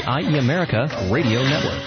the IE America Radio Network.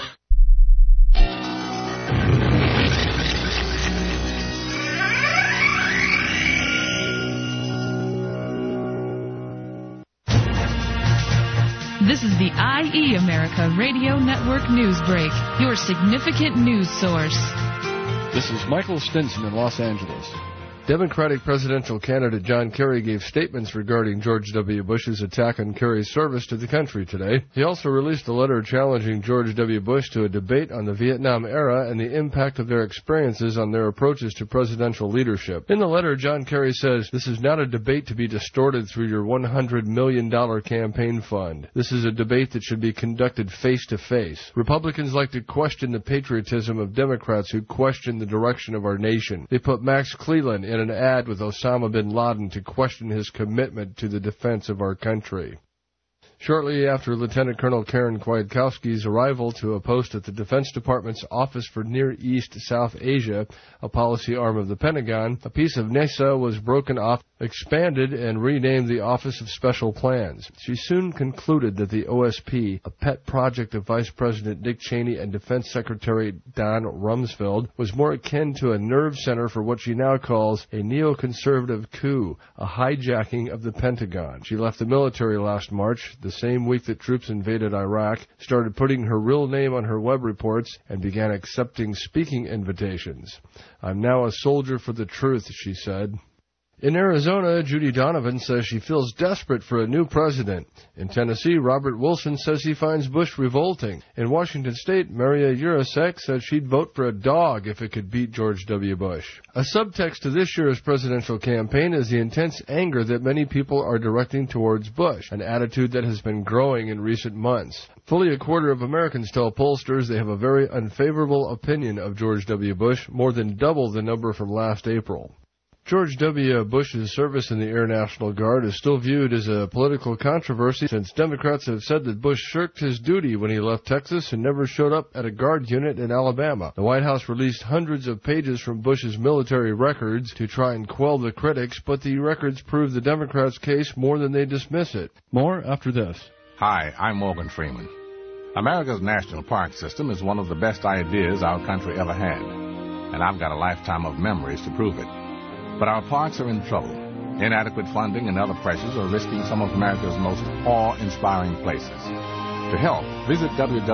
This is the IE America Radio Network News Break, your significant news source. This is Michael Stinson in Los Angeles. Democratic presidential candidate John Kerry gave statements regarding George W. Bush's attack on Kerry's service to the country today. He also released a letter challenging George W. Bush to a debate on the Vietnam era and the impact of their experiences on their approaches to presidential leadership. In the letter, John Kerry says, "This is not a debate to be distorted through your $100 million campaign fund. This is a debate that should be conducted face-to-face. Republicans like to question the patriotism of Democrats who question the direction of our nation. They put Max Cleland in an ad with Osama bin Laden to question his commitment to the defense of our country." Shortly after Lieutenant Colonel Karen Kwiatkowski's arrival to a post at the Defense Department's Office for Near East South Asia, a policy arm of the Pentagon, a piece of NASA was broken off, expanded, and renamed the Office of Special Plans. She soon concluded that the OSP, a pet project of Vice President Dick Cheney and Defense Secretary Don Rumsfeld, was more akin to a nerve center for what she now calls a neoconservative coup, a hijacking of the Pentagon. She left the military last March, the same week that troops invaded Iraq, started putting her real name on her web reports, and began accepting speaking invitations. "I'm now a soldier for the truth," she said. In Arizona, Judy Donovan says she feels desperate for a new president. In Tennessee, Robert Wilson says he finds Bush revolting. In Washington State, Maria Jurasek says she'd vote for a dog if it could beat George W. Bush. A subtext to this year's presidential campaign is the intense anger that many people are directing towards Bush, an attitude that has been growing in recent months. Fully a quarter of Americans tell pollsters they have a very unfavorable opinion of George W. Bush, more than double the number from last April. George W. Bush's service in the Air National Guard is still viewed as a political controversy since Democrats have said that Bush shirked his duty when he left Texas and never showed up at a Guard unit in Alabama. The White House released hundreds of pages from Bush's military records to try and quell the critics, but the records prove the Democrats' case more than they dismiss it. More after this. Hi, I'm Morgan Freeman. America's national park system is one of the best ideas our country ever had, and I've got a lifetime of memories to prove it. But our parks are in trouble. Inadequate funding and other pressures are risking some of America's most awe-inspiring places. To help, visit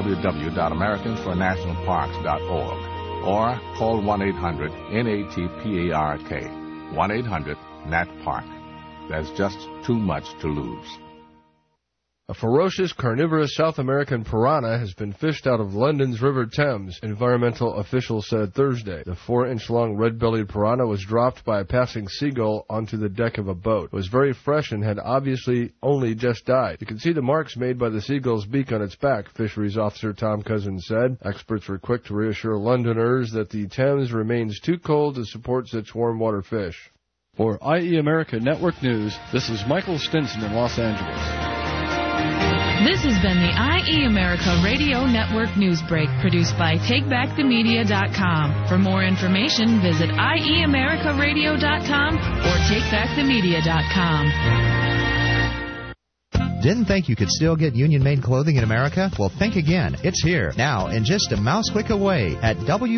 www.americansfornationalparks.org or call 1-800-NATPARK, 1-800-NAT-PARK. There's just too much to lose. A ferocious carnivorous South American piranha has been fished out of London's River Thames, environmental officials said Thursday. The 4-inch-long red-bellied piranha was dropped by a passing seagull onto the deck of a boat. It was very fresh and had obviously only just died. You can see the marks made by the seagull's beak on its back, fisheries officer Tom Cousins said. Experts were quick to reassure Londoners that the Thames remains too cold to support such warm-water fish. For IE America Network News, this is Michael Stinson in Los Angeles. This has been the IE America Radio Network News Break, produced by TakeBackTheMedia.com. For more information, visit IEAmericaRadio.com or TakeBackTheMedia.com. Didn't think you could still get union-made clothing in America? Well, think again. It's here, now, and just a mouse click away at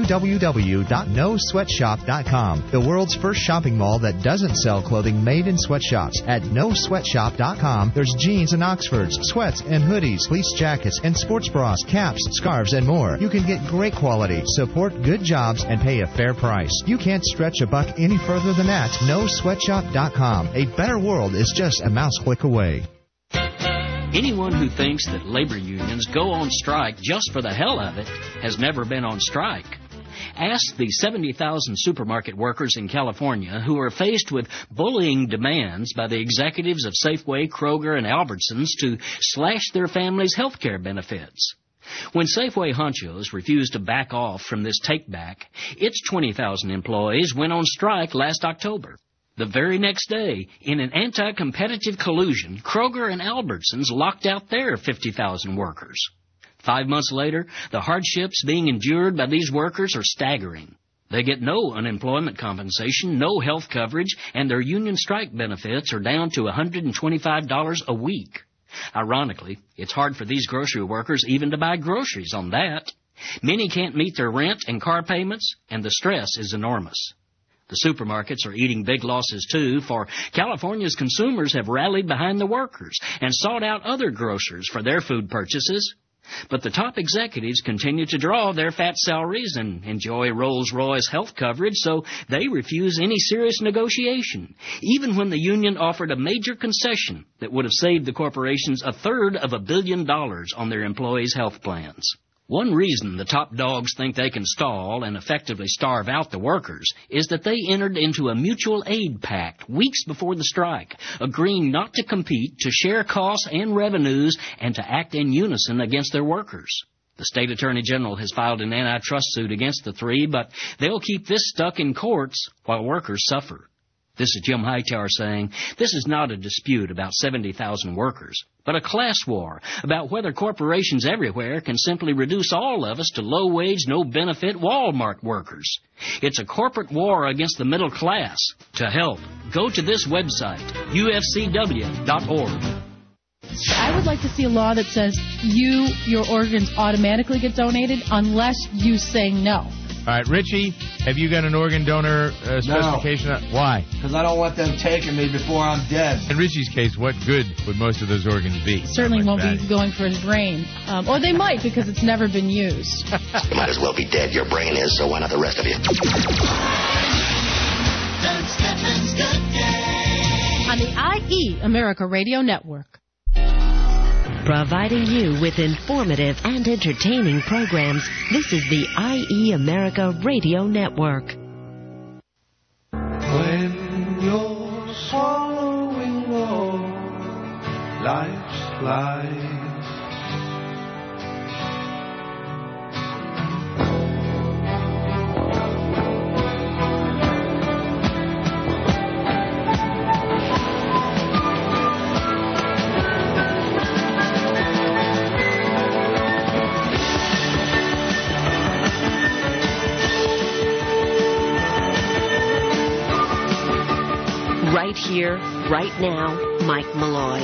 www.nosweatshop.com, the world's first shopping mall that doesn't sell clothing made in sweatshops. At nosweatshop.com, there's jeans and Oxfords, sweats and hoodies, fleece jackets, and sports bras, caps, scarves, and more. You can get great quality, support good jobs, and pay a fair price. You can't stretch a buck any further than that. Nosweatshop.com. A better world is just a mouse click away. Anyone who thinks that labor unions go on strike just for the hell of it has never been on strike. Ask the 70,000 supermarket workers in California who are faced with bullying demands by the executives of Safeway, Kroger, and Albertsons to slash their families' health care benefits. When Safeway honchos refused to back off from this take-back, its 20,000 employees went on strike last October. The very next day, in an anti-competitive collusion, Kroger and Albertsons locked out their 50,000 workers. 5 months later, the hardships being endured by these workers are staggering. They get no unemployment compensation, no health coverage, and their union strike benefits are down to $125 a week. Ironically, it's hard for these grocery workers even to buy groceries on that. Many can't meet their rent and car payments, and the stress is enormous. The supermarkets are eating big losses, too, for California's consumers have rallied behind the workers and sought out other grocers for their food purchases. But the top executives continue to draw their fat salaries and enjoy Rolls-Royce health coverage, so they refuse any serious negotiation, even when the union offered a major concession that would have saved the corporations $333 billion on their employees' health plans. One reason the top dogs think they can stall and effectively starve out the workers is that they entered into a mutual aid pact weeks before the strike, agreeing not to compete, to share costs and revenues, and to act in unison against their workers. The state attorney general has filed an antitrust suit against the three, but they'll keep this stuck in courts while workers suffer. This is Jim Hightower saying, this is not a dispute about 70,000 workers, but a class war about whether corporations everywhere can simply reduce all of us to low-wage, no-benefit Walmart workers. It's a corporate war against the middle class. To help, go to this website, ufcw.org. I would like to see a law that says your organs automatically get donated unless you say no. All right, Richie, have you got an organ donor specification? No. Why? Because I don't want them taking me before I'm dead. In Richie's case, what good would most of those organs be? Certainly won't be going for his brain. Or they might, because it's never been used. You might as well be dead. Your brain is, so why not the rest of you? On the IE America Radio Network. Providing you with informative and entertaining programs, this is the IE America Radio Network. When you're swallowing all life's lies, Right here, right now, Mike Malloy.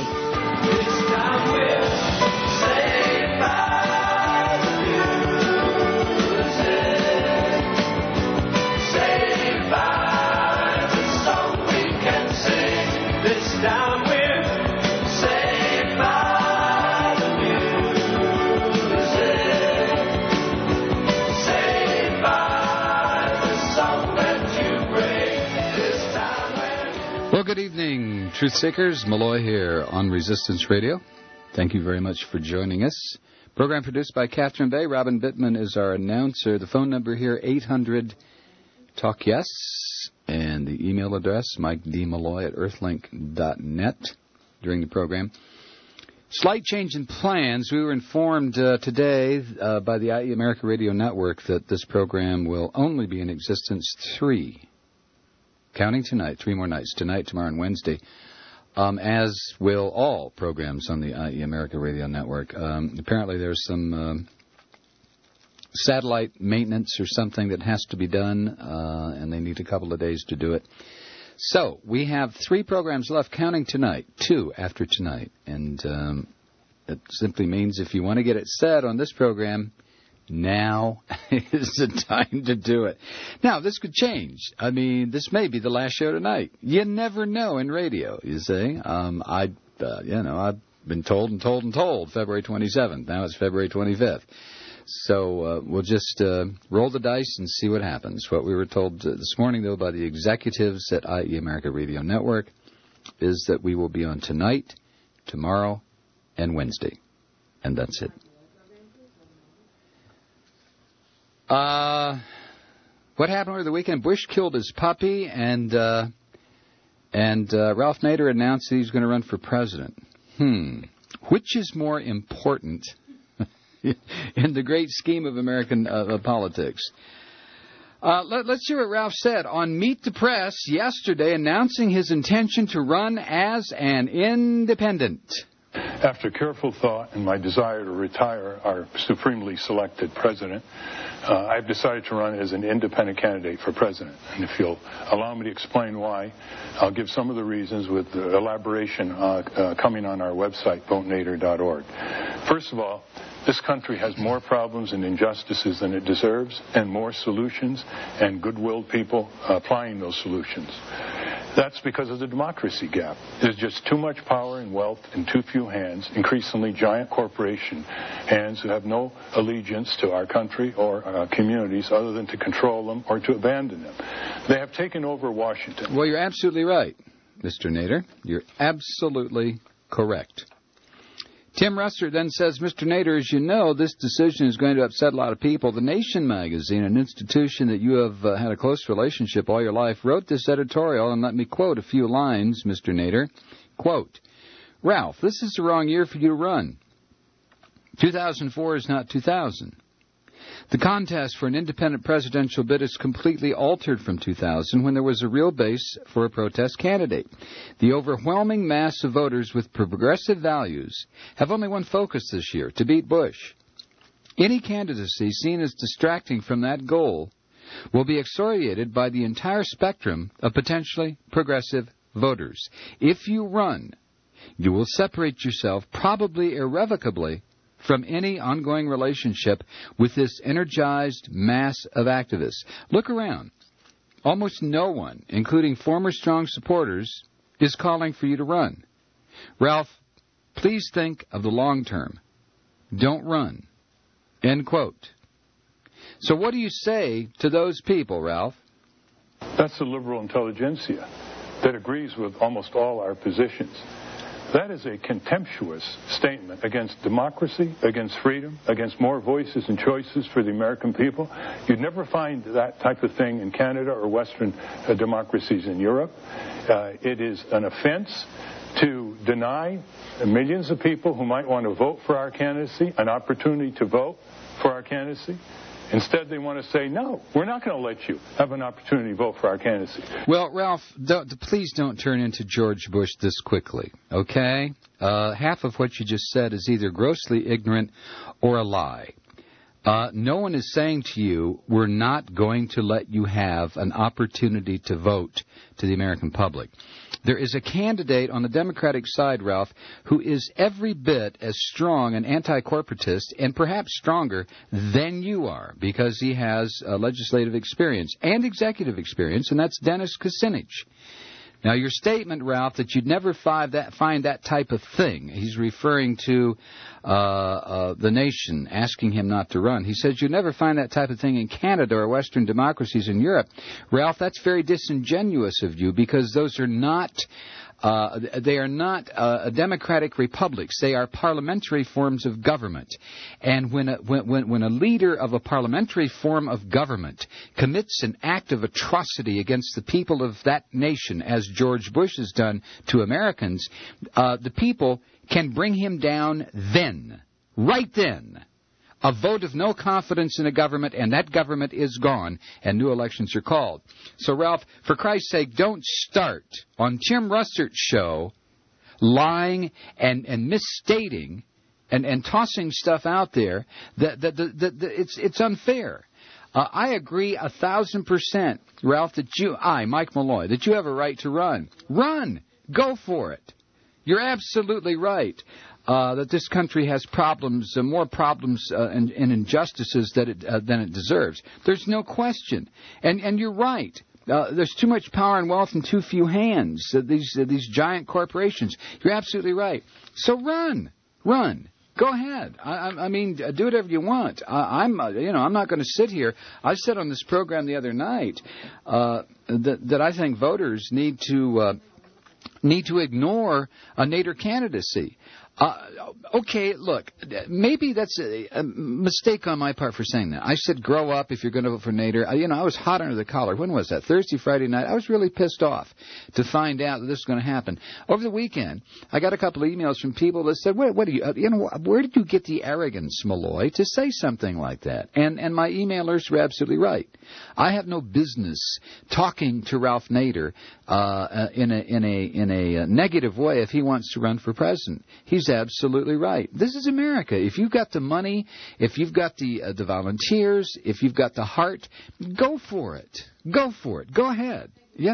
Well, good evening, Truth Seekers. Malloy here on Resistance Radio. Thank you very much for joining us. Program produced by Catherine Bay. Robin Bittman is our announcer. The phone number here, 800-TALK-YES. And the email address, MikeDMalloy@earthlink.net during the program. Slight change in plans. We were informed today by the IE America Radio Network that this program will only be in existence 3 more nights, tonight, tomorrow, and Wednesday, as will all programs on the IE America Radio Network. Apparently there's some satellite maintenance or something that has to be done, and they need a couple of days to do it. So we have 3 programs left, counting tonight, 2 after tonight. And it simply means if you want to get it said on this program, now is the time to do it. Now, this could change. I mean, this may be the last show tonight. You never know in radio, you see. I've been told February 27th. Now it's February 25th. So we'll just roll the dice and see what happens. What we were told this morning, though, by the executives at IE America Radio Network is that we will be on tonight, tomorrow, and Wednesday. And that's it. What happened over the weekend? Bush killed his puppy, and Ralph Nader announced that he's going to run for president. Which is more important in the great scheme of American politics? Let's hear what Ralph said on Meet the Press yesterday, announcing his intention to run as an independent. After careful thought and my desire to retire our supremely selected president, I've decided to run as an independent candidate for president. And if you'll allow me to explain why, I'll give some of the reasons with elaboration coming on our website, votenader.org. First of all, this country has more problems and injustices than it deserves, and more solutions and good-willed people applying those solutions. That's because of the democracy gap. There's just too much power and wealth in too few hands, increasingly giant corporation hands who have no allegiance to our country or our communities other than to control them or to abandon them. They have taken over Washington. Well, you're absolutely right, Mr. Nader. You're absolutely correct. Tim Russert then says, Mr. Nader, as you know, this decision is going to upset a lot of people. The Nation magazine, an institution that you have had a close relationship all your life, wrote this editorial, and let me quote a few lines, Mr. Nader. Quote, Ralph, this is the wrong year for you to run. 2004 is not 2000. The contest for an independent presidential bid is completely altered from 2000 when there was a real base for a protest candidate. The overwhelming mass of voters with progressive values have only one focus this year, to beat Bush. Any candidacy seen as distracting from that goal will be excoriated by the entire spectrum of potentially progressive voters. If you run, you will separate yourself, probably irrevocably, from any ongoing relationship with this energized mass of activists. Look around. Almost no one, including former strong supporters, is calling for you to run. Ralph, please think of the long term. Don't run. End quote. So what do you say to those people, Ralph? That's the liberal intelligentsia that agrees with almost all our positions. That is a contemptuous statement against democracy, against freedom, against more voices and choices for the American people. You'd never find that type of thing in Canada or Western democracies in Europe. It is an offense to deny millions of people who might want to vote for our candidacy an opportunity to vote for our candidacy. Instead, they want to say, no, we're not going to let you have an opportunity to vote for our candidacy. Well, Ralph, please don't turn into George Bush this quickly, okay? Half of what you just said is either grossly ignorant or a lie. No one is saying to you, we're not going to let you have an opportunity to vote to the American public. There is a candidate on the Democratic side, Ralph, who is every bit as strong an anti-corporatist and perhaps stronger than you are because he has legislative experience and executive experience, and that's Dennis Kucinich. Now, your statement, Ralph, that you'd never find that type of thing, he's referring to the Nation asking him not to run. He says you'd never find that type of thing in Canada or Western democracies in Europe. Ralph, that's very disingenuous of you because those are not... they are not democratic republics. They are parliamentary forms of government. And when a leader of a parliamentary form of government commits an act of atrocity against the people of that nation, as George Bush has done to Americans, the people can bring him down then, right then. A vote of no confidence in a government, and that government is gone, and new elections are called. So, Ralph, for Christ's sake, don't start on Tim Russert's show lying and misstating and tossing stuff out there that it's unfair. I agree 1,000%, Ralph, that Mike Malloy, that you have a right to run. Run! Go for it. You're absolutely right. That this country has problems, more problems and injustices than it deserves. There's no question. And you're right. There's too much power and wealth in too few hands. These giant corporations. You're absolutely right. So run. Go ahead. I mean, do whatever you want. I'm not going to sit here. I said on this program the other night that I think voters need to ignore a Nader candidacy. Okay, look, maybe that's a mistake on my part for saying that. I said grow up if you're going to vote for Nader. I was hot under the collar. When was that? Thursday, Friday night. I was really pissed off to find out that this was going to happen. Over the weekend, I got a couple of emails from people that said, what do you, where did you get the arrogance, Malloy, to say something like that? And my emailers were absolutely right. I have no business talking to Ralph Nader in a negative way if he wants to run for president. He's absolutely right. This is America. If you've got the money, if you've got the volunteers, if you've got the heart, go for it. Go for it. Go ahead.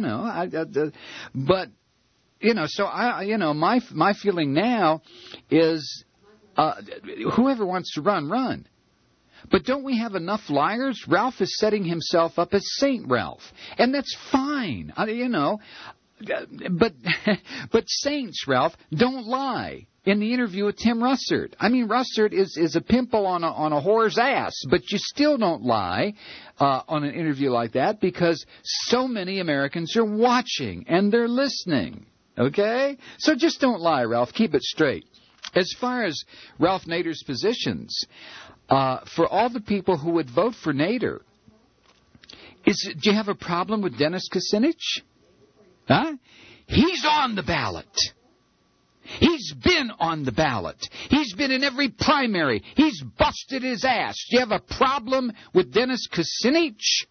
But so my feeling now is whoever wants to run. But don't we have enough liars? Ralph is setting himself up as Saint Ralph, and that's fine. But saints, Ralph, don't lie. In the interview with Tim Russert, I mean, Russert is a pimple on a whore's ass, but you still don't lie on an interview like that because so many Americans are watching and they're listening. Okay? So just don't lie, Ralph. Keep it straight. As far as Ralph Nader's positions, for all the people who would vote for Nader, do you have a problem with Dennis Kucinich? Huh? He's on the ballot. He's been on the ballot. He's been in every primary. He's busted his ass. Do you have a problem with Dennis Kucinich?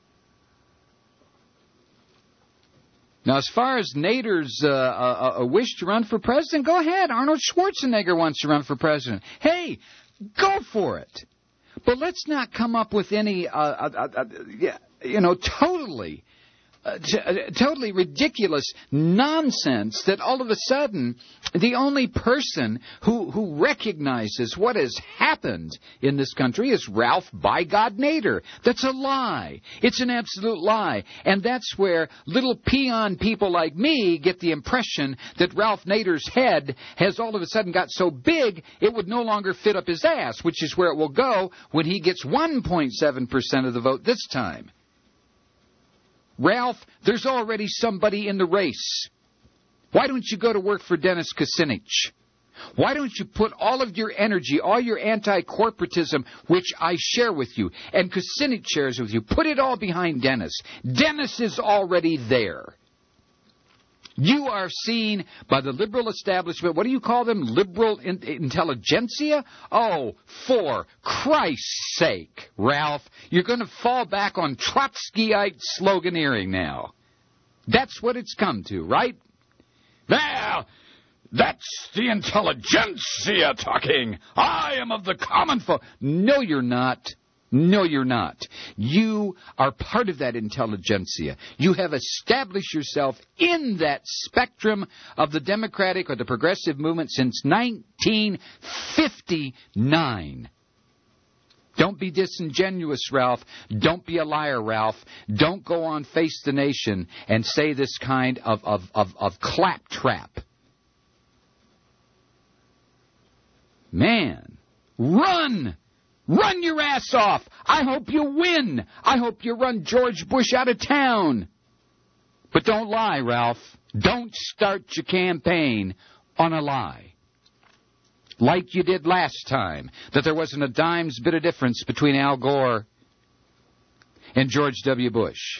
Now, as far as Nader's a wish to run for president, go ahead. Arnold Schwarzenegger wants to run for president. Hey, go for it. But let's not come up with any, totally ridiculous nonsense that all of a sudden the only person who recognizes what has happened in this country is Ralph by God Nader. That's a lie. It's an absolute lie. And that's where little peon people like me get the impression that Ralph Nader's head has all of a sudden got so big it would no longer fit up his ass, which is where it will go when he gets 1.7% of the vote this time. Ralph, there's already somebody in the race. Why don't you go to work for Dennis Kucinich? Why don't you put all of your energy, all your anti-corporatism, which I share with you, and Kucinich shares with you, put it all behind Dennis. Dennis is already there. You are seen by the liberal establishment. What do you call them? Liberal intelligentsia? Oh, for Christ's sake, Ralph, you're going to fall back on Trotskyite sloganeering now. That's what it's come to, right? Well, that's the intelligentsia talking. I am of the common folk. No, you're not. No, you're not. You are part of that intelligentsia. You have established yourself in that spectrum of the Democratic or the progressive movement since 1959. Don't be disingenuous, Ralph. Don't be a liar, Ralph. Don't go on Face the Nation and say this kind of claptrap. Man, run! Run your ass off! I hope you win! I hope you run George Bush out of town! But don't lie, Ralph. Don't start your campaign on a lie. Like you did last time, that there wasn't a dime's bit of difference between Al Gore and George W. Bush.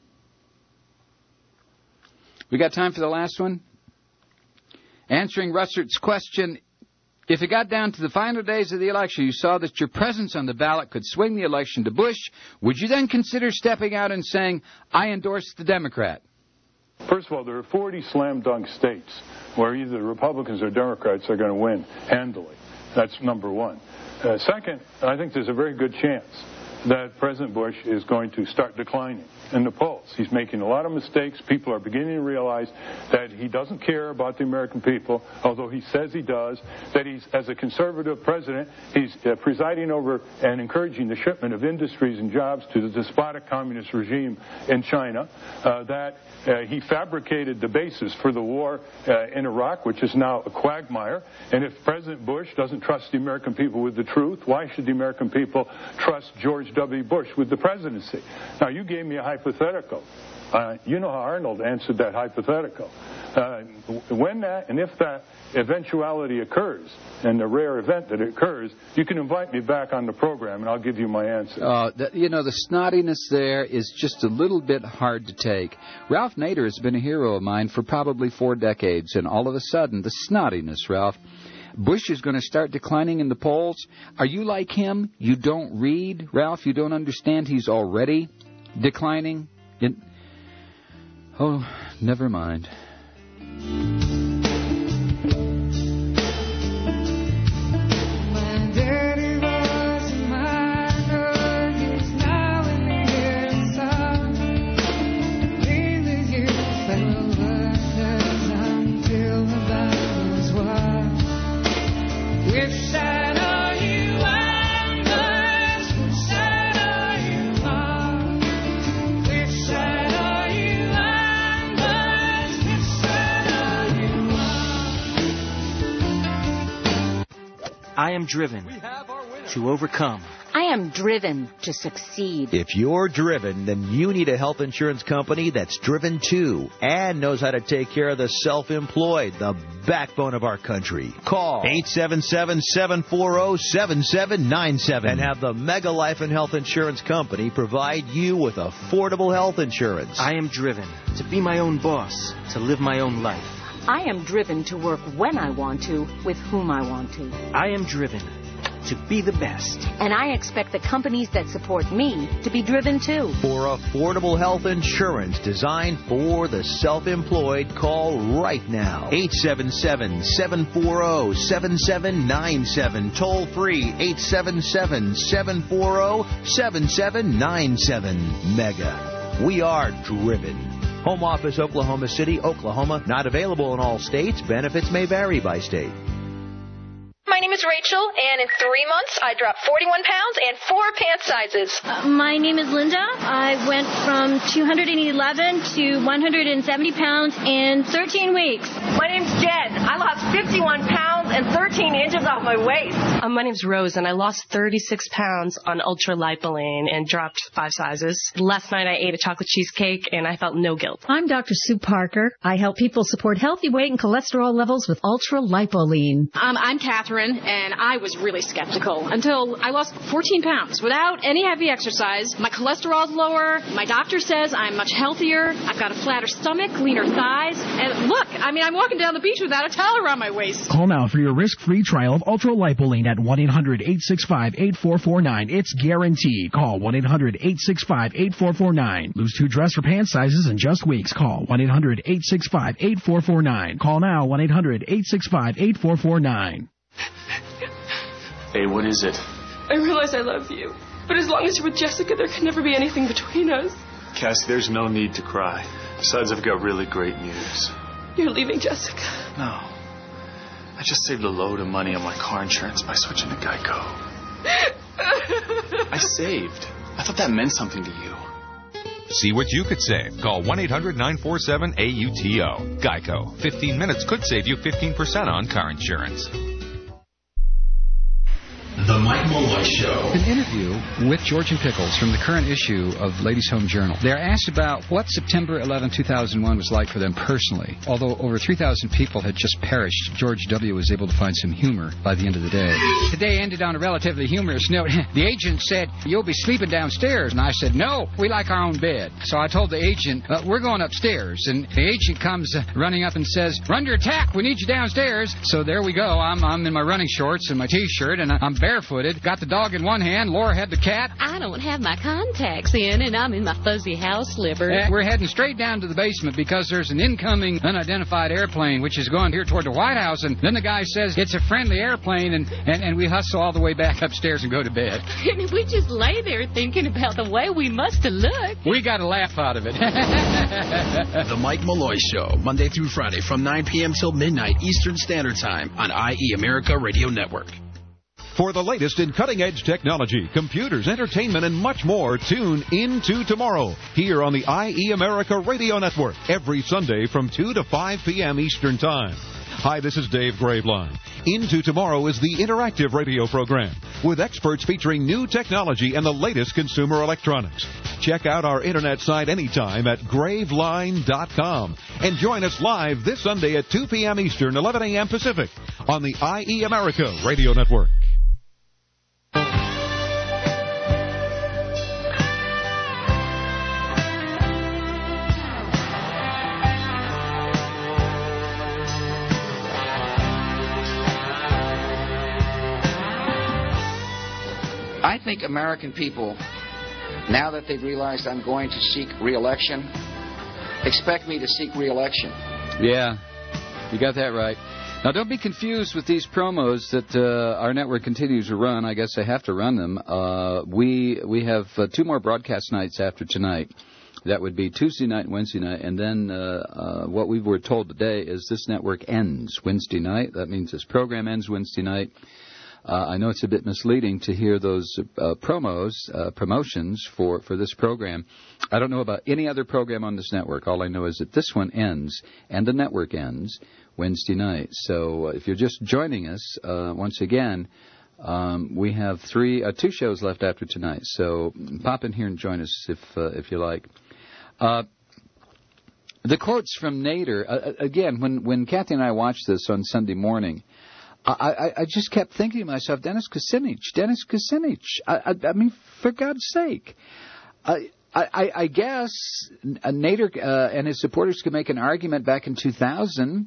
We got time for the last one? Answering Russert's question, if it got down to the final days of the election, you saw that your presence on the ballot could swing the election to Bush, would you then consider stepping out and saying, I endorse the Democrat? First of all, there are 40 slam-dunk states where either Republicans or Democrats are going to win handily. That's number one. Second, I think there's a very good chance that President Bush is going to start declining in the polls. He's making a lot of mistakes. People are beginning to realize that he doesn't care about the American people, although he says he does, that he's, as a conservative president, he's presiding over and encouraging the shipment of industries and jobs to the despotic communist regime in China, that he fabricated the basis for the war in Iraq, which is now a quagmire. And if President Bush doesn't trust the American people with the truth, why should the American people trust George W. Bush with the presidency? Now, you gave me a hypothetical. You know how Arnold answered that hypothetical. When that and if that eventuality occurs, and the rare event that occurs, you can invite me back on the program, and I'll give you my answer. The snottiness there is just a little bit hard to take. Ralph Nader has been a hero of mine for probably 4 decades, and all of a sudden, the snottiness, Ralph. Bush is going to start declining in the polls. Are you like him? You don't read, Ralph? You don't understand he's already declining? Oh, never mind. am driven to overcome. I am driven to succeed. If you're driven, then you need a health insurance company that's driven too and knows how to take care of the self-employed, the backbone of our country. Call 877-740-7797 and have the Mega Life and Health Insurance Company provide you with affordable health insurance. I am driven to be my own boss, to live my own life. I am driven to work when I want to, with whom I want to. I am driven to be the best. And I expect the companies that support me to be driven too. For affordable health insurance designed for the self-employed, call right now. 877-740-7797. Toll free 877-740-7797. Mega. We are driven. Home office, Oklahoma City, Oklahoma. Not available in all states. Benefits may vary by state. My name is Rachel, and in 3 months, I dropped 41 pounds and 4 pant sizes. My name is Linda. I went from 211 to 170 pounds in 13 weeks. My name's Jen. I lost 51 pounds and 13 inches off my waist. My name's Rose, and I lost 36 pounds on Ultra Lipoline and dropped 5 sizes. Last night, I ate a chocolate cheesecake, and I felt no guilt. I'm Dr. Sue Parker. I help people support healthy weight and cholesterol levels with Ultra Lipoline. I'm Catherine. And I was really skeptical until I lost 14 pounds without any heavy exercise. My cholesterol's lower. My doctor says I'm much healthier. I've got a flatter stomach, leaner thighs. And look, I'm walking down the beach without a towel around my waist. Call now for your risk-free trial of Ultra Lipoline at 1-800-865-8449. It's guaranteed. Call 1-800-865-8449. Lose 2 dress or pant sizes in just weeks. Call 1-800-865-8449. Call now 1-800-865-8449. Hey, what is it? I realize I love you, but as long as you're with Jessica, there can never be anything between us. Cass, there's no need to cry. Besides, I've got really great news. You're leaving Jessica. No. I just saved a load of money on my car insurance by switching to Geico. I saved. I thought that meant something to you. See what you could save. Call 1-800-947-AUTO. Geico. 15 minutes could save you 15% on car insurance. The Mike Malloy Show. An interview with George and Pickles from the current issue of Ladies' Home Journal. They're asked about what September 11, 2001 was like for them personally. Although over 3,000 people had just perished, George W. was able to find some humor by the end of the day. The day ended on a relatively humorous note. The agent said, "You'll be sleeping downstairs." And I said, "No, we like our own bed." So I told the agent, "We're going upstairs." And the agent comes running up and says, "Run your attack, we need you downstairs." So there we go. I'm in my running shorts and my T-shirt, and I'm barefooted, got the dog in one hand, Laura had the cat. I don't have my contacts in, and I'm in my fuzzy house slippers. We're heading straight down to the basement because there's an incoming unidentified airplane which is going here toward the White House, and then the guy says it's a friendly airplane, and we hustle all the way back upstairs and go to bed. And we just lay there thinking about the way we must have looked. We got a laugh out of it. The Mike Malloy Show, Monday through Friday from 9 p.m. till midnight Eastern Standard Time on IE America Radio Network. For the latest in cutting-edge technology, computers, entertainment, and much more, tune Into Tomorrow here on the IE America Radio Network every Sunday from 2 to 5 p.m. Eastern Time. Hi, this is Dave Graveline. Into Tomorrow is the interactive radio program with experts featuring new technology and the latest consumer electronics. Check out our internet site anytime at graveline.com and join us live this Sunday at 2 p.m. Eastern, 11 a.m. Pacific on the IE America Radio Network. I think American people, now that they've realized I'm going to seek re-election, expect me to seek re-election. Yeah, you got that right. Now, don't be confused with these promos that our network continues to run. I guess I have to run them. We have 2 more broadcast nights after tonight. That would be Tuesday night and Wednesday night. And then what we were told today is this network ends Wednesday night. That means this program ends Wednesday night. I know it's a bit misleading to hear those promotions for this program. I don't know about any other program on this network. All I know is that this one ends and the network ends Wednesday night. So if you're just joining us, once again, We have two shows left after tonight, so pop in here and join us if you like. The quotes from Nader, again, when Kathy and I watched this on Sunday morning, I just kept thinking to myself, Dennis Kucinich. I mean, for God's sake. I guess Nader and his supporters could make an argument back in 2000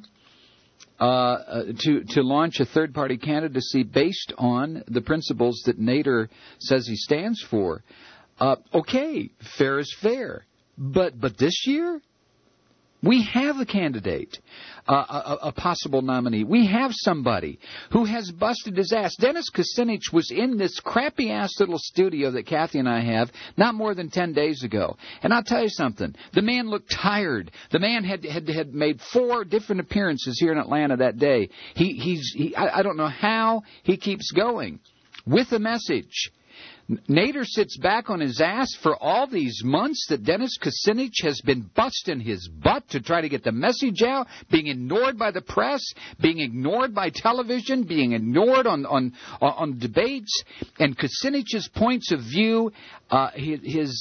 to launch a third-party candidacy based on the principles that Nader says he stands for. Okay, fair is fair. But this year, we have a candidate, a possible nominee. We have somebody who has busted his ass. Dennis Kucinich was in this crappy-ass little studio that Kathy and I have not more than 10 days ago. And I'll tell you something. The man looked tired. The man had made 4 different appearances here in Atlanta that day. I don't know how he keeps going with a message. Nader sits back on his ass for all these months that Dennis Kucinich has been busting his butt to try to get the message out, being ignored by the press, being ignored by television, being ignored on debates, and Kucinich's points of view, his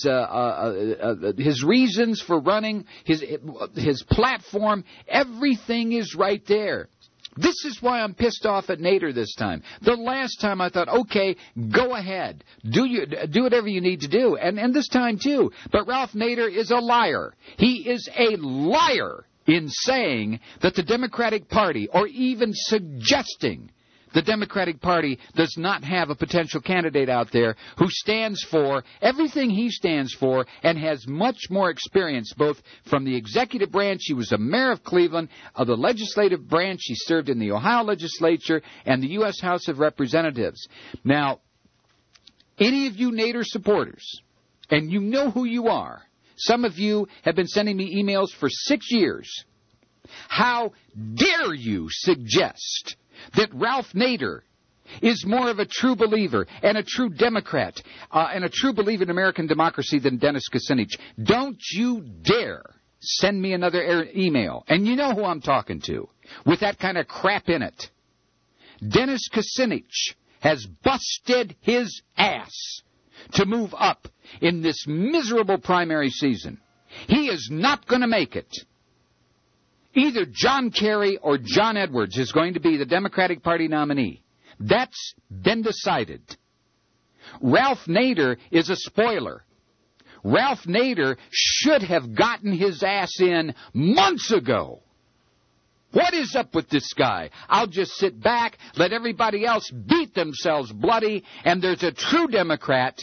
reasons for running, his platform, everything is right there. This is why I'm pissed off at Nader this time. The last time I thought, okay, go ahead. Do whatever you need to do. And this time too. But Ralph Nader is a liar. He is a liar in saying that the Democratic Party, or even suggesting the Democratic Party does not have a potential candidate out there who stands for everything he stands for and has much more experience, both from the executive branch. He was a mayor of Cleveland, of the legislative branch. He served in the Ohio legislature and the U.S. House of Representatives. Now, any of you Nader supporters, and you know who you are, some of you have been sending me emails for 6 years. How dare you suggest that Ralph Nader is more of a true believer and a true Democrat and a true believer in American democracy than Dennis Kucinich? Don't you dare send me another email. And you know who I'm talking to with that kind of crap in it. Dennis Kucinich has busted his ass to move up in this miserable primary season. He is not going to make it. Either John Kerry or John Edwards is going to be the Democratic Party nominee. That's been decided. Ralph Nader is a spoiler. Ralph Nader should have gotten his ass in months ago. What is up with this guy? I'll just sit back, let everybody else beat themselves bloody, and there's a true Democrat.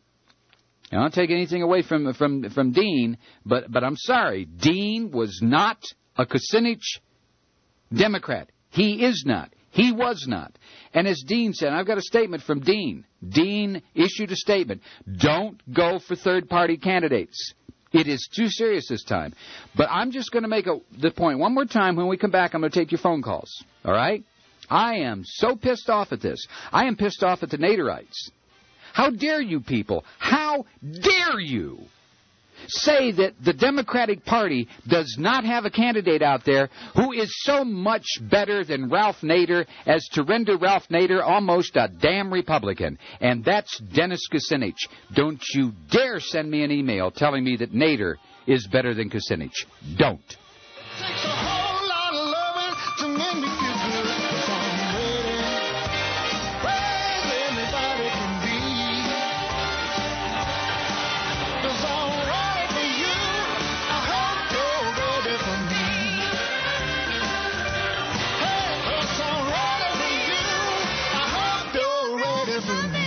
I don't take anything away from Dean, but I'm sorry. Dean was not a Kucinich Democrat. He is not. He was not. And as Dean said, I've got a statement from Dean. Dean issued a statement. Don't go for third-party candidates. It is too serious this time. But I'm just going to make the point one more time. When we come back, I'm going to take your phone calls. All right? I am so pissed off at this. I am pissed off at the Naderites. How dare you people? How dare you say that the Democratic Party does not have a candidate out there who is so much better than Ralph Nader as to render Ralph Nader almost a damn Republican. And that's Dennis Kucinich. Don't you dare send me an email telling me that Nader is better than Kucinich. Don't. It takes a whole lot of loving to make me feel good. 'Cause I'm ready. Well, anybody can be. 'Cause I'm ready for you. I hope you're ready for me. Hey, 'cause I'm ready for you. I hope you're ready for me.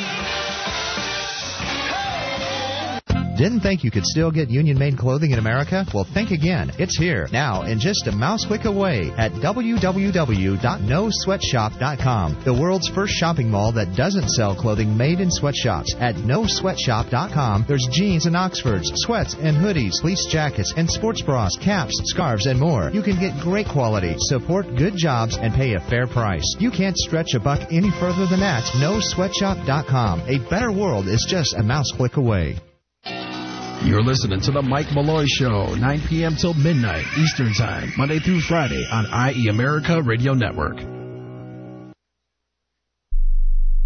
Didn't think you could still get union-made clothing in America? Well, think again. It's here now in just a mouse click away at www.nosweatshop.com, the world's first shopping mall that doesn't sell clothing made in sweatshops. At nosweatshop.com, there's jeans and Oxfords, sweats and hoodies, fleece jackets, and sports bras, caps, scarves, and more. You can get great quality, support good jobs, and pay a fair price. You can't stretch a buck any further than that. Nosweatshop.com. A better world is just a mouse click away. You're listening to the Mike Malloy Show, 9 p.m. till midnight Eastern Time, Monday through Friday on IE America Radio Network.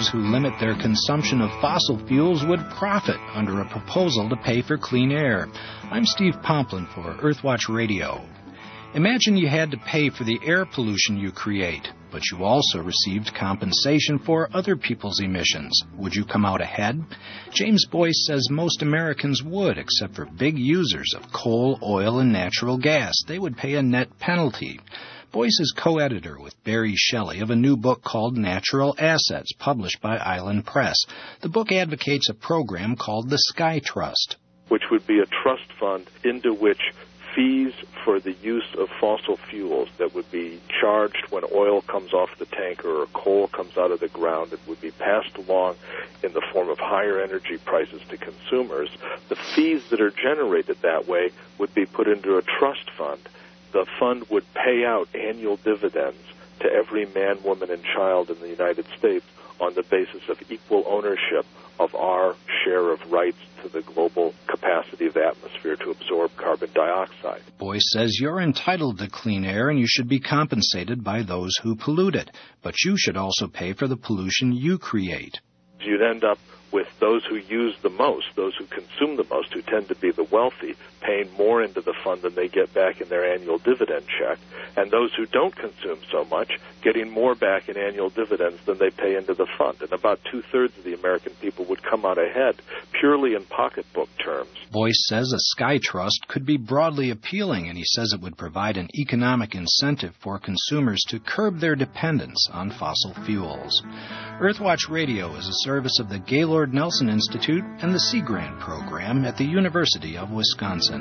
those who limit their consumption of fossil fuels would profit under a proposal to pay for clean air. I'm Steve Pomplin for Earthwatch Radio. Imagine you had to pay for the air pollution you create, but you also received compensation for other people's emissions. Would you come out ahead? James Boyce says most Americans would, except for big users of coal, oil, and natural gas. They would pay a net penalty. Boyce is co-editor with Barry Shelley of a new book called Natural Assets, published by Island Press. The book advocates a program called the Sky Trust, which would be a trust fund into which fees for the use of fossil fuels that would be charged when oil comes off the tanker or coal comes out of the ground, it would be passed along in the form of higher energy prices to consumers. The fees that are generated that way would be put into a trust fund. The fund would pay out annual dividends to every man, woman, and child in the United States on the basis of equal ownership of our share of rights to the global capacity of the atmosphere to absorb carbon dioxide. Boyce says you're entitled to clean air and you should be compensated by those who pollute it, but you should also pay for the pollution you create. You'd end up with those who use the most, those who consume the most, who tend to be the wealthy, paying more into the fund than they get back in their annual dividend check, and those who don't consume so much getting more back in annual dividends than they pay into the fund. And about two-thirds of the American people would come out ahead purely in pocketbook terms. Boyce says a Sky Trust could be broadly appealing, and he says it would provide an economic incentive for consumers to curb their dependence on fossil fuels. Earthwatch Radio is a service of the Gaylord Nelson Institute and the Sea Grant Program at the University of Wisconsin.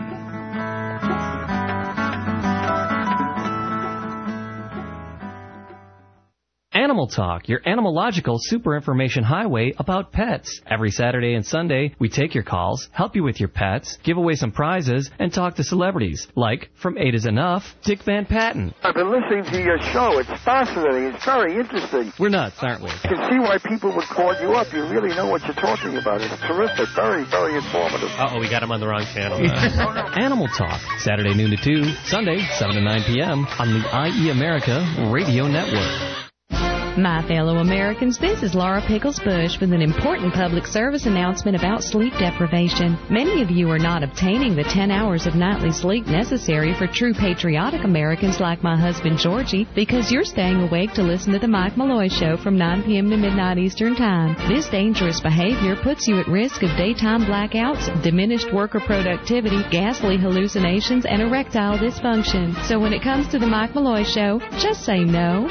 Animal Talk, your animalogical super information highway about pets. Every Saturday and Sunday, we take your calls, help you with your pets, give away some prizes, and talk to celebrities, like From 8 is Enough, Dick Van Patten. I've been listening to your show. It's fascinating. It's very interesting. We're nuts, aren't we? You can see why people would call you up. You really know what you're talking about. It's terrific. Very, very informative. Uh-oh, we got him on the wrong channel. Animal Talk, Saturday noon to 2, Sunday 7 to 9 p.m. on the IE America Radio Network. My fellow Americans, this is Laura Pickles Bush with an important public service announcement about sleep deprivation. Many of you are not obtaining the 10 hours of nightly sleep necessary for true patriotic Americans like my husband Georgie because you're staying awake to listen to the Mike Malloy Show from 9 p.m. to midnight Eastern Time. This dangerous behavior puts you at risk of daytime blackouts, diminished worker productivity, ghastly hallucinations, and erectile dysfunction. So when it comes to the Mike Malloy Show, just say no.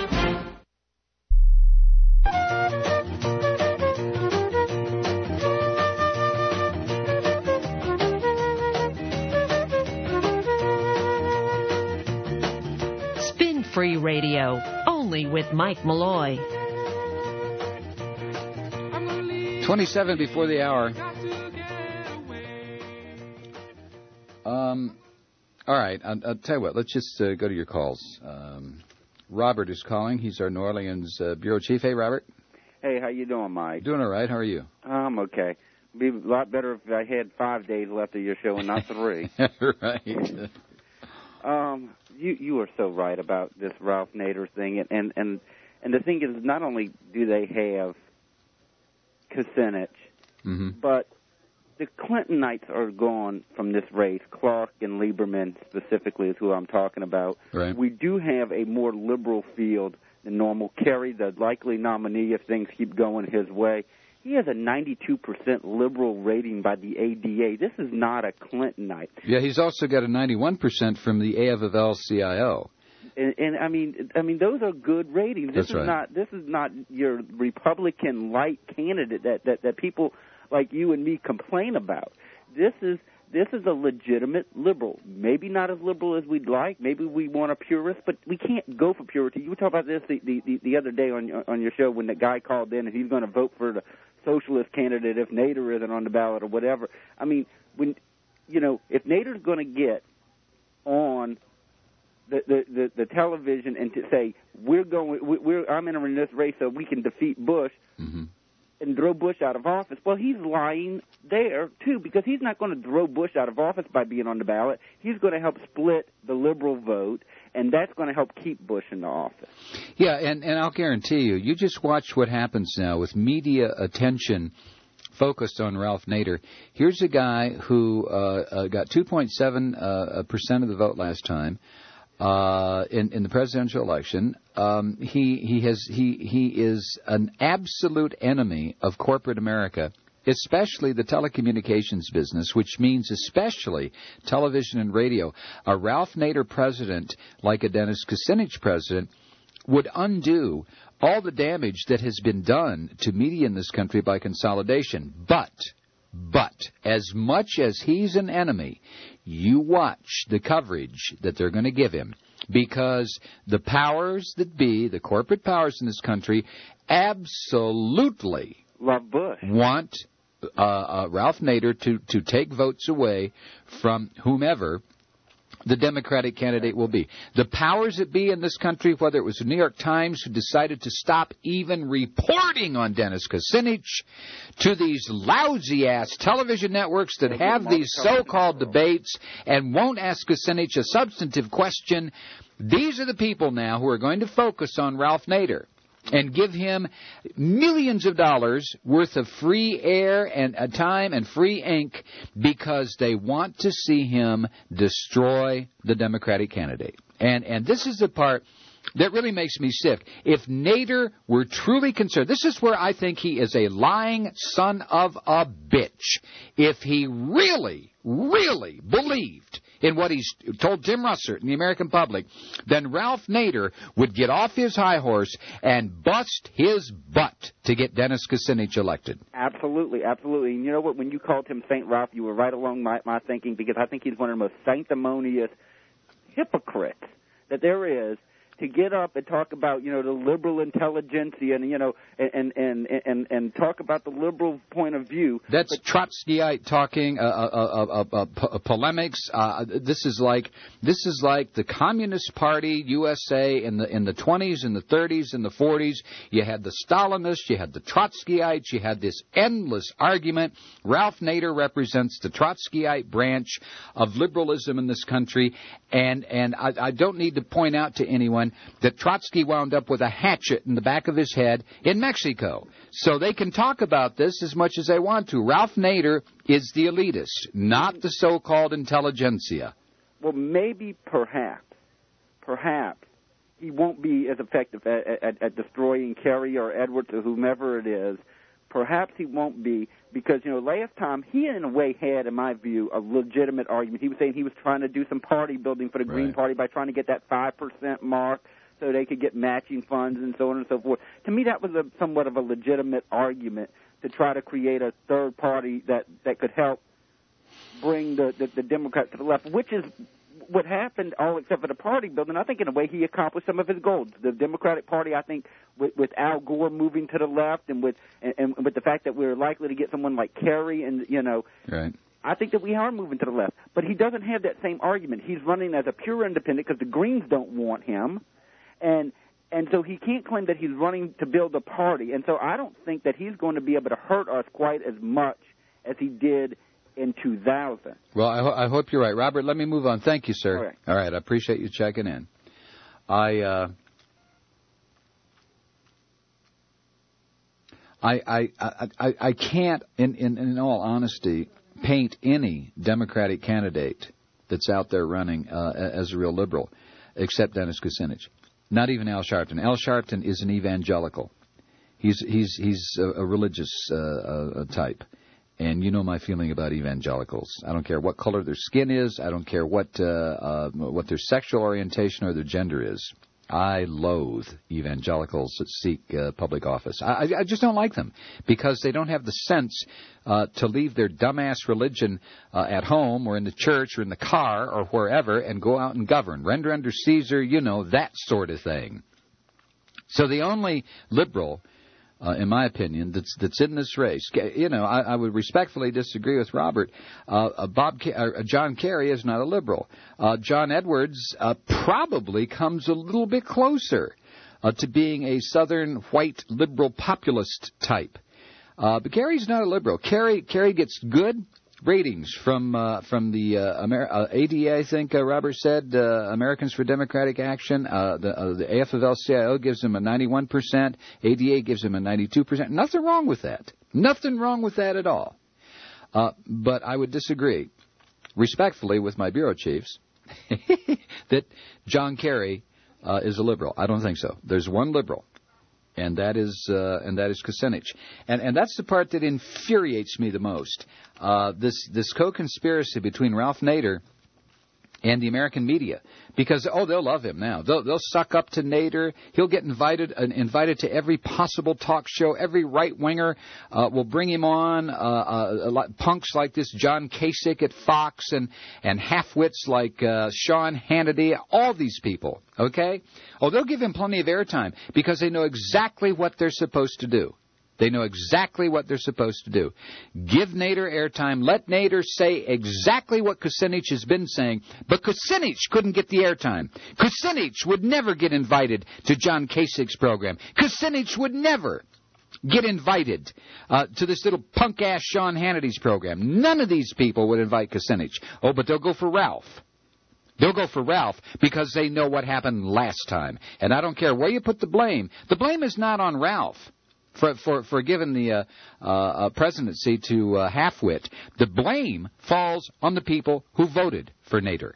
Free Radio, only with Mike Malloy. 27 before the hour. All right, I'll tell you what, let's just go to your calls. Robert is calling. He's our New Orleans bureau chief. Hey, Robert. Hey, how you doing, Mike? Doing all right. How are you? I'm okay. It'd be a lot better if I had 5 days left of your show and not 3. Right. You are so right about this Ralph Nader thing, and the thing is, not only do they have Kucinich, but the Clintonites are gone from this race. Clark and Lieberman specifically is who I'm talking about. Right. We do have a more liberal field than normal. Kerry, the likely nominee if things keep going his way, he has a 92% liberal rating by the ADA. This is not a Clintonite. Yeah, he's also got a 91% from the AFL-CIO. And I mean, those are good ratings. This is not your Republican light candidate that people like you and me complain about. This is a legitimate liberal. Maybe not as liberal as we'd like. Maybe we want a purist, but we can't go for purity. You were talking about this the other day on your show when the guy called in and he's going to vote for the socialist candidate if Nader isn't on the ballot or whatever. I mean, if Nader's going to get on the television and to say I'm entering this race so we can defeat Bush, and throw Bush out of office. Well, he's lying there, too, because he's not going to throw Bush out of office by being on the ballot. He's going to help split the liberal vote, and that's going to help keep Bush in the office. Yeah, and I'll guarantee you, you just watch what happens now with media attention focused on Ralph Nader. Here's a guy who got 2.7% of the vote last time. In the presidential election, he is an absolute enemy of corporate America, especially the telecommunications business, which means especially television and radio. A Ralph Nader president, like a Dennis Kucinich president, would undo all the damage that has been done to media in this country by consolidation. But as much as he's an enemy, you watch the coverage that they're going to give him, because the powers that be, the corporate powers in this country, absolutely love Bush, want Ralph Nader to take votes away from whomever the Democratic candidate will be. The powers that be in this country, whether it was the New York Times who decided to stop even reporting on Dennis Kucinich, to these lousy-ass television networks that have these so-called debates and won't ask Kucinich a substantive question, these are the people now who are going to focus on Ralph Nader and give him millions of dollars worth of free air and time and free ink because they want to see him destroy the Democratic candidate. And this is the part that really makes me sick. If Nader were truly concerned, this is where I think he is a lying son of a bitch. If he really, really believed in what he's told Tim Russert and the American public, then Ralph Nader would get off his high horse and bust his butt to get Dennis Kucinich elected. Absolutely, absolutely. And you know what? When you called him St. Ralph, you were right along my thinking, because I think he's one of the most sanctimonious hypocrites that there is, to get up and talk about, the liberal intelligentsia and talk about the liberal point of view. That's Trotskyite talking, polemics. This is like the Communist Party USA in the 20s and the 30s and the 40s. You had the Stalinists, you had the Trotskyites, you had this endless argument. Ralph Nader represents the Trotskyite branch of liberalism in this country, and I don't need to point out to anyone that Trotsky wound up with a hatchet in the back of his head in Mexico. So they can talk about this as much as they want to. Ralph Nader is the elitist, not the so-called intelligentsia. Well, maybe, perhaps, he won't be as effective at destroying Kerry or Edwards or whomever it is. Perhaps he won't be, because, last time he, in a way, had, in my view, a legitimate argument. He was saying he was trying to do some party building for the Green Party by trying to get that 5% mark so they could get matching funds and so on and so forth. To me, that was somewhat of a legitimate argument to try to create a third party that could help bring the Democrats to the left, which is what happened, all except for the party building. I think, in a way, he accomplished some of his goals. The Democratic Party, I think, with Al Gore moving to the left, and with the fact that we're likely to get someone like Kerry, and Right. I think that we are moving to the left. But he doesn't have that same argument. He's running as a pure independent because the Greens don't want him, and so he can't claim that he's running to build a party. And so I don't think that he's going to be able to hurt us quite as much as he did in 2000. Well, I hope you're right. Robert, let me move on. Thank you, sir. All right. I appreciate you checking in. I can't, in all honesty, paint any Democratic candidate that's out there running as a real liberal, except Dennis Kucinich. Not even Al Sharpton. Al Sharpton is an evangelical. He's a religious type. And you know my feeling about evangelicals. I don't care what color their skin is. I don't care what their sexual orientation or their gender is. I loathe evangelicals that seek public office. I just don't like them because they don't have the sense to leave their dumbass religion at home or in the church or in the car or wherever and go out and govern. Render unto Caesar, that sort of thing. So the only liberal, in my opinion, that's in this race, I would respectfully disagree with Robert. John Kerry is not a liberal. John Edwards probably comes a little bit closer to being a Southern white liberal populist type. But Kerry's not a liberal. Kerry gets good ratings from the ADA, I think Robert said, Americans for Democratic Action. The AFL-CIO gives him a 91%. ADA gives him a 92%. Nothing wrong with that. Nothing wrong with that at all. But I would disagree, respectfully, with my bureau chiefs that John Kerry is a liberal. I don't think so. There's one liberal, and that is Kucinich, and that's the part that infuriates me the most. This co-conspiracy between Ralph Nader and the American media, because they'll love him now. They'll suck up to Nader. He'll get invited to every possible talk show. Every right winger will bring him on. Punks like this John Kasich at Fox and halfwits like Sean Hannity. All these people, okay? They'll give him plenty of airtime because they know exactly what they're supposed to do. They know exactly what they're supposed to do. Give Nader airtime. Let Nader say exactly what Kucinich has been saying. But Kucinich couldn't get the airtime. Kucinich would never get invited to John Kasich's program. Kucinich would never get invited to this little punk-ass Sean Hannity's program. None of these people would invite Kucinich. But they'll go for Ralph. They'll go for Ralph because they know what happened last time. And I don't care where you put the blame. The blame is not on Ralph for giving the presidency to Halfwit. The blame falls on the people who voted for Nader.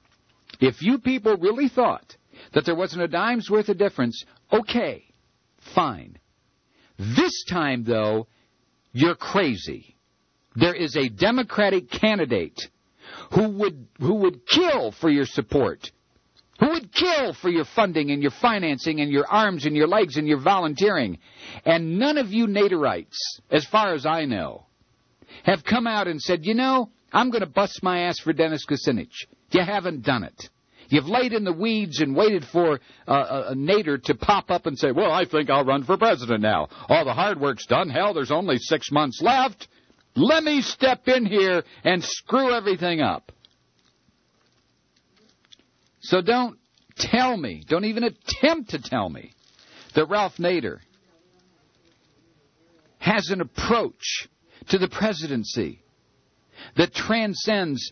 If you people really thought that there wasn't a dime's worth of difference, okay, fine. This time, though, you're crazy. There is a Democratic candidate who would kill for your support, who would kill for your funding and your financing and your arms and your legs and your volunteering. And none of you Naderites, as far as I know, have come out and said, I'm going to bust my ass for Dennis Kucinich. You haven't done it. You've laid in the weeds and waited for Nader to pop up and say, well, I think I'll run for president now. All the hard work's done. Hell, there's only 6 months left. Let me step in here and screw everything up. So don't tell me, don't even attempt to tell me, that Ralph Nader has an approach to the presidency that transcends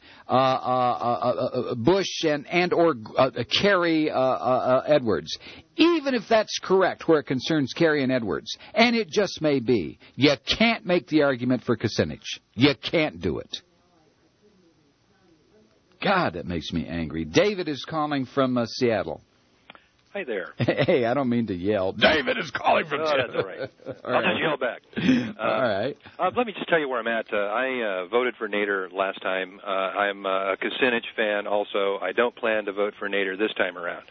Bush and or Kerry Edwards. Even if that's correct where it concerns Kerry and Edwards, and it just may be, you can't make the argument for Kucinich. You can't do it. God, that makes me angry. David is calling from Seattle. Hi there. Hey, I don't mean to yell. David is calling from Seattle. That's all right. I'll just yell back. All right. Let me just tell you where I'm at. I voted for Nader last time. I'm a Kucinich fan also. I don't plan to vote for Nader this time around.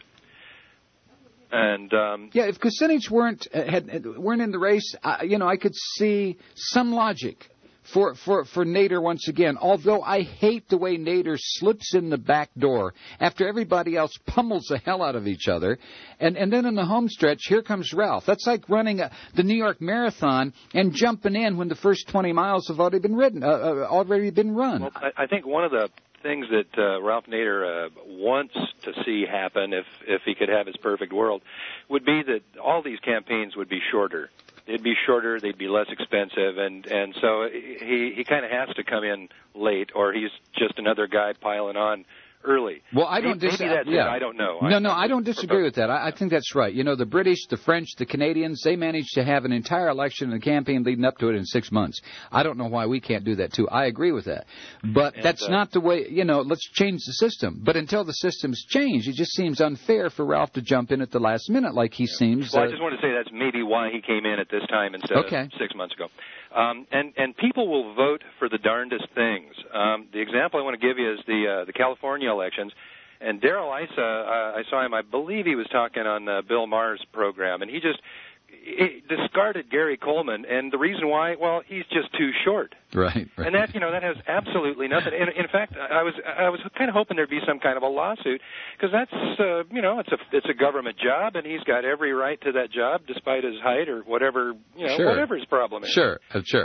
And if Kucinich weren't in the race, I could see some logic for Nader once again, although I hate the way Nader slips in the back door after everybody else pummels the hell out of each other. And then in the home stretch, here comes Ralph. That's like running the New York Marathon and jumping in when the first 20 miles have already been run. Well, I think one of the things that Ralph Nader wants to see happen, if he could have his perfect world, would be that all these campaigns would be shorter. They'd be shorter, they'd be less expensive, and so he kind of has to come in late, or he's just another guy piling on early. Well, I don't disagree. Maybe that's it. I don't know. No, I don't disagree with that. I think that's right. The British, the French, the Canadians, they managed to have an entire election and a campaign leading up to it in 6 months. I don't know why we can't do that, too. I agree with that. But that's not the way, let's change the system. But until the system's changed, it just seems unfair for Ralph to jump in at the last minute like he seems. Well, I just want to say that's maybe why he came in at this time instead of 6 months ago. And people will vote for the darndest things. The example I want to give you is the California elections. And Darrell Issa, I saw him, I believe he was talking on Bill Maher's program, and he discarded Gary Coleman. And the reason why, well, he's just too short. Right. And that, that has absolutely nothing. And in fact, I was kind of hoping there'd be some kind of a lawsuit, because that's, it's a government job, and he's got every right to that job, despite his height or whatever, sure. Whatever his problem is. Sure.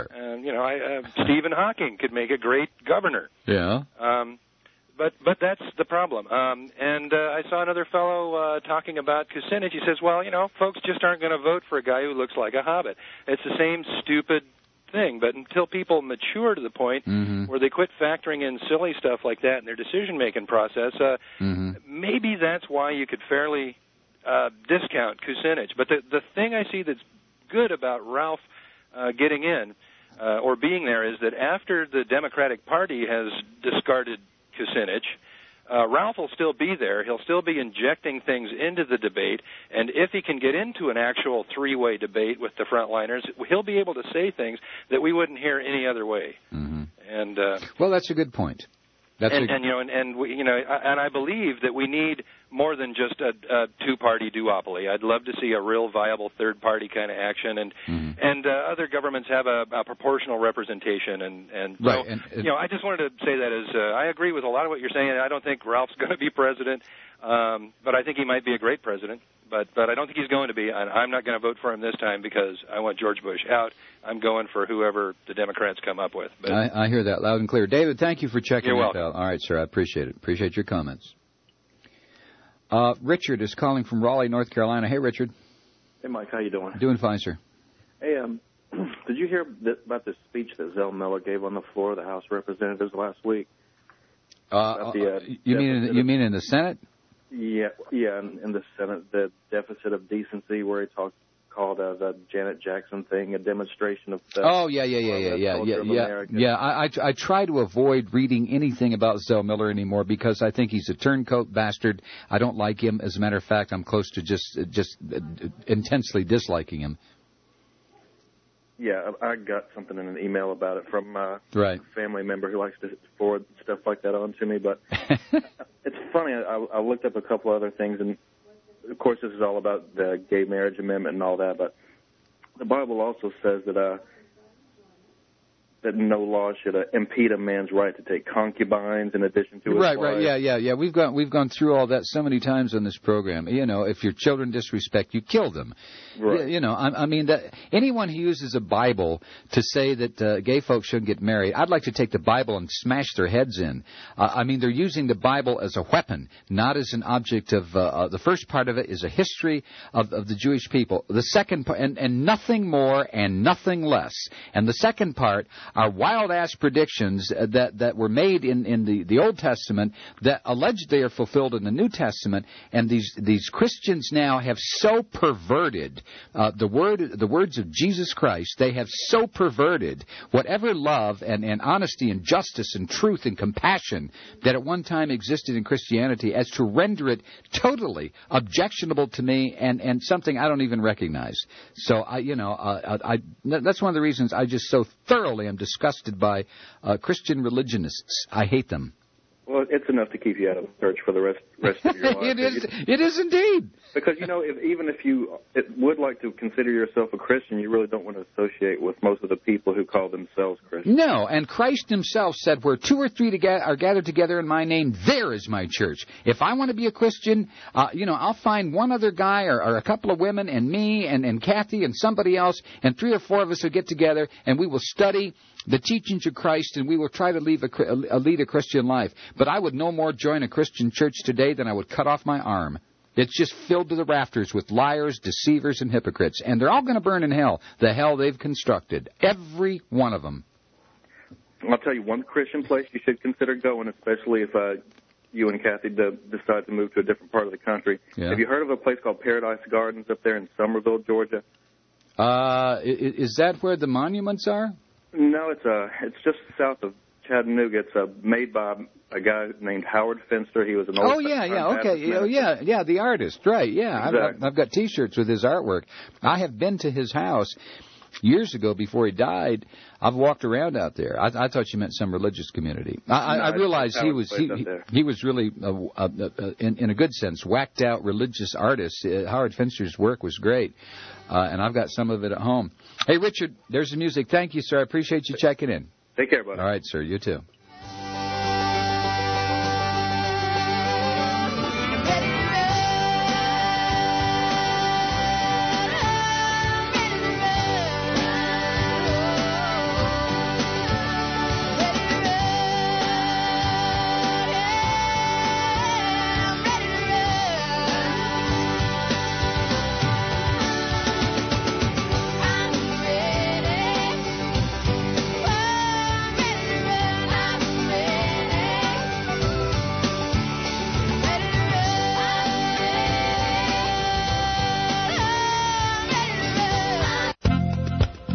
Stephen Hawking could make a great governor. Yeah. But that's the problem. And I saw another fellow talking about Kucinich. He says, well, folks just aren't going to vote for a guy who looks like a hobbit. It's the same stupid thing. But until people mature to the point where they quit factoring in silly stuff like that in their decision-making process, maybe that's why you could fairly discount Kucinich. But the thing I see that's good about Ralph getting in or being there is that after the Democratic Party has discarded Kucinich, Ralph will still be there. He'll still be injecting things into the debate, and if he can get into an actual three-way debate with the frontliners, he'll be able to say things that we wouldn't hear any other way. And well, that's a good point. And I believe that we need more than just a two-party duopoly. I'd love to see a real viable third-party kind of action, and other governments have a proportional representation. And so, I just wanted to say that as I agree with a lot of what you're saying. I don't think Ralph's going to be president, but I think he might be a great president. But I don't think he's going to be. I'm not going to vote for him this time because I want George Bush out. I'm going for whoever the Democrats come up with. But I hear that loud and clear. David, thank you for checking You're that welcome. out. All right, sir, I appreciate it. Appreciate your comments. Richard is calling from Raleigh, North Carolina. Hey, Richard. Hey, Mike, how you doing? Doing fine, sir. Hey, did you hear about the speech that Zell Miller gave on the floor of the House of Representatives last week? You mean in the Senate? Yeah, in the Senate, the deficit of decency, where he called the Janet Jackson thing a demonstration of theft. Oh, yeah. I try to avoid reading anything about Zell Miller anymore because I think he's a turncoat bastard. I don't like him. As a matter of fact, I'm close to just intensely disliking him. Yeah, I got something in an email about it from a family member who likes to forward stuff like that on to me. But it's funny, I looked up a couple other things, and of course this is all about the gay marriage amendment and all that, but the Bible also says that no law should impede a man's right to take concubines in addition to his wife. Right, yeah. We've gone through all that so many times on this program. You know, if your children disrespect you, kill them. Right. You know, I mean, anyone who uses a Bible to say that gay folks shouldn't get married, I'd like to take the Bible and smash their heads in. I mean, they're using the Bible as a weapon, not as an object of. The first part of it is a history of the Jewish people. The second part, and nothing more and nothing less. And the second part are wild-ass predictions that were made in the Old Testament that allegedly are fulfilled in the New Testament, and these Christians now have so perverted the words of Jesus Christ. They have so perverted whatever love and honesty and justice and truth and compassion that at one time existed in Christianity as to render it totally objectionable to me and something I don't even recognize. So that's one of the reasons I just so thoroughly am disgusted by Christian religionists. I hate them. Well, it's enough to keep you out of the church for the rest of your life. It is indeed. Because, even if you would like to consider yourself a Christian, you really don't want to associate with most of the people who call themselves Christians. No, and Christ himself said, where two or three are gathered together in my name, there is my church. If I want to be a Christian, I'll find one other guy or a couple of women and me and Kathy and somebody else, and 3 or 4 of us will get together, and we will study the teachings of Christ, and we will try to lead a Christian life. But I would no more join a Christian church today than I would cut off my arm. It's just filled to the rafters with liars, deceivers, and hypocrites. And they're all going to burn in hell, the hell they've constructed. Every one of them. I'll tell you one Christian place you should consider going, especially if you and Kathy decide to move to a different part of the country. Yeah. Have you heard of a place called Paradise Gardens up there in Somerville, Georgia? Is that where the monuments are? No, it's just south of Chattanooga. It's made by a guy named Howard Finster. He was an old. The artist, right? Yeah, exactly. I've got T-shirts with his artwork. I have been to his house years ago before he died. I've walked around out there. I thought you meant some religious community. I realized he was really in a good sense whacked out religious artist. Howard Finster's work was great, and I've got some of it at home. Hey, Richard, there's the music. Thank you, sir. I appreciate you checking in. Take care, buddy. All right, sir. You too.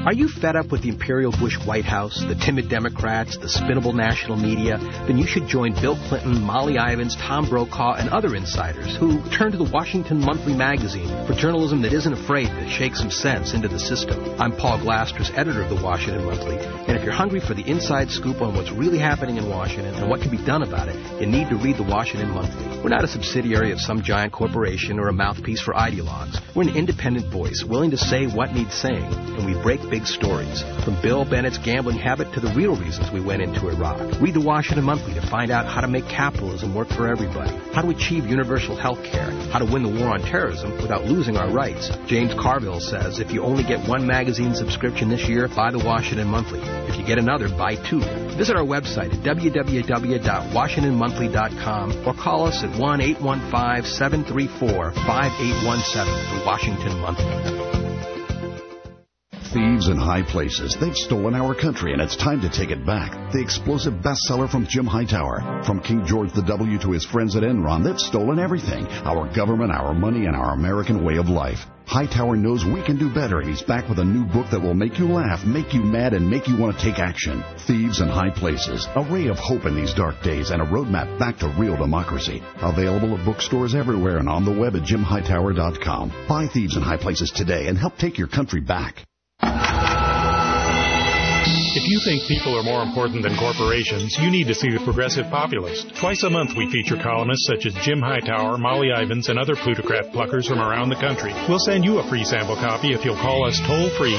Are you fed up with the Imperial Bush White House, the timid Democrats, the spinnable national media? Then you should join Bill Clinton, Molly Ivins, Tom Brokaw, and other insiders who turn to the Washington Monthly magazine for journalism that isn't afraid to shake some sense into the system. I'm Paul Glasters, editor of the Washington Monthly, and if you're hungry for the inside scoop on what's really happening in Washington and what can be done about it, you need to read the Washington Monthly. We're not a subsidiary of some giant corporation or a mouthpiece for ideologues. We're an independent voice, willing to say what needs saying, and we break big stories. From Bill Bennett's gambling habit to the real reasons we went into Iraq. Read the Washington Monthly to find out how to make capitalism work for everybody, how to achieve universal health care, how to win the war on terrorism without losing our rights. James Carville says if you only get one magazine subscription this year, buy the Washington Monthly. If you get another, buy two. Visit our website at www.washingtonmonthly.com or call us at 1-815-734-5817, the Washington Monthly. Thieves in high places. They've stolen our country, and it's time to take it back. The explosive bestseller from Jim Hightower. From King George W. to his friends at Enron, they've stolen everything. Our government, our money, and our American way of life. Hightower knows we can do better, and he's back with a new book that will make you laugh, make you mad, and make you want to take action. Thieves in High Places. A ray of hope in these dark days and a roadmap back to real democracy. Available at bookstores everywhere and on the web at jimhightower.com. Buy Thieves in High Places today and help take your country back. If you think people are more important than corporations, you need to see The Progressive Populist. Twice a month we feature columnists such as Jim Hightower, Molly Ivins, and other plutocrat pluckers from around the country. We'll send you a free sample copy if you'll call us toll-free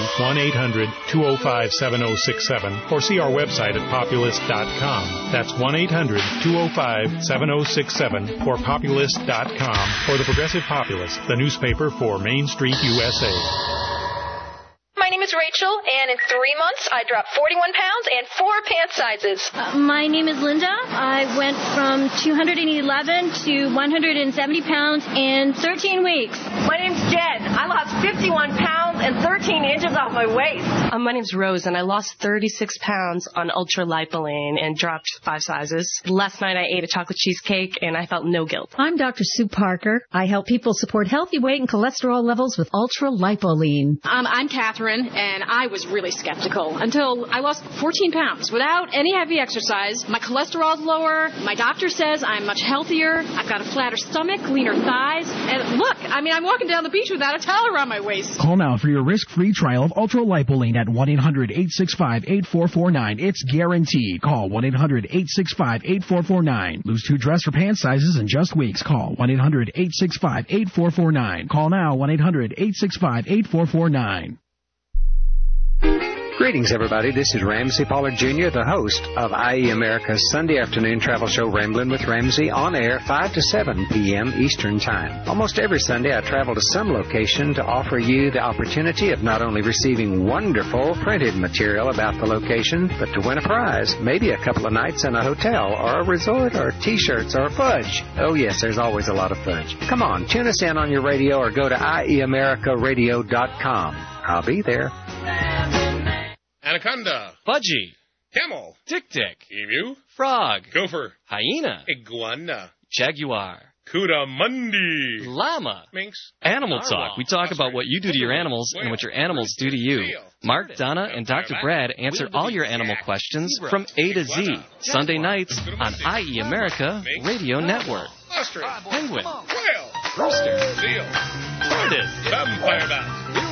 1-800-205-7067 or see our website at populist.com. That's 1-800-205-7067 or populist.com for The Progressive Populist, the newspaper for Main Street, USA. My name is Rachel, and in 3 months, I dropped 41 pounds and 4 pant sizes. My name is Linda. I went from 211 to 170 pounds in 13 weeks. My name's Jen. I lost 51 pounds and 13 inches off my waist. My name's Rose, and I lost 36 pounds on ultra-lipoline and dropped 5 sizes. Last night, I ate a chocolate cheesecake, and I felt no guilt. I'm Dr. Sue Parker. I help people support healthy weight and cholesterol levels with ultra-lipoline. I'm Catherine, and I was really skeptical until I lost 14 pounds without any heavy exercise. My cholesterol's lower. My doctor says I'm much healthier. I've got a flatter stomach, leaner thighs. And look, I'm walking down the beach without a towel around my waist. Call now for your risk-free trial of Ultra-Lipoline at 1-800-865-8449. It's guaranteed. Call 1-800-865-8449. Lose 2 dress or pant sizes in just weeks. Call 1-800-865-8449. Call now 1-800-865-8449. Greetings, everybody. This is Ramsey Pollard Jr., the host of IE America's Sunday afternoon travel show, Ramblin' with Ramsey, on air 5 to 7 p.m. Eastern Time. Almost every Sunday, I travel to some location to offer you the opportunity of not only receiving wonderful printed material about the location, but to win a prize, maybe a couple of nights in a hotel or a resort or T-shirts or fudge. Oh, yes, there's always a lot of fudge. Come on, tune us in on your radio or go to ieamericaradio.com. I'll be there. Anaconda. Fudgy. Camel. Tick-tick. Emu. Frog. Gopher. Hyena. Iguana. Jaguar. Coatimundi. Llama. Minx. Animal Narwhal. Talk. We talk about what you do to your animals and what your animals do to you. Mark, Donna, and Dr. Brad answer all your animal questions from A to Z. Sunday nights on IE America Radio Network. Ostrich. Penguin. Whale. Rooster. Seal. Tortoise. Vampire bat.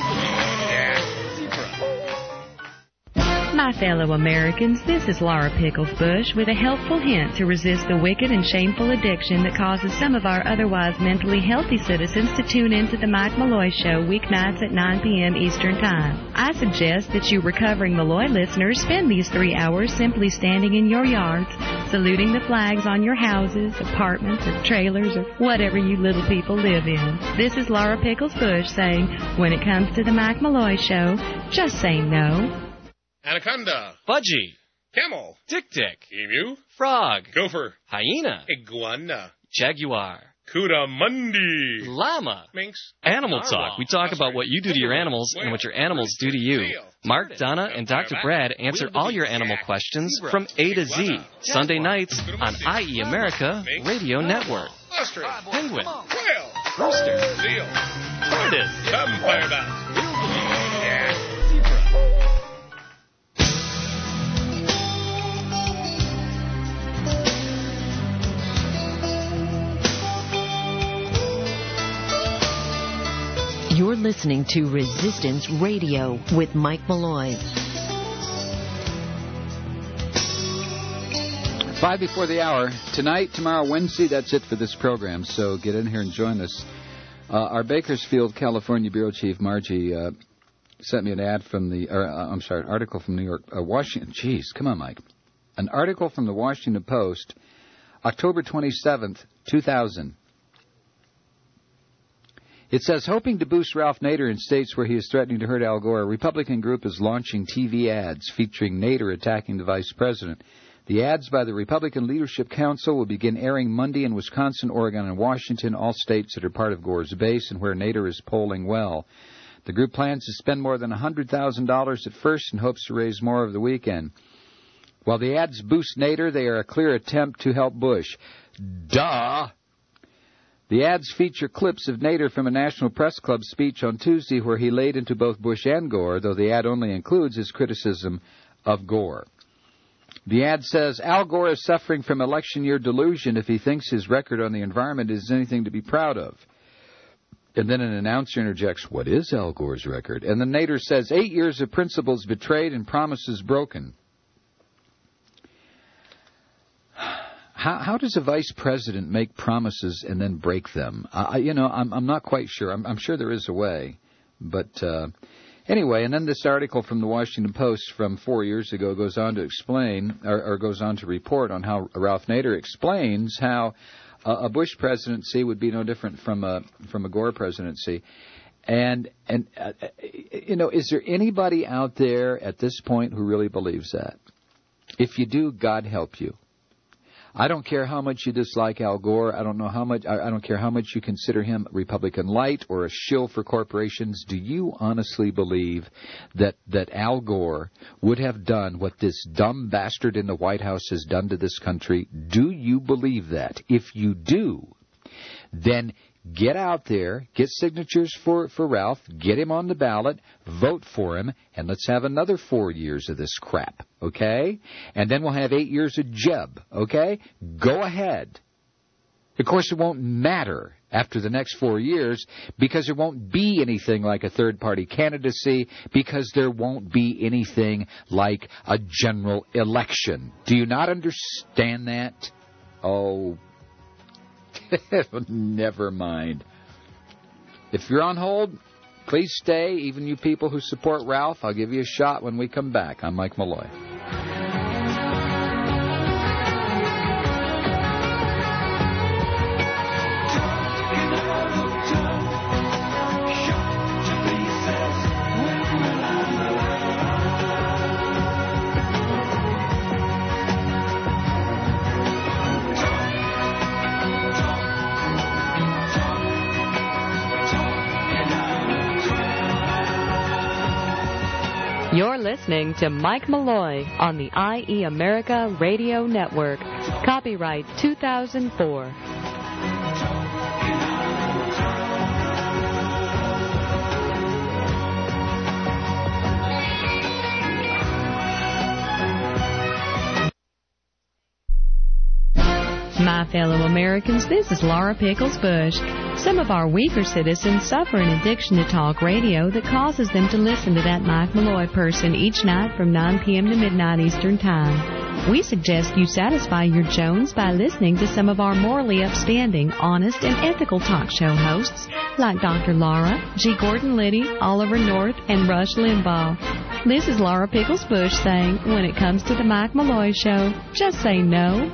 My fellow Americans, this is Laura Pickles Bush with a helpful hint to resist the wicked and shameful addiction that causes some of our otherwise mentally healthy citizens to tune into the Mike Malloy Show weeknights at 9 p.m. Eastern Time. I suggest that you recovering Malloy listeners spend these 3 hours simply standing in your yards, saluting the flags on your houses, apartments, or trailers, or whatever you little people live in. This is Laura Pickles Bush saying, when it comes to the Mike Malloy Show, just say no. Anaconda. Fudgy. Camel. Tick-tick. Emu. Frog. Gopher. Hyena. Iguana. Jaguar. Coatimundi. Llama. Minx. Animal Narwhal. Talk. We talk about what you do to your animals and what your animals do to you. Mark, Donna, and Dr. Brad answer all your animal questions from A to Z. Sunday nights on IE America Radio Network. Ostrich. Penguin. Whale. Rooster. Seal. Tortoise. Vampire bat. listening to Resistance Radio with Mike Malloy. 5 before the hour. Tonight, tomorrow, Wednesday, that's it for this program, so get in here and join us. Our Bakersfield, California Bureau Chief, Margie, sent me an ad from an article from New York, Washington. Jeez, come on, Mike. An article from the Washington Post, October 27th, 2000. It says, hoping to boost Ralph Nader in states where he is threatening to hurt Al Gore, a Republican group is launching TV ads featuring Nader attacking the vice president. The ads by the Republican Leadership Council will begin airing Monday in Wisconsin, Oregon, and Washington, all states that are part of Gore's base and where Nader is polling well. The group plans to spend more than $100,000 at first and hopes to raise more over the weekend. While the ads boost Nader, they are a clear attempt to help Bush. Duh! The ads feature clips of Nader from a National Press Club speech on Tuesday where he laid into both Bush and Gore, though the ad only includes his criticism of Gore. The ad says, Al Gore is suffering from election year delusion if he thinks his record on the environment is anything to be proud of. And then an announcer interjects, what is Al Gore's record? And then Nader says, 8 years of principles betrayed and promises broken. How does a vice president make promises and then break them? I'm not quite sure. I'm sure there is a way. But anyway, and then this article from the Washington Post from 4 years ago goes on to explain, or goes on to report on how Ralph Nader explains how a Bush presidency would be no different from a Gore presidency. And is there anybody out there at this point who really believes that? If you do, God help you. I don't care how much you dislike Al Gore. I don't care how much you consider him Republican light or a shill for corporations. Do you honestly believe that Al Gore would have done what this dumb bastard in the White House has done to this country? Do you believe that? If you do, then get out there, get signatures for Ralph, get him on the ballot, vote for him, and let's have another 4 years of this crap, okay? And then we'll have 8 years of Jeb, okay? Go ahead. Of course, it won't matter after the next 4 years because there won't be anything like a third-party candidacy because there won't be anything like a general election. Do you not understand that? Oh, never mind. If you're on hold, please stay. Even you people who support Ralph, I'll give you a shot when we come back. I'm Mike Malloy. You're listening to Mike Malloy on the IE America Radio Network. Copyright 2004. My fellow Americans, this is Laura Pickles Bush. Some of our weaker citizens suffer an addiction to talk radio that causes them to listen to that Mike Malloy person each night from 9 p.m. to midnight Eastern Time. We suggest you satisfy your Jones by listening to some of our morally upstanding, honest, and ethical talk show hosts like Dr. Laura, G. Gordon Liddy, Oliver North, and Rush Limbaugh. This is Laura Pickles Bush saying, when it comes to the Mike Malloy Show, just say no.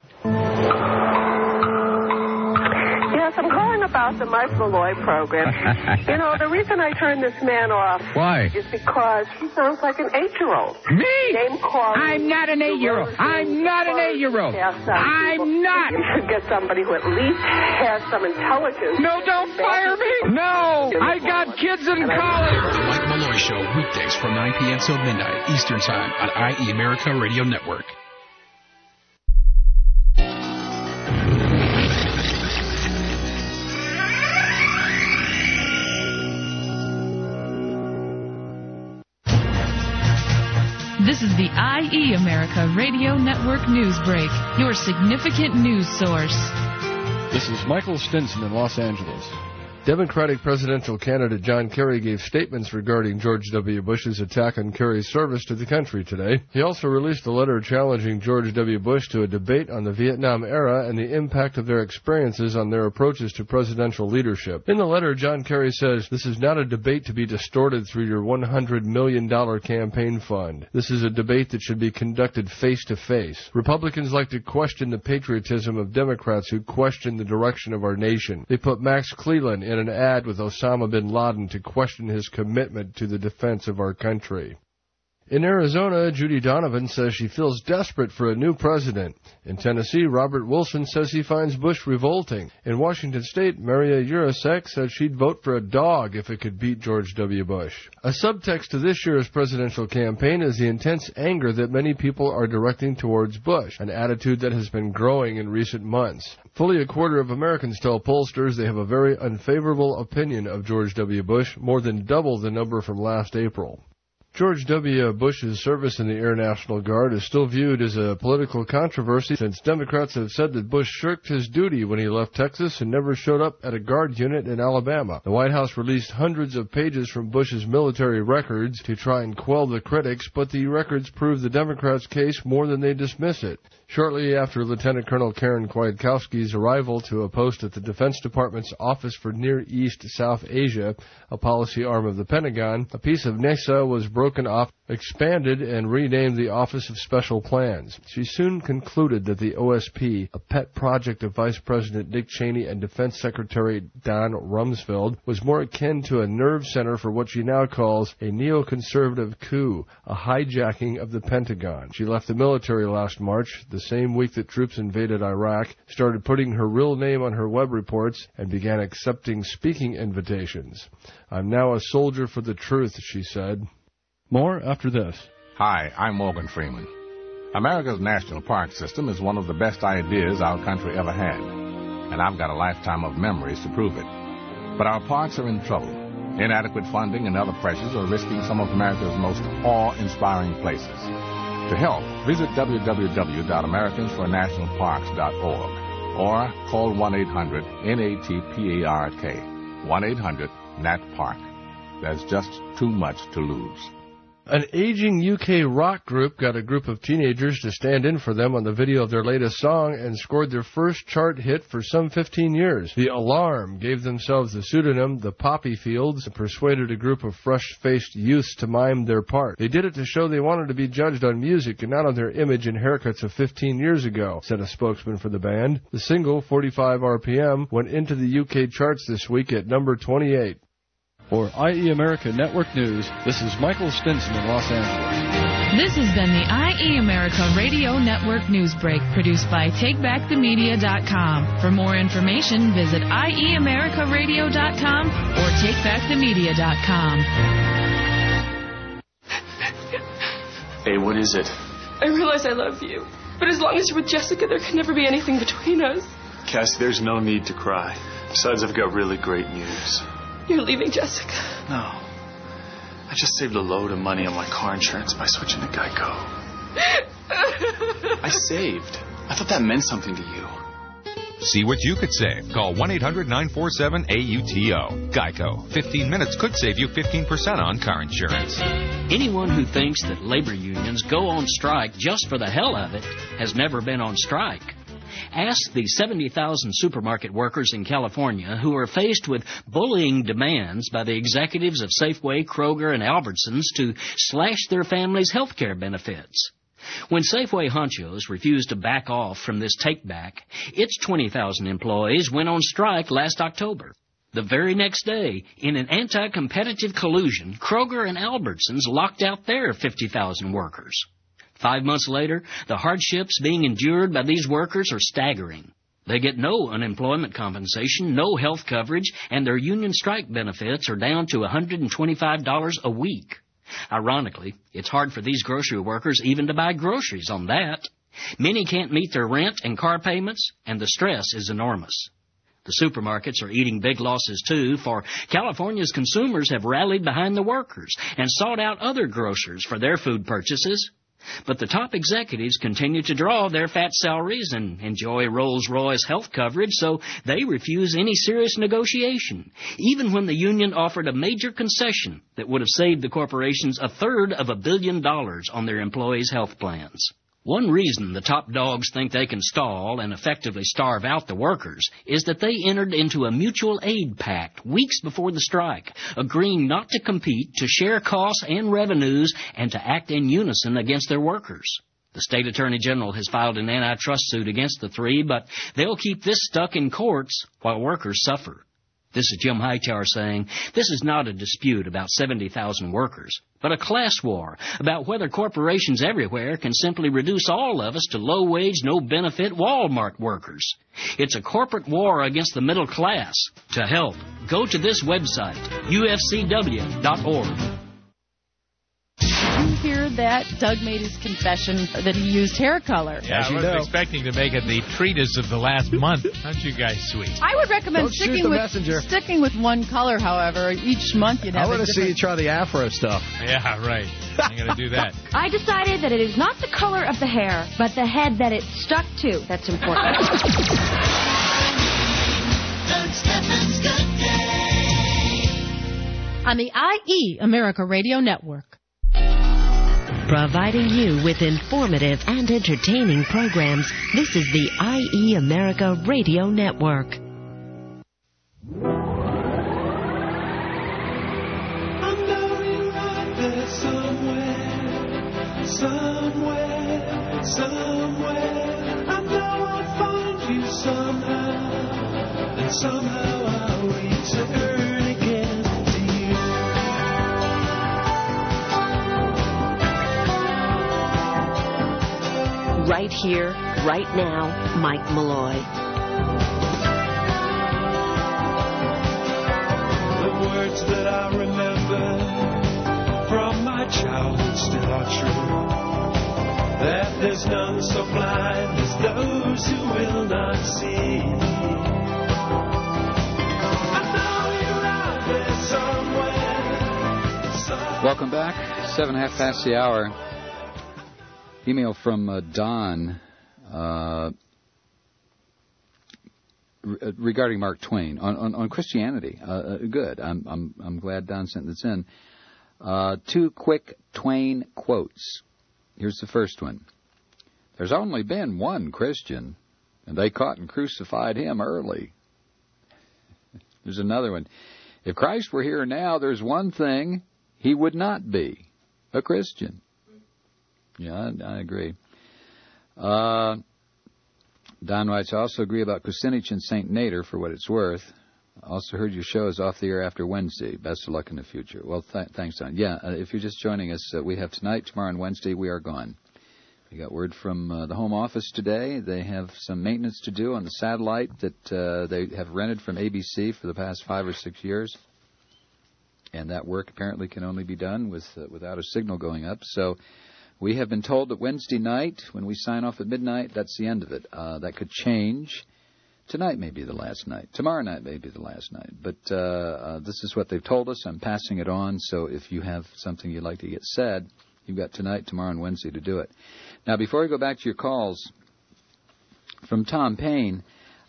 Yes, I'm calling about the Mike Malloy program. You know, the reason I turned this man off is because he sounds like an 8-year-old. Me? Name-calling. I'm not an 8-year-old. I'm not an 8-year-old. I'm not. You should get somebody who at least has some intelligence. No, don't fire me. No, I got kids in college. The Mike Malloy Show, weekdays from 9 p.m. till midnight Eastern Time on IE America Radio Network. This is the IE America Radio Network News Break, your significant news source. This is Michael Stinson in Los Angeles. Democratic presidential candidate John Kerry gave statements regarding George W. Bush's attack on Kerry's service to the country today. He also released a letter challenging George W. Bush to a debate on the Vietnam era and the impact of their experiences on their approaches to presidential leadership. In the letter, John Kerry says, "This is not a debate to be distorted through your $100 million campaign fund. This is a debate that should be conducted face-to-face. Republicans like to question the patriotism of Democrats who question the direction of our nation. They put Max Cleland in an ad with Osama bin Laden to question his commitment to the defense of our country." In Arizona, Judy Donovan says she feels desperate for a new president. In Tennessee, Robert Wilson says he finds Bush revolting. In Washington State, Maria Jurasek says she'd vote for a dog if it could beat George W. Bush. A subtext to this year's presidential campaign is the intense anger that many people are directing towards Bush, an attitude that has been growing in recent months. Fully a quarter of Americans tell pollsters they have a very unfavorable opinion of George W. Bush, more than double the number from last April. George W. Bush's service in the Air National Guard is still viewed as a political controversy since Democrats have said that Bush shirked his duty when he left Texas and never showed up at a Guard unit in Alabama. The White House released hundreds of pages from Bush's military records to try and quell the critics, but the records prove the Democrats' case more than they dismiss it. Shortly after Lieutenant Colonel Karen Kwiatkowski's arrival to a post at the Defense Department's Office for Near East South Asia, a policy arm of the Pentagon, a piece of NESA was broken off, expanded, and renamed the Office of Special Plans. She soon concluded that the OSP, a pet project of Vice President Dick Cheney and Defense Secretary Don Rumsfeld, was more akin to a nerve center for what she now calls a neoconservative coup, a hijacking of the Pentagon. She left the military last March, the same week that troops invaded Iraq, started putting her real name on her web reports, and began accepting speaking invitations. "I'm now a soldier for the truth," she said. More after this. Hi, I'm Morgan Freeman. America's national park system is one of the best ideas our country ever had, and I've got a lifetime of memories to prove it. But our parks are in trouble. Inadequate funding and other pressures are risking some of America's most awe-inspiring places. To help, visit www.americansfornationalparks.org or call 1-800-NATPARK, 1-800-NAT-PARK. There's just too much to lose. An aging UK rock group got a group of teenagers to stand in for them on the video of their latest song and scored their first chart hit for some 15 years. The Alarm gave themselves the pseudonym The Poppy Fields and persuaded a group of fresh-faced youths to mime their part. They did it to show they wanted to be judged on music and not on their image and haircuts of 15 years ago, said a spokesman for the band. The single, 45 RPM, went into the UK charts this week at number 28. For IE America Network News, this is Michael Stinson in Los Angeles. This has been the IE America Radio Network News Break, produced by TakeBackTheMedia.com. For more information, visit IEAmericaRadio.com or TakeBackTheMedia.com. Hey, what is it? I realize I love you, but as long as you're with Jessica, there can never be anything between us. Cassie, there's no need to cry. Besides, I've got really great news. You're leaving Jessica. No. I just saved a load of money on my car insurance by switching to Geico. I saved. I thought that meant something to you. See what you could save. Call 1-800-947-AUTO. Geico. 15 minutes could save you 15% on car insurance. Anyone who thinks that labor unions go on strike just for the hell of it has never been on strike. Ask the 70,000 supermarket workers in California who are faced with bullying demands by the executives of Safeway, Kroger, and Albertsons to slash their families' health care benefits. When Safeway honchos refused to back off from this take-back, its 20,000 employees went on strike last October. The very next day, in an anti-competitive collusion, Kroger and Albertsons locked out their 50,000 workers. 5 months later, the hardships being endured by these workers are staggering. They get no unemployment compensation, no health coverage, and their union strike benefits are down to $125 a week. Ironically, it's hard for these grocery workers even to buy groceries on that. Many can't meet their rent and car payments, and the stress is enormous. The supermarkets are eating big losses, too, for California's consumers have rallied behind the workers and sought out other grocers for their food purchases. But the top executives continue to draw their fat salaries and enjoy Rolls-Royce health coverage, so they refuse any serious negotiation, even when the union offered a major concession that would have saved the corporations $333 billion on their employees' health plans. One reason the top dogs think they can stall and effectively starve out the workers is that they entered into a mutual aid pact weeks before the strike, agreeing not to compete, to share costs and revenues, and to act in unison against their workers. The state attorney general has filed an antitrust suit against the three, but they'll keep this stuck in courts while workers suffer. This is Jim Hightower saying, this is not a dispute about 70,000 workers, but a class war about whether corporations everywhere can simply reduce all of us to low-wage, no-benefit Walmart workers. It's a corporate war against the middle class. To help, go to this website, ufcw.org. You hear that? Doug made his confession that he used hair color. Yeah, I was expecting to make it the treatise of the last month. Aren't you guys sweet? I would recommend sticking with one color, however. Each month you'd have I want to see you try the afro stuff. Yeah, right. I'm going to do that. I decided that it is not the color of the hair, but the head that it's stuck to that's important. Doug Steffens Good Day. On the IE America Radio Network. Providing you with informative and entertaining programs, this is the IE America Radio Network. I know you're out there somewhere. I know I'll find you somehow, and somehow I'll return again to you. Right here, right now, Mike Malloy. The words that I remember from my childhood still are true. That there's none so blind as those who will not see. I know you're out there somewhere. Welcome back. 7:30 past the hour. Email from Don regarding Mark Twain on Christianity. Good. I'm glad Don sent this in. 2 quick Twain quotes. Here's the first one. There's only been one Christian, and they caught and crucified him early. There's another one. If Christ were here now, there's one thing he would not be: a Christian. Yeah, I agree. Don writes, I also agree about Kucinich and St. Nader for what it's worth. Also heard your show is off the air after Wednesday. Best of luck in the future. Well, thanks, Don. Yeah, if you're just joining us, we have tonight, tomorrow, and Wednesday. We are gone. We got word from the Home Office today. They have some maintenance to do on the satellite that they have rented from ABC for the past 5 or 6 years. And that work apparently can only be done without a signal going up. So we have been told that Wednesday night, when we sign off at midnight, that's the end of it. That could change. Tonight may be the last night. Tomorrow night may be the last night. But this is what they've told us. I'm passing it on. So if you have something you'd like to get said, you've got tonight, tomorrow, and Wednesday to do it. Now, before we go back to your calls, from Tom Payne,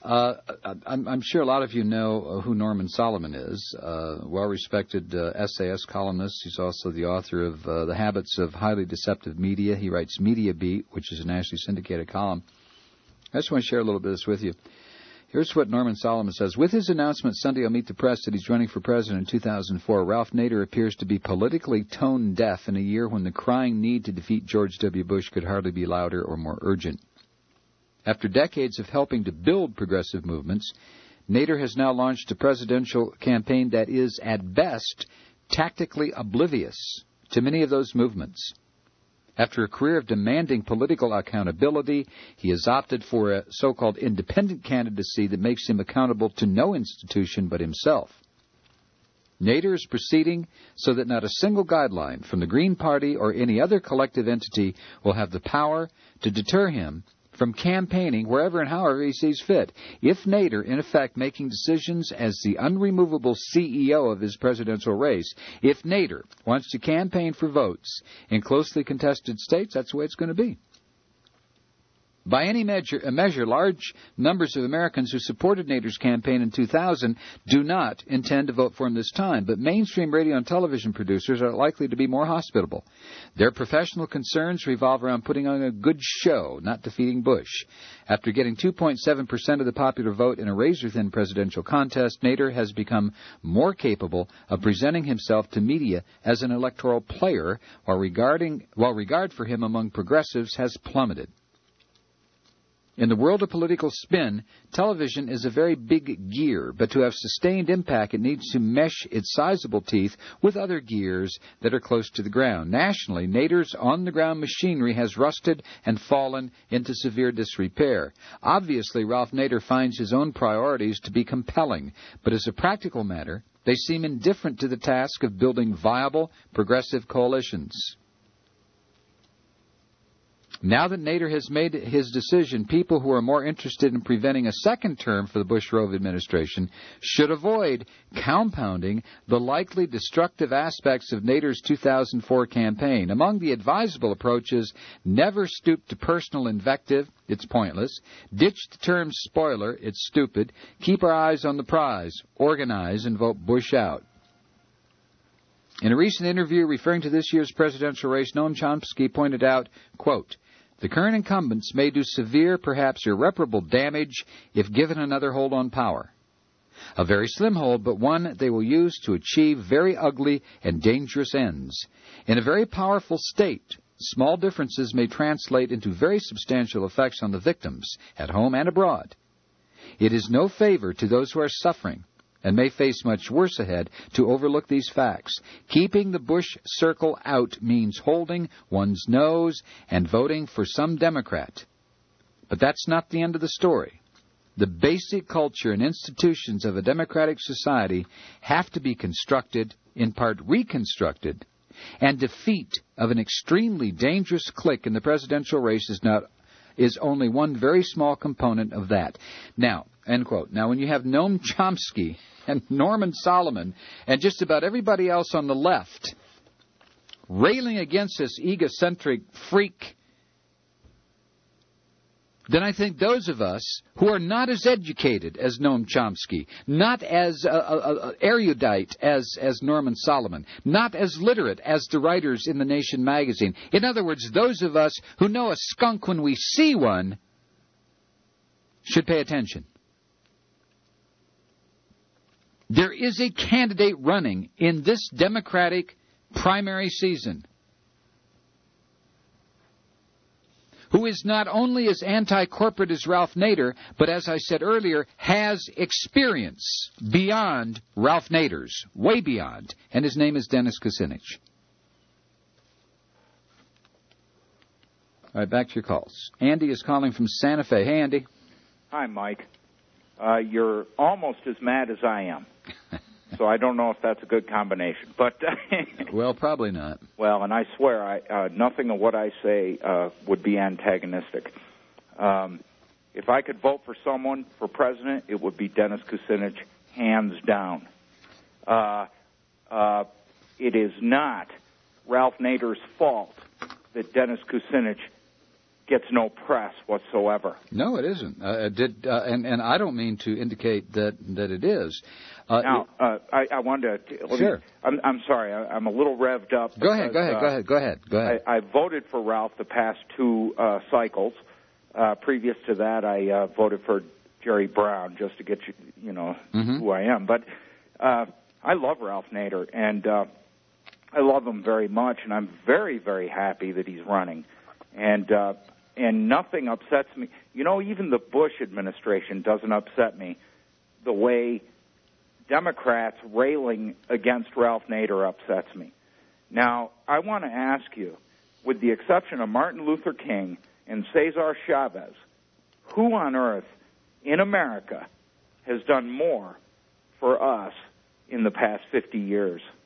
I'm sure a lot of you know who Norman Solomon is, well-respected essayist, columnist. He's also the author of The Habits of Highly Deceptive Media. He writes Media Beat, which is a nationally syndicated column. I just want to share a little bit of this with you. Here's what Norman Solomon says. With his announcement Sunday on Meet the Press that he's running for president in 2004, Ralph Nader appears to be politically tone-deaf in a year when the crying need to defeat George W. Bush could hardly be louder or more urgent. After decades of helping to build progressive movements, Nader has now launched a presidential campaign that is, at best, tactically oblivious to many of those movements. After a career of demanding political accountability, he has opted for a so-called independent candidacy that makes him accountable to no institution but himself. Nader is proceeding so that not a single guideline from the Green Party or any other collective entity will have the power to deter him from campaigning wherever and however he sees fit. If Nader, in effect, making decisions as the unremovable CEO of his presidential race, if Nader wants to campaign for votes in closely contested states, that's the way it's going to be. By any measure, large numbers of Americans who supported Nader's campaign in 2000 do not intend to vote for him this time, but mainstream radio and television producers are likely to be more hospitable. Their professional concerns revolve around putting on a good show, not defeating Bush. After getting 2.7% of the popular vote in a razor-thin presidential contest, Nader has become more capable of presenting himself to media as an electoral player, while regard for him among progressives has plummeted. In the world of political spin, television is a very big gear, but to have sustained impact, it needs to mesh its sizable teeth with other gears that are close to the ground. Nationally, Nader's on-the-ground machinery has rusted and fallen into severe disrepair. Obviously, Ralph Nader finds his own priorities to be compelling, but as a practical matter, they seem indifferent to the task of building viable, progressive coalitions. Now that Nader has made his decision, people who are more interested in preventing a second term for the Bush-Rove administration should avoid compounding the likely destructive aspects of Nader's 2004 campaign. Among the advisable approaches, never stoop to personal invective, it's pointless. Ditch the term spoiler, it's stupid. Keep our eyes on the prize. Organize and vote Bush out. In a recent interview referring to this year's presidential race, Noam Chomsky pointed out, quote, "The current incumbents may do severe, perhaps irreparable damage if given another hold on power. A very slim hold, but one they will use to achieve very ugly and dangerous ends. In a very powerful state, small differences may translate into very substantial effects on the victims, at home and abroad. It is no favor to those who are suffering, and may face much worse ahead, to overlook these facts. Keeping the Bush circle out means holding one's nose and voting for some Democrat. But that's not the end of the story. The basic culture and institutions of a democratic society have to be constructed, in part reconstructed, and defeat of an extremely dangerous clique in the presidential race is only one very small component of that." Now, end quote. Now, when you have Noam Chomsky and Norman Solomon and just about everybody else on the left railing against this egocentric freak, then I think those of us who are not as educated as Noam Chomsky, not as erudite as Norman Solomon, not as literate as the writers in The Nation magazine, in other words, those of us who know a skunk when we see one, should pay attention. There is a candidate running in this Democratic primary season who is not only as anti-corporate as Ralph Nader, but as I said earlier, has experience beyond Ralph Nader's, way beyond, and his name is Dennis Kucinich. All right, back to your calls. Andy is calling from Santa Fe. Hey, Andy. Hi, Mike. You're almost as mad as I am, so I don't know if that's a good combination. But well, probably not. Well, and I swear, nothing of what I say would be antagonistic. If I could vote for someone for president, it would be Dennis Kucinich, hands down. It is not Ralph Nader's fault that Dennis Kucinich gets no press whatsoever. No, it isn't. And I don't mean to indicate that it is. Now, I wanted to... Sure. I'm sorry. I'm a little revved up. Go ahead. I voted for Ralph the past two cycles. Previous to that, I voted for Jerry Brown, just to get you know who I am. But I love Ralph Nader, and I love him very much, and I'm very, very happy that he's running. And nothing upsets me. You know, even the Bush administration doesn't upset me the way Democrats railing against Ralph Nader upsets me. Now, I want to ask you, with the exception of Martin Luther King and Cesar Chavez, who on earth in America has done more for us in the past 50 years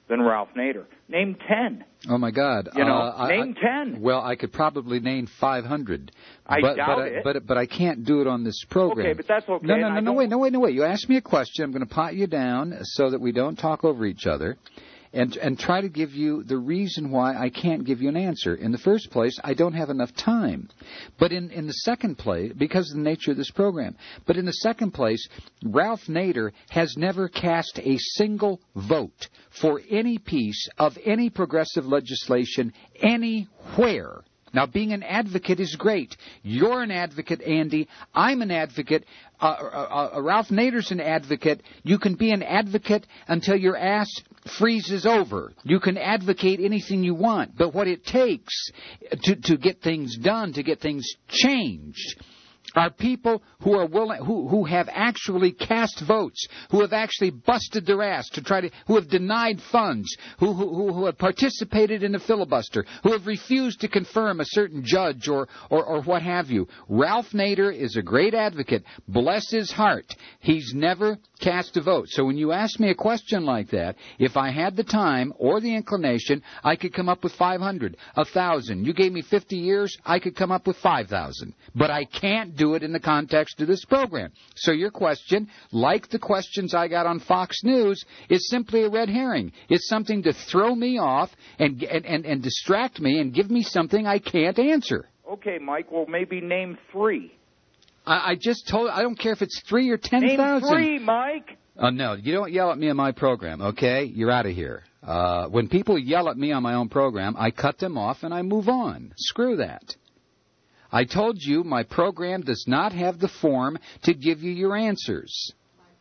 than Ralph Nader. Name 10. Oh, my God. Name 10. Well, I could probably name 500. I doubt it. But I can't do it on this program. Okay, but that's okay. No, wait. You asked me a question. I'm going to pot you down so that we don't talk over each other. And try to give you the reason why I can't give you an answer. In the first place, I don't have enough time. But in the second place, because of the nature of this program, but in the second place, Ralph Nader has never cast a single vote for any piece of any progressive legislation anywhere. Now, being an advocate is great. You're an advocate, Andy. I'm an advocate. Ralph Nader's an advocate. You can be an advocate until your ass freezes over. You can advocate anything you want. But what it takes to get things done, to get things changed, are people who are willing, who have actually cast votes, who have actually busted their ass to try to, who have denied funds, who have participated in a filibuster, who have refused to confirm a certain judge or what have you. Ralph Nader is a great advocate. Bless his heart. He's never cast a vote. So when you ask me a question like that, if I had the time or the inclination, I could come up with 500, 1,000. You gave me 50 years, I could come up with 5,000. But I can't do it in the context of this program. So your question, like the questions I got on Fox News, is simply a red herring. It's something to throw me off and distract me and give me something I can't answer. Okay, Mike, well, maybe name 3. I just told. I don't care if it's 3 or 10,000. Name 3, Mike. No, you don't yell at me on my program, okay? You're out of here. When people yell at me on my own program, I cut them off and I move on. Screw that. I told you my program does not have the form to give you your answers.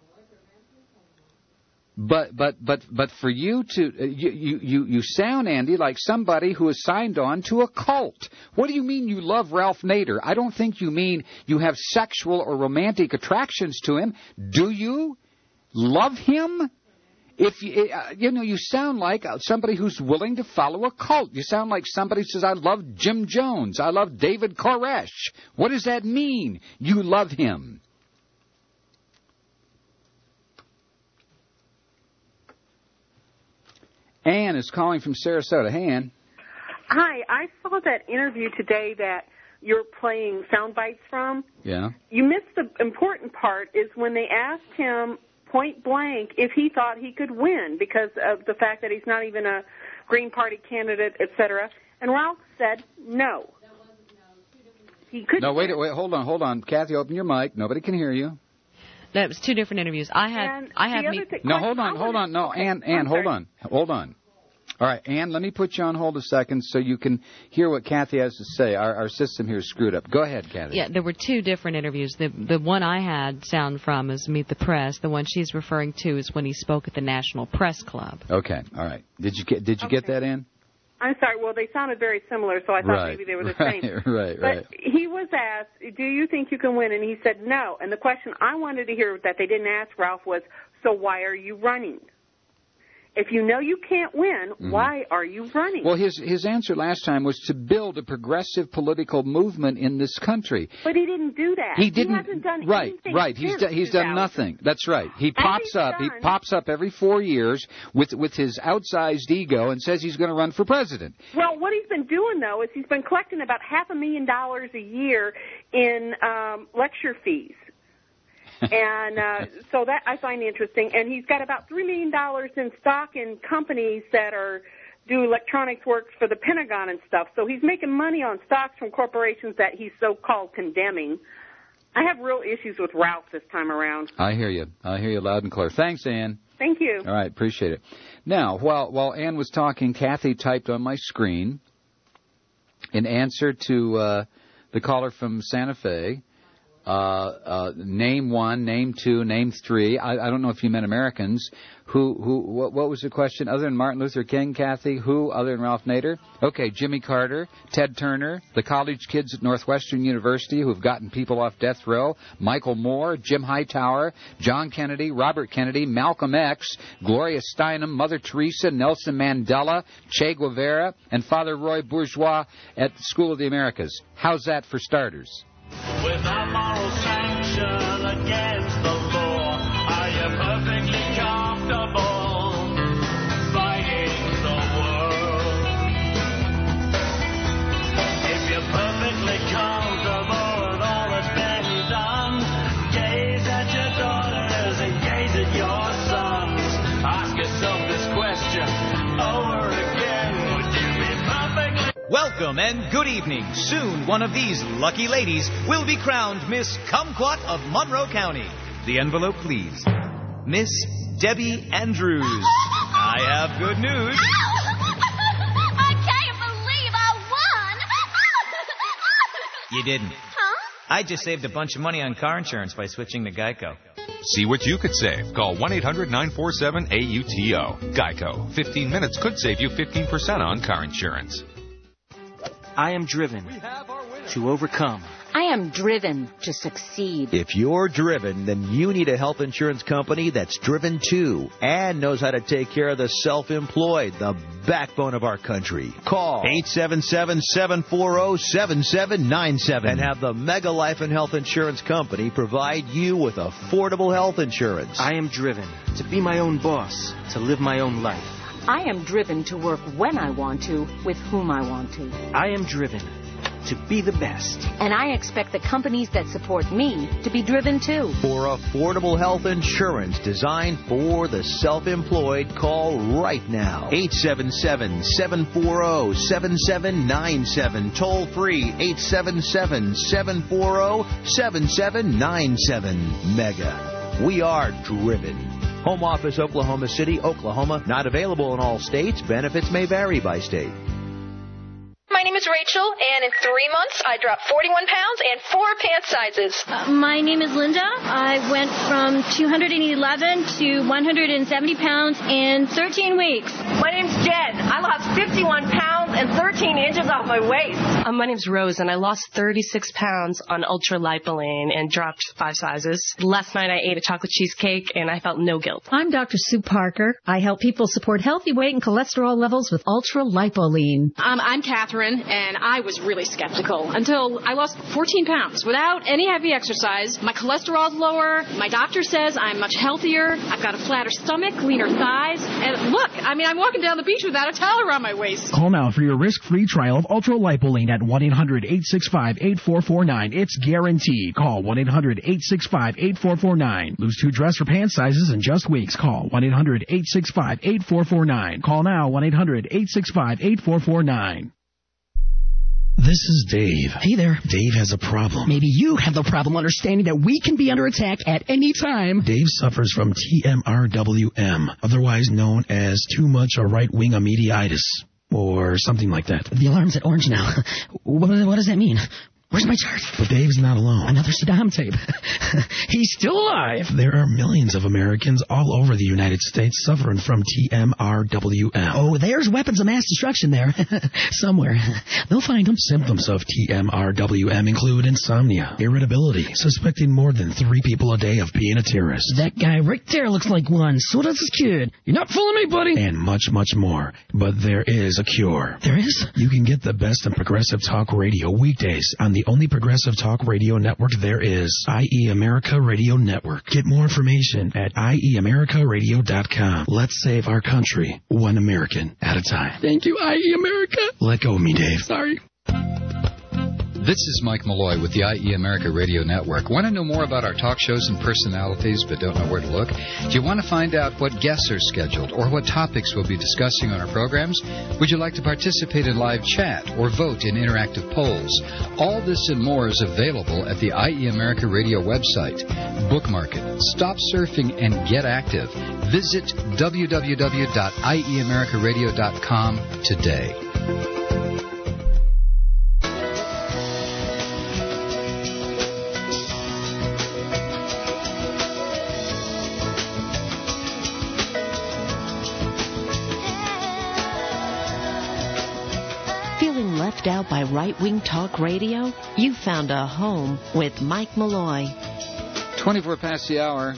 But for you to you sound, Andy, like somebody who is signed on to a cult. What do you mean you love Ralph Nader? I don't think you mean you have sexual or romantic attractions to him. Do you love him? If you sound like somebody who's willing to follow a cult. You sound like somebody who says, I love Jim Jones. I love David Koresh. What does that mean? You love him. Ann is calling from Sarasota. Hey, Ann. Hi. I saw that interview today that you're playing sound bites from. Yeah. You missed the important part is when they asked him point blank if he thought he could win because of the fact that he's not even a Green Party candidate, etc. And Ralph said no. He couldn't. No, wait, hold on. Kathy, open your mic. Nobody can hear you. No, it was 2 different interviews. I had. No, hold on. No, Ann, hold on. All right, Ann, let me put you on hold a second so you can hear what Kathy has to say. Our system here is screwed up. Go ahead, Kathy. Yeah, there were 2 different interviews. The one I had sound from is Meet the Press. The one she's referring to is when he spoke at the National Press Club. Okay, all right. Did you get that, Ann? I'm sorry. Well, they sounded very similar, so I thought maybe they were the same. Right. But he was asked, do you think you can win? And he said no. And the question I wanted to hear that they didn't ask Ralph was, so why are you running? If you know you can't win, why are you running? Well, his answer last time was to build a progressive political movement in this country. But he didn't do that. He hasn't done anything. Right. He's done nothing. That's right. He pops up every 4 years with his outsized ego and says he's going to run for president. Well, what he's been doing though is he's been collecting about $500,000 a year in lecture fees. And so that I find interesting. And he's got about $3 million in stock in companies that do electronics works for the Pentagon and stuff. So he's making money on stocks from corporations that he's so-called condemning. I have real issues with Ralph this time around. I hear you loud and clear. Thanks, Ann. Thank you. All right, appreciate it. Now, while Ann was talking, Kathy typed on my screen in answer to the caller from Santa Fe. Name 1, name 2, name 3. I don't know if you meant Americans. What was the question? Other than Martin Luther King, Kathy? Who other than Ralph Nader? Okay, Jimmy Carter, Ted Turner, the college kids at Northwestern University who have gotten people off death row, Michael Moore, Jim Hightower, John Kennedy, Robert Kennedy, Malcolm X, Gloria Steinem, Mother Teresa, Nelson Mandela, Che Guevara, and Father Roy Bourgeois at the School of the Americas. How's that for starters? Without moral sanction against the law, are you perfectly comfortable fighting gentlemen, good evening. Soon one of these lucky ladies will be crowned Miss Kumquat of Monroe County. The envelope, please. Miss Debbie Andrews. I have good news. I can't believe I won! You didn't. Huh? I just saved a bunch of money on car insurance by switching to Geico. See what you could save. Call 1-800-947-AUTO. Geico. 15 minutes could save you 15% on car insurance. I am driven to overcome. I am driven to succeed. If you're driven, then you need a health insurance company that's driven too and knows how to take care of the self-employed, the backbone of our country. Call 877-740-7797 and have the Mega Life and Health Insurance Company provide you with affordable health insurance. I am driven to be my own boss, to live my own life. I am driven to work when I want to, with whom I want to. I am driven to be the best. And I expect the companies that support me to be driven too. For affordable health insurance designed for the self-employed, call right now. 877-740-7797. Toll free 877-740-7797. Mega. We are driven. Home office, Oklahoma City, Oklahoma. Not available in all states. Benefits may vary by state. My name is Rachel, and in 3 months, I dropped 41 pounds and 4 pant sizes. My name is Linda. I went from 211 to 170 pounds in 13 weeks. My name's Jen. I lost 51 pounds and 13 inches off my waist. My name's Rose, and I lost 36 pounds on ultra-lipoline and dropped 5 sizes. Last night, I ate a chocolate cheesecake, and I felt no guilt. I'm Dr. Sue Parker. I help people support healthy weight and cholesterol levels with ultra-lipoline. I'm Catherine, and I was really skeptical until I lost 14 pounds without any heavy exercise. My cholesterol's lower. My doctor says I'm much healthier. I've got a flatter stomach, leaner thighs. And look, I'm walking down the beach without a towel around my waist. Call now for your risk-free trial of Ultra-Lipoline at 1-800-865-8449. It's guaranteed. Call 1-800-865-8449. Lose 2 dress or pant sizes in just weeks. Call 1-800-865-8449. Call now 1-800-865-8449. This is Dave. Hey there. Dave has a problem. Maybe you have the problem understanding that we can be under attack at any time. Dave suffers from TMRWM, otherwise known as too much or right-wing immediatis, or something like that. The alarm's at orange now. What does that mean? Where's my chart? But Dave's not alone. Another Saddam tape. He's still alive. There are millions of Americans all over the United States suffering from TMRWM. Oh, there's weapons of mass destruction there. Somewhere. They'll find them. Symptoms of TMRWM include insomnia, irritability, suspecting more than 3 people a day of being a terrorist. That guy right there looks like one. So does his kid. You're not fooling me, buddy. And much, much more. But there is a cure. There is? You can get the best in progressive talk radio weekdays on the only progressive talk radio network there is, IE America Radio Network. Get more information at IEAmericaRadio.com. Let's save our country, one American at a time. Thank you, IE America. Let go of me, Dave. Sorry. This is Mike Malloy with the IE America Radio Network. Want to know more about our talk shows and personalities but don't know where to look? Do you want to find out what guests are scheduled or what topics we'll be discussing on our programs? Would you like to participate in live chat or vote in interactive polls? All this and more is available at the IE America Radio website. Bookmark it, stop surfing, and get active. Visit www.ieamericaradio.com today. Left out by right-wing talk radio? You found a home with Mike Malloy. 24 past the hour.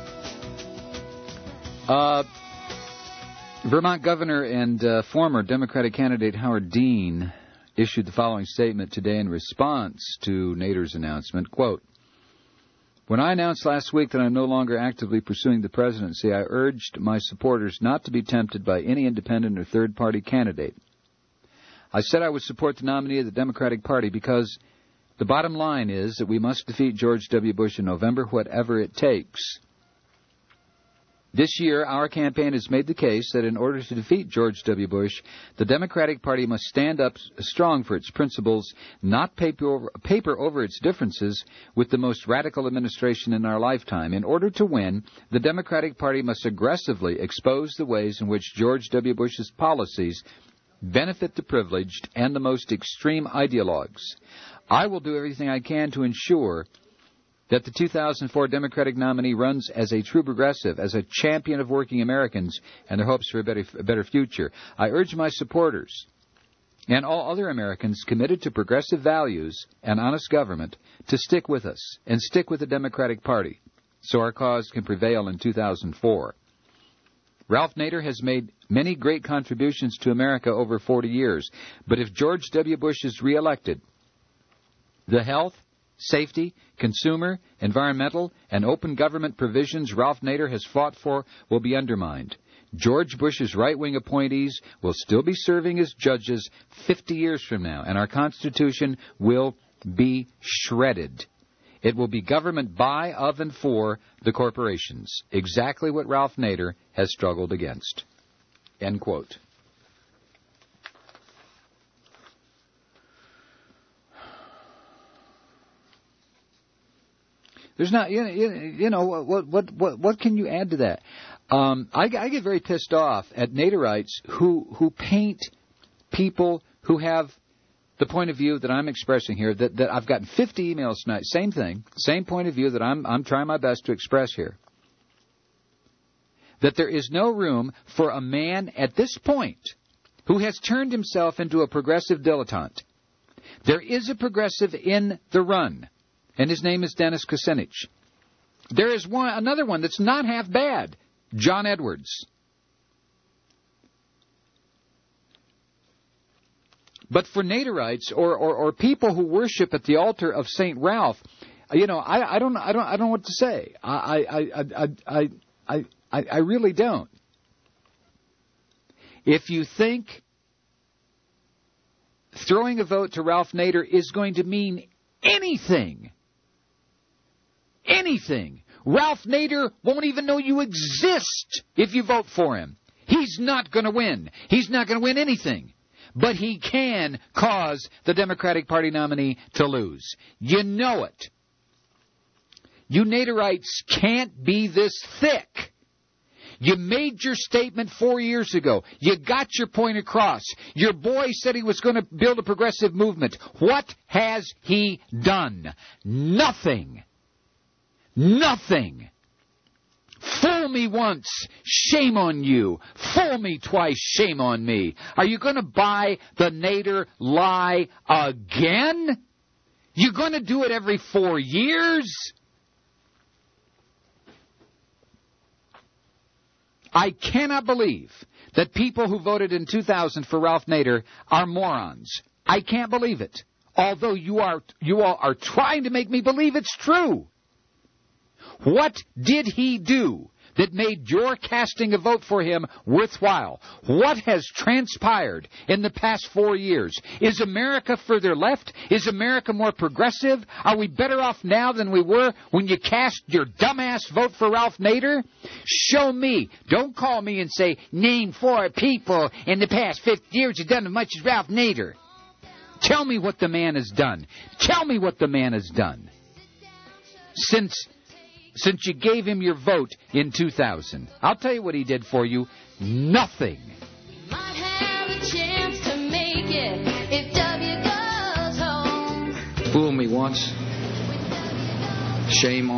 Vermont Governor and former Democratic candidate Howard Dean issued the following statement today in response to Nader's announcement. Quote, "When I announced last week that I'm no longer actively pursuing the presidency, I urged my supporters not to be tempted by any independent or third-party candidate. I said I would support the nominee of the Democratic Party because the bottom line is that we must defeat George W. Bush in November, whatever it takes. This year, our campaign has made the case that in order to defeat George W. Bush, the Democratic Party must stand up strong for its principles, not paper over its differences with the most radical administration in our lifetime. In order to win, the Democratic Party must aggressively expose the ways in which George W. Bush's policies benefit the privileged and the most extreme ideologues. I will do everything I can to ensure that the 2004 Democratic nominee runs as a true progressive, as a champion of working Americans and their hopes for a better future. I urge my supporters and all other Americans committed to progressive values and honest government to stick with us and stick with the Democratic Party so our cause can prevail in 2004. Ralph Nader has made many great contributions to America over 40 years, but if George W. Bush is reelected, the health, safety, consumer, environmental, and open government provisions Ralph Nader has fought for will be undermined. George Bush's right-wing appointees will still be serving as judges 50 years from now, and our Constitution will be shredded. It will be government by, of, and for the corporations, exactly what Ralph Nader has struggled against. End quote. There's not, what can you add to that? I get very pissed off at Naderites who paint people who have the point of view that I'm expressing here. That I've gotten 50 emails tonight. Same thing, same point of view that I'm trying my best to express here. That there is no room for a man at this point who has turned himself into a progressive dilettante. There is a progressive in the run, and his name is Dennis Kucinich. There is another one that's not half bad, John Edwards. But for Naderites or people who worship at the altar of St. Ralph, I don't know what to say. I really don't. If you think throwing a vote to Ralph Nader is going to mean anything, Ralph Nader won't even know you exist if you vote for him. He's not going to win. He's not going to win anything. But he can cause the Democratic Party nominee to lose. You know it. You Naderites can't be this thick. You made your statement 4 years ago. You got your point across. Your boy said he was going to build a progressive movement. What has he done? Nothing. Nothing. Fool me once, shame on you. Fool me twice, shame on me. Are you going to buy the Nader lie again? You're going to do it every 4 years? I cannot believe that people who voted in 2000 for Ralph Nader are morons. I can't believe it. Although you all are trying to make me believe it's true. What did he do that made your casting a vote for him worthwhile? What has transpired in the past 4 years? Is America further left? Is America more progressive? Are we better off now than we were when you cast your dumbass vote for Ralph Nader? Show me. Don't call me and say, name 4 people in the past 50 years who've done as much as Ralph Nader. Tell me what the man has done. Tell me what the man has done. Since you gave him your vote in 2000. I'll tell you what he did for you. Nothing. Might have a chance to make it if W goes home. Fool me once. Shame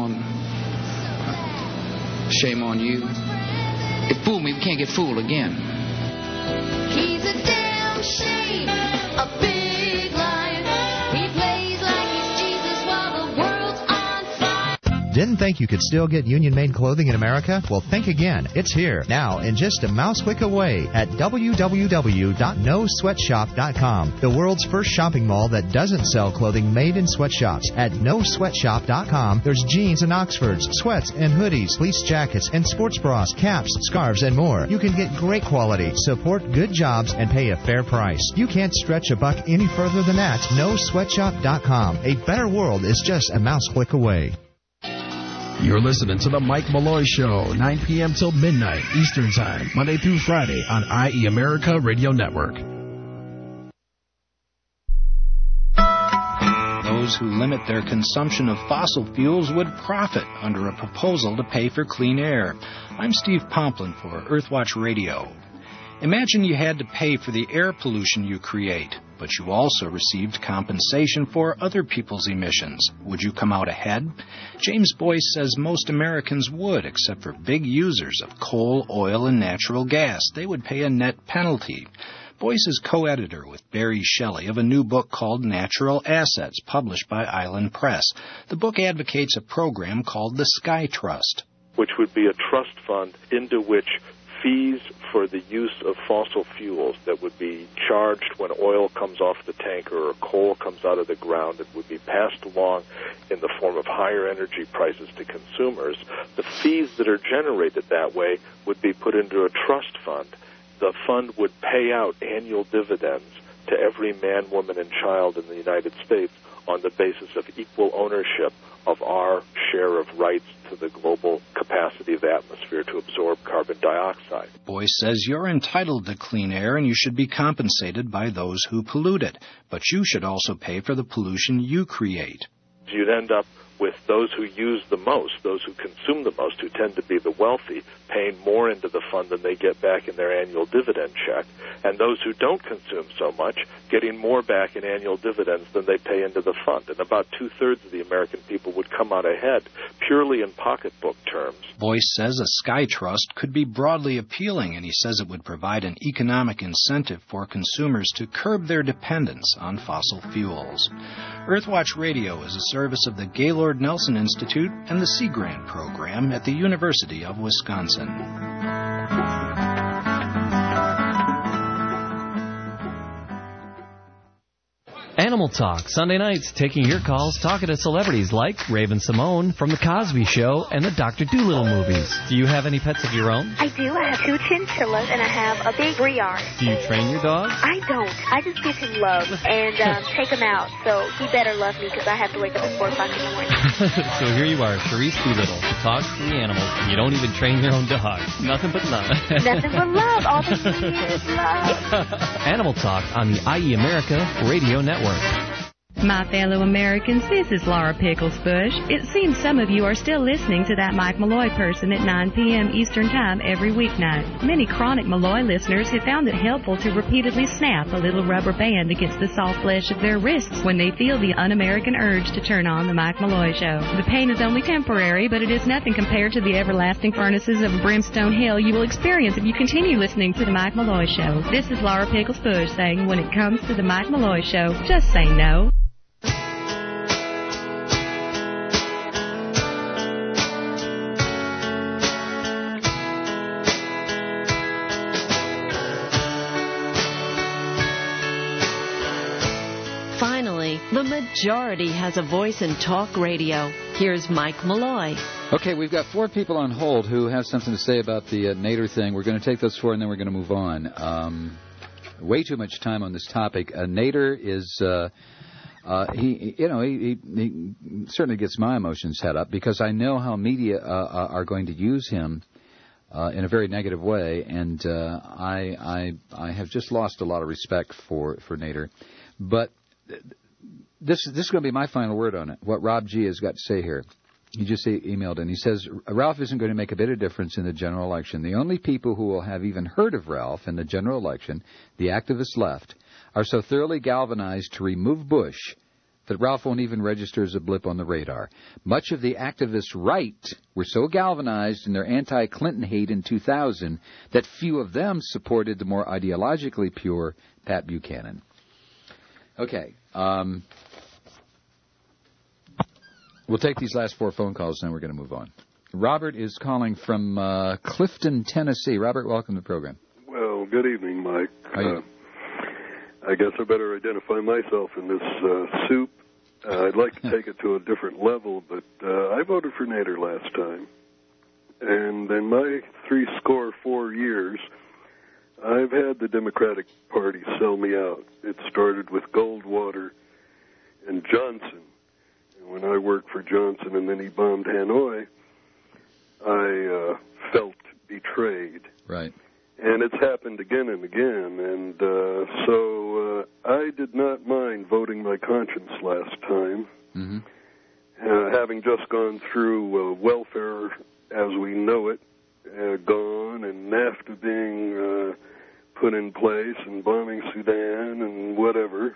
on you. If fool me, we can't get fooled again. He's a damn shame, a big liar. He plays like he's Jesus while the world's on fire. Didn't think you could still get union-made clothing in America? Well, think again. It's here, now, in just a mouse click away at www.nosweatshop.com, the world's first shopping mall that doesn't sell clothing made in sweatshops. At nosweatshop.com, there's jeans and Oxfords, sweats and hoodies, fleece jackets, and sports bras, caps, scarves, and more. You can get great quality, support good jobs, and pay a fair price. You can't stretch a buck any further than that. Nosweatshop.com. A better world is just a mouse click away. You're listening to The Mike Malloy Show, 9 p.m. till midnight Eastern Time, Monday through Friday on IE America Radio Network. Those who limit their consumption of fossil fuels would profit under a proposal to pay for clean air. I'm Steve Pomplin for Earthwatch Radio. Imagine you had to pay for the air pollution you create, but you also received compensation for other people's emissions. Would you come out ahead? James Boyce says most Americans would, except for big users of coal, oil, and natural gas. They would pay a net penalty. Boyce is co-editor with Barry Shelley of a new book called Natural Assets, published by Island Press. The book advocates a program called the Sky Trust, which would be a trust fund into which fees for the use of fossil fuels that would be charged when oil comes off the tanker or coal comes out of the ground that would be passed along in the form of higher energy prices to consumers. The fees that are generated that way would be put into a trust fund. The fund would pay out annual dividends to every man, woman, and child in the United States on the basis of equal ownership of our share of rights to the global capacity of the atmosphere to absorb carbon dioxide. Boyce says you're entitled to clean air and you should be compensated by those who pollute it, but you should also pay for the pollution you create. You'd end up with those who use the most, those who consume the most, who tend to be the wealthy, paying more into the fund than they get back in their annual dividend check, and those who don't consume so much getting more back in annual dividends than they pay into the fund. And about two-thirds of the American people would come out ahead purely in pocketbook terms. Boyce says a Sky Trust could be broadly appealing, and he says it would provide an economic incentive for consumers to curb their dependence on fossil fuels. Earthwatch Radio is a service of the Gaylord Nelson Institute and the Sea Grant Program at the University of Wisconsin. Animal Talk, Sunday nights, taking your calls, talking to celebrities like Raven Simone from The Cosby Show and the Dr. Dolittle movies. Do you have any pets of your own? I do. I have 2 chinchillas, and I have a big Briar. Do you train your dog? I don't. I just give him love and take him out, so he better love me because I have to wake up at 4 o'clock in the morning. So here you are, Therese Doolittle, who talks to the animals, and you don't even train your own dog. Nothing but love. Nothing but love. All they need is love. Animal Talk on the IE America Radio Network. My fellow Americans, this is Laura Pickles Bush. It seems some of you are still listening to that Mike Malloy person at 9 p.m. Eastern Time every weeknight. Many chronic Malloy listeners have found it helpful to repeatedly snap a little rubber band against the soft flesh of their wrists when they feel the un-American urge to turn on the Mike Malloy Show. The pain is only temporary, but it is nothing compared to the everlasting furnaces of brimstone hell you will experience if you continue listening to the Mike Malloy Show. This is Laura Pickles Bush saying, when it comes to the Mike Malloy Show, just say no. Finally, the majority has a voice in talk radio. Here's Mike Malloy. Okay, we've got 4 people on hold who have something to say about the Nader thing. We're going to take those 4 and then we're going to move on. Way too much time on this topic. Nader is, he certainly gets my emotions set up because I know how media are going to use him in a very negative way, and I have just lost a lot of respect for Nader. But this is going to be my final word on it, what Rob G. has got to say here. He just emailed and he says, Ralph isn't going to make a bit of difference in the general election. The only people who will have even heard of Ralph in the general election, the activist left, are so thoroughly galvanized to remove Bush that Ralph won't even register as a blip on the radar. Much of the activist right were so galvanized in their anti-Clinton hate in 2000 that few of them supported the more ideologically pure Pat Buchanan. Okay. We'll take these last 4 phone calls, and then we're going to move on. Robert is calling from Clifton, Tennessee. Robert, welcome to the program. Well, good evening, Mike. How are you? I guess I better identify myself in this soup. I'd like to take it to a different level, but I voted for Nader last time. And in my 64 years, I've had the Democratic Party sell me out. It started with Goldwater and Johnson. And when I worked for Johnson and then he bombed Hanoi, I felt betrayed. Right. And it's happened again and again. And so I did not mind voting my conscience last time. Mm-hmm. Having just gone through welfare as we know it, gone, and NAFTA being put in place, and bombing Sudan and whatever,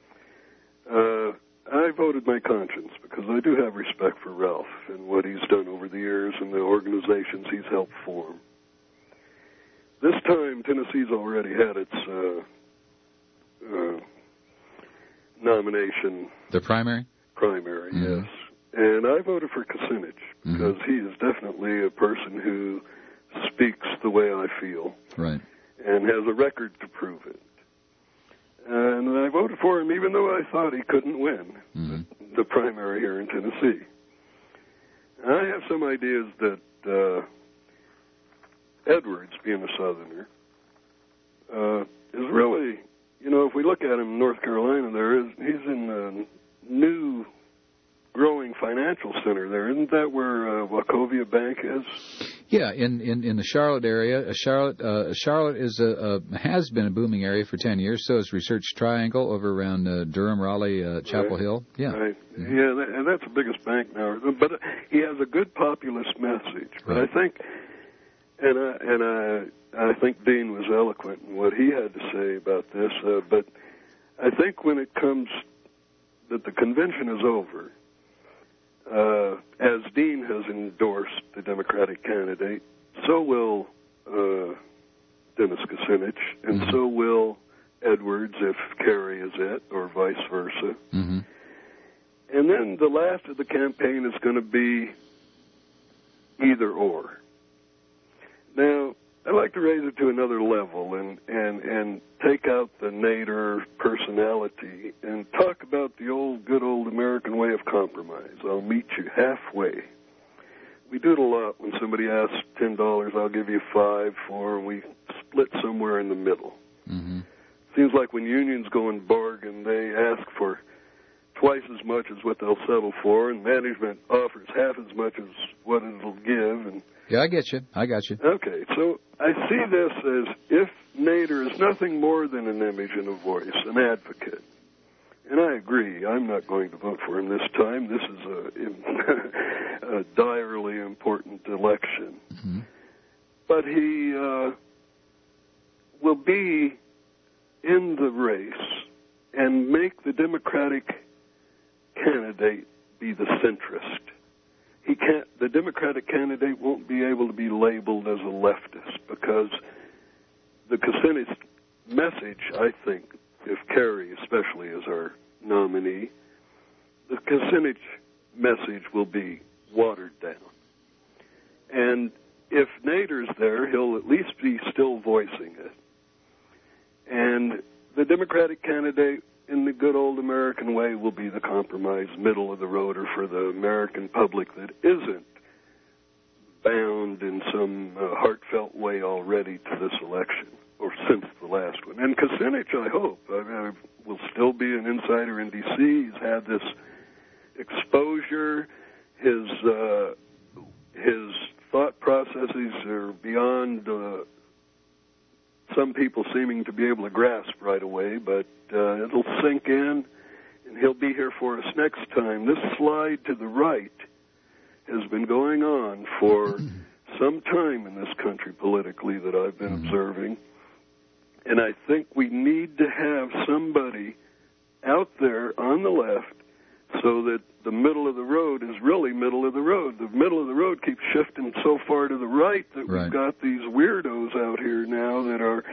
I voted my conscience because I do have respect for Ralph and what he's done over the years and the organizations he's helped form. This time, Tennessee's already had its nomination. The primary? Primary, mm-hmm. yes. And I voted for Kucinich because he is definitely a person who speaks the way I feel. Right. And has a record to prove it. And I voted for him even though I thought he couldn't win the primary here in Tennessee. I have some ideas that Edwards, being a Southerner, is really, if we look at him in North Carolina, he's in a new growing financial center there. Isn't that where Wachovia Bank is? Yeah, in the Charlotte area. Charlotte is has been a booming area for 10 years. So is Research Triangle over around Durham, Raleigh, Chapel Hill. Yeah, right. Mm-hmm. Yeah, and that's the biggest bank now. But he has a good populist message. But I think, I think Dean was eloquent in what he had to say about this. But I think when it comes that the convention is over, as Dean has endorsed the Democratic candidate, so will Dennis Kucinich, and so will Edwards if Kerry is it, or vice versa. Mm-hmm. And then the last of the campaign is going to be either or. Now, I'd like to raise it to another level and take out the Nader personality and talk about the good old American way of compromise. I'll meet you halfway. We do it a lot when somebody asks $10, I'll give you $5 for, and we split somewhere in the middle. Mm-hmm. Seems like when unions go and bargain, they ask for twice as much as what they'll settle for, and management offers half as much as what it'll give, and yeah, I get you. Okay, so I see this as if Nader is nothing more than an image and a voice, an advocate. And I agree. I'm not going to vote for him this time. This is a direly important election. Mm-hmm. But he will be in the race and make the Democratic candidate be the centrist. The Democratic candidate won't be able to be labeled as a leftist because the Kucinich message, I think, if Kerry especially is our nominee, the Kucinich message will be watered down. And if Nader's there, he'll at least be still voicing it. And the Democratic candidate, in the good old American way, will be the compromise middle of the roader for the American public that isn't bound in some heartfelt way already to this election, or since the last one. And Kucinich, I hope, will still be an insider in D.C. He's had this exposure. His thought processes are beyond some people seeming to be able to grasp right away, but it'll sink in, and he'll be here for us next time. This slide to the right has been going on for some time in this country politically that I've been observing, and I think we need to have somebody out there on the left so that the middle of the road is really middle of the road. The middle of the road keeps shifting so far to the right that we've got these weirdos out here now that are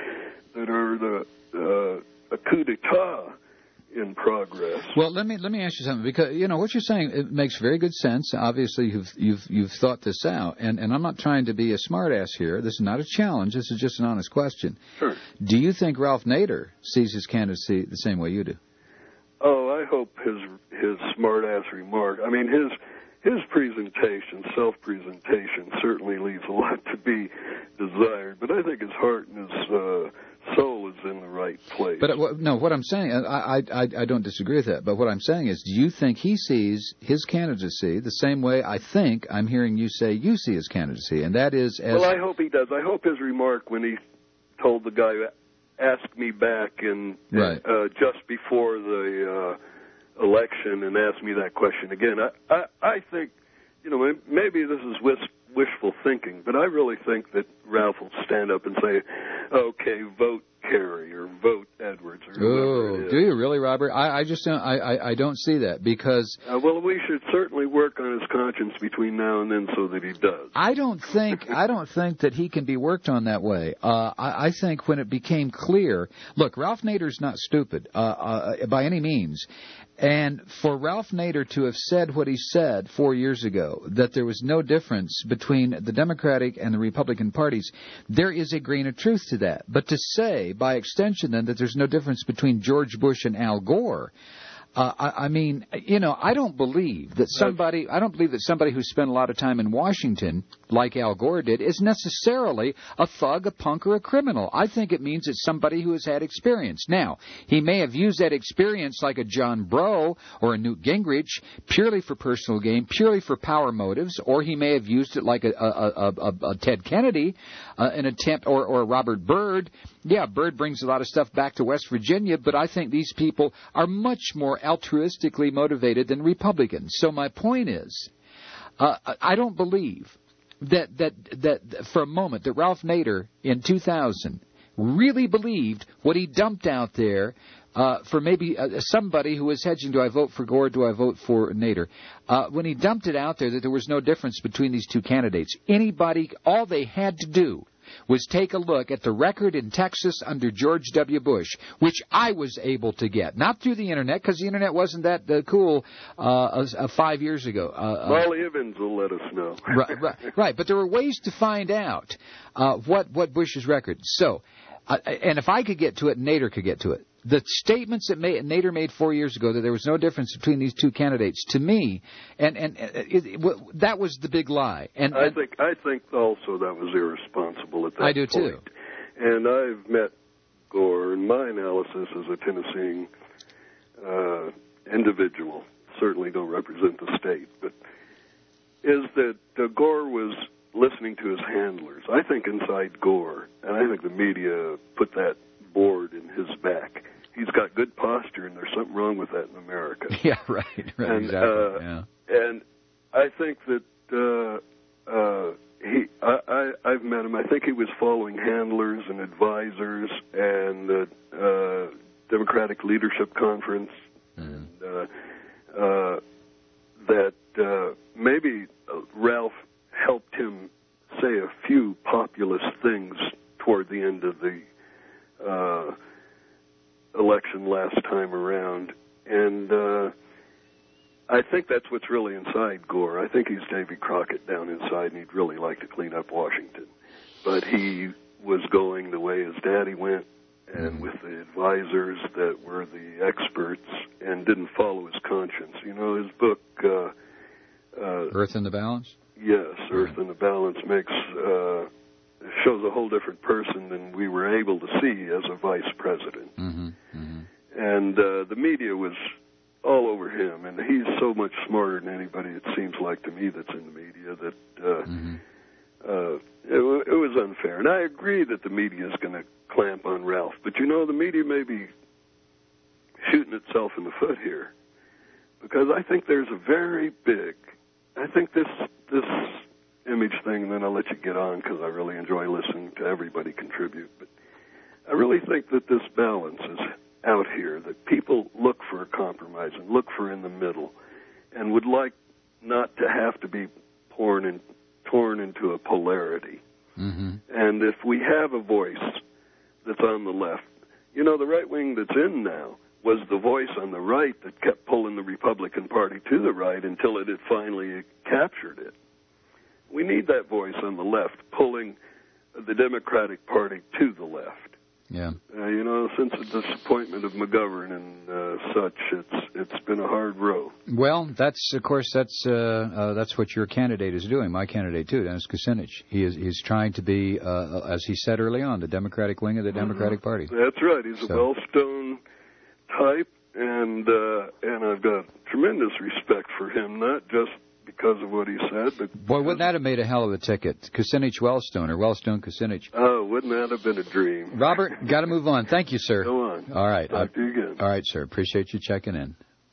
a coup d'etat in progress. Well, let me ask you something, because what you're saying, it makes very good sense. Obviously, you've thought this out, and I'm not trying to be a smartass here. This is not a challenge. This is just an honest question. Sure. Do you think Ralph Nader sees his candidacy the same way you do? Oh, I hope his smart-ass remark. I mean, his presentation, self-presentation, certainly leaves a lot to be desired. But I think his heart and his soul is in the right place. But no, what I'm saying, I don't disagree with that. But what I'm saying is, do you think he sees his candidacy the same way I think I'm hearing you say you see his candidacy, and that is as... Well, I hope he does. I hope his remark when he told the guy, ask me back in just before the election and asked me that question again. I think, maybe this is wishful thinking, but I really think that Ralph will stand up and say, okay, vote Kerry or vote Edwards or whoever it is. Do you really, Robert? I just don't. I don't see that because. Well, we should certainly work on his conscience between now and then so that he does. I don't think that he can be worked on that way. I think when it became clear, look, Ralph Nader's not stupid by any means. And for Ralph Nader to have said what he said 4 years ago, that there was no difference between the Democratic and the Republican parties, there is a grain of truth to that. But to say, by extension, then, that there's no difference between George Bush and Al Gore, I don't believe that somebody who spent a lot of time in Washington, like Al Gore did, is necessarily a thug, a punk, or a criminal. I think it means it's somebody who has had experience. Now, he may have used that experience like a John Breaux or a Newt Gingrich purely for personal gain, purely for power motives, or he may have used it like a Ted Kennedy, an attempt, or a Robert Byrd. Yeah, Byrd brings a lot of stuff back to West Virginia, but I think these people are much more altruistically motivated than Republicans. So my point is, I don't believe that for a moment that Ralph Nader in 2000 really believed what he dumped out there for maybe somebody who was hedging, do I vote for Gore, do I vote for Nader? When he dumped it out there that there was no difference between these two candidates, all they had to do was take a look at the record in Texas under George W. Bush, which I was able to get. Not through the Internet, because the Internet wasn't that cool 5 years ago. Molly Evans will let us know. Right, but there were ways to find out what Bush's record. So, and if I could get to it, Nader could get to it. The statements that Nader made 4 years ago that there was no difference between these two candidates, to me, that was the big lie. And I think also that was irresponsible at that point. I do too. And I've met Gore, and my analysis as a Tennessee individual, certainly don't represent the state, but is that Gore was listening to his handlers. I think inside Gore, and I think the media put that board in his back. He's got good posture, and there's something wrong with that in America. Yeah, right, and, exactly. And I think that I've met him. I think he was following handlers and advisors and the Democratic Leadership Conference, and that maybe Ralph helped him say a few populist things toward the end of the election last time around, and I think that's what's really inside Gore. I think he's Davy Crockett down inside, and he'd really like to clean up Washington, but he was going the way his daddy went, and with the advisors that were the experts, and didn't follow his conscience. His book Earth in the Balance? Yes, Earth in the Balance shows a whole different person than we were able to see as a vice president. And the media was all over him, and he's so much smarter than anybody, it seems like to me, that's in the media, that it was unfair. And I agree that the media is going to clamp on Ralph, but the media may be shooting itself in the foot here, because I think there's a very big, I think this image thing, and then I'll let you get on because I really enjoy listening to everybody contribute. But I really think that this balance is out here, that people look for a compromise and look for in the middle and would like not to have to be torn into a polarity. And if we have a voice that's on the left, the right wing that's in now was the voice on the right that kept pulling the Republican Party to the right until it had finally captured it. We need that voice on the left pulling the Democratic Party to the left. Yeah. Since the disappointment of McGovern and such, it's been a hard row. Well, that's what your candidate is doing. My candidate too, Dennis Kucinich. He's trying to be, as he said early on, the Democratic wing of the Democratic Party. That's right. He's a Wellstone type, and I've got tremendous respect for him, not just because of what he said, but boy, wouldn't that have made a hell of a ticket? Kucinich Wellstone or Wellstone Kucinich. Oh, wouldn't that have been a dream? Robert, got to move on. Thank you, sir. Go on. All right. Talk to you again. All right, sir. Appreciate you checking in.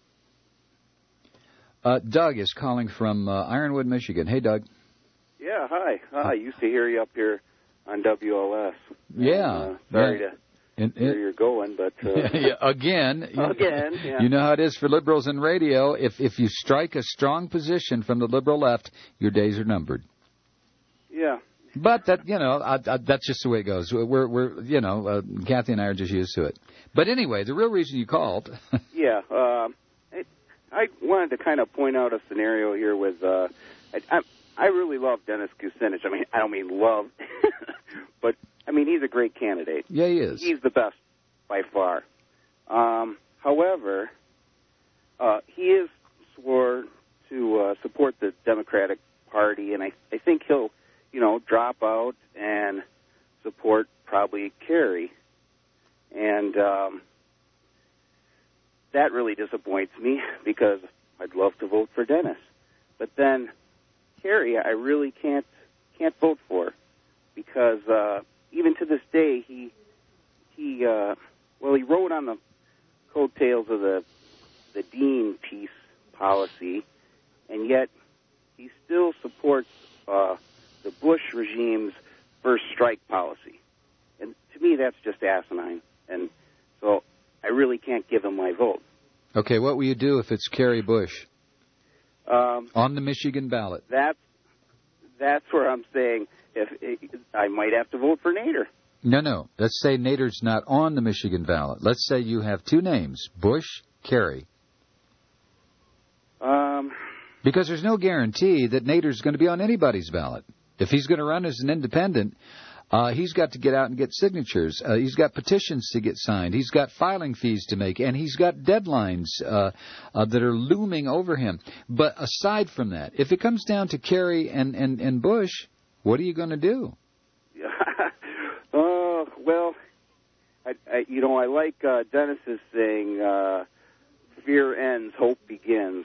Doug is calling from Ironwood, Michigan. Hey, Doug. Yeah, hi. I used to hear you up here on WLS. Yeah. Sorry to where you're going, but again, yeah. You know how it is for liberals in radio. If you strike a strong position from the liberal left, your days are numbered. Yeah. But that that's just the way it goes. We're Kathy and I are just used to it. But anyway, the real reason you called. Yeah. I wanted to kind of point out a scenario here with. I really love Dennis Kucinich. I mean, I don't mean love, but I mean he's a great candidate. Yeah, he is. He's the best by far. However, he is swore to support the Democratic Party, and I think he'll, drop out and support probably Kerry, and that really disappoints me because I'd love to vote for Dennis, but then Kerry I really can't vote for because even to this day he rode on the coattails of the Dean peace policy, and yet he still supports the Bush regime's first strike policy. And to me, that's just asinine. And so I really can't give him my vote. Okay, what will you do if it's Kerry Bush on the Michigan ballot? That's where I'm saying I might have to vote for Nader. No. Let's say Nader's not on the Michigan ballot. Let's say you have two names, Bush, Kerry. Because there's no guarantee that Nader's going to be on anybody's ballot. If he's going to run as an independent, he's got to get out and get signatures. He's got petitions to get signed. He's got filing fees to make, and he's got deadlines that are looming over him. But aside from that, if it comes down to Kerry and Bush, what are you going to do? Well, I like Dennis's saying, fear ends, hope begins.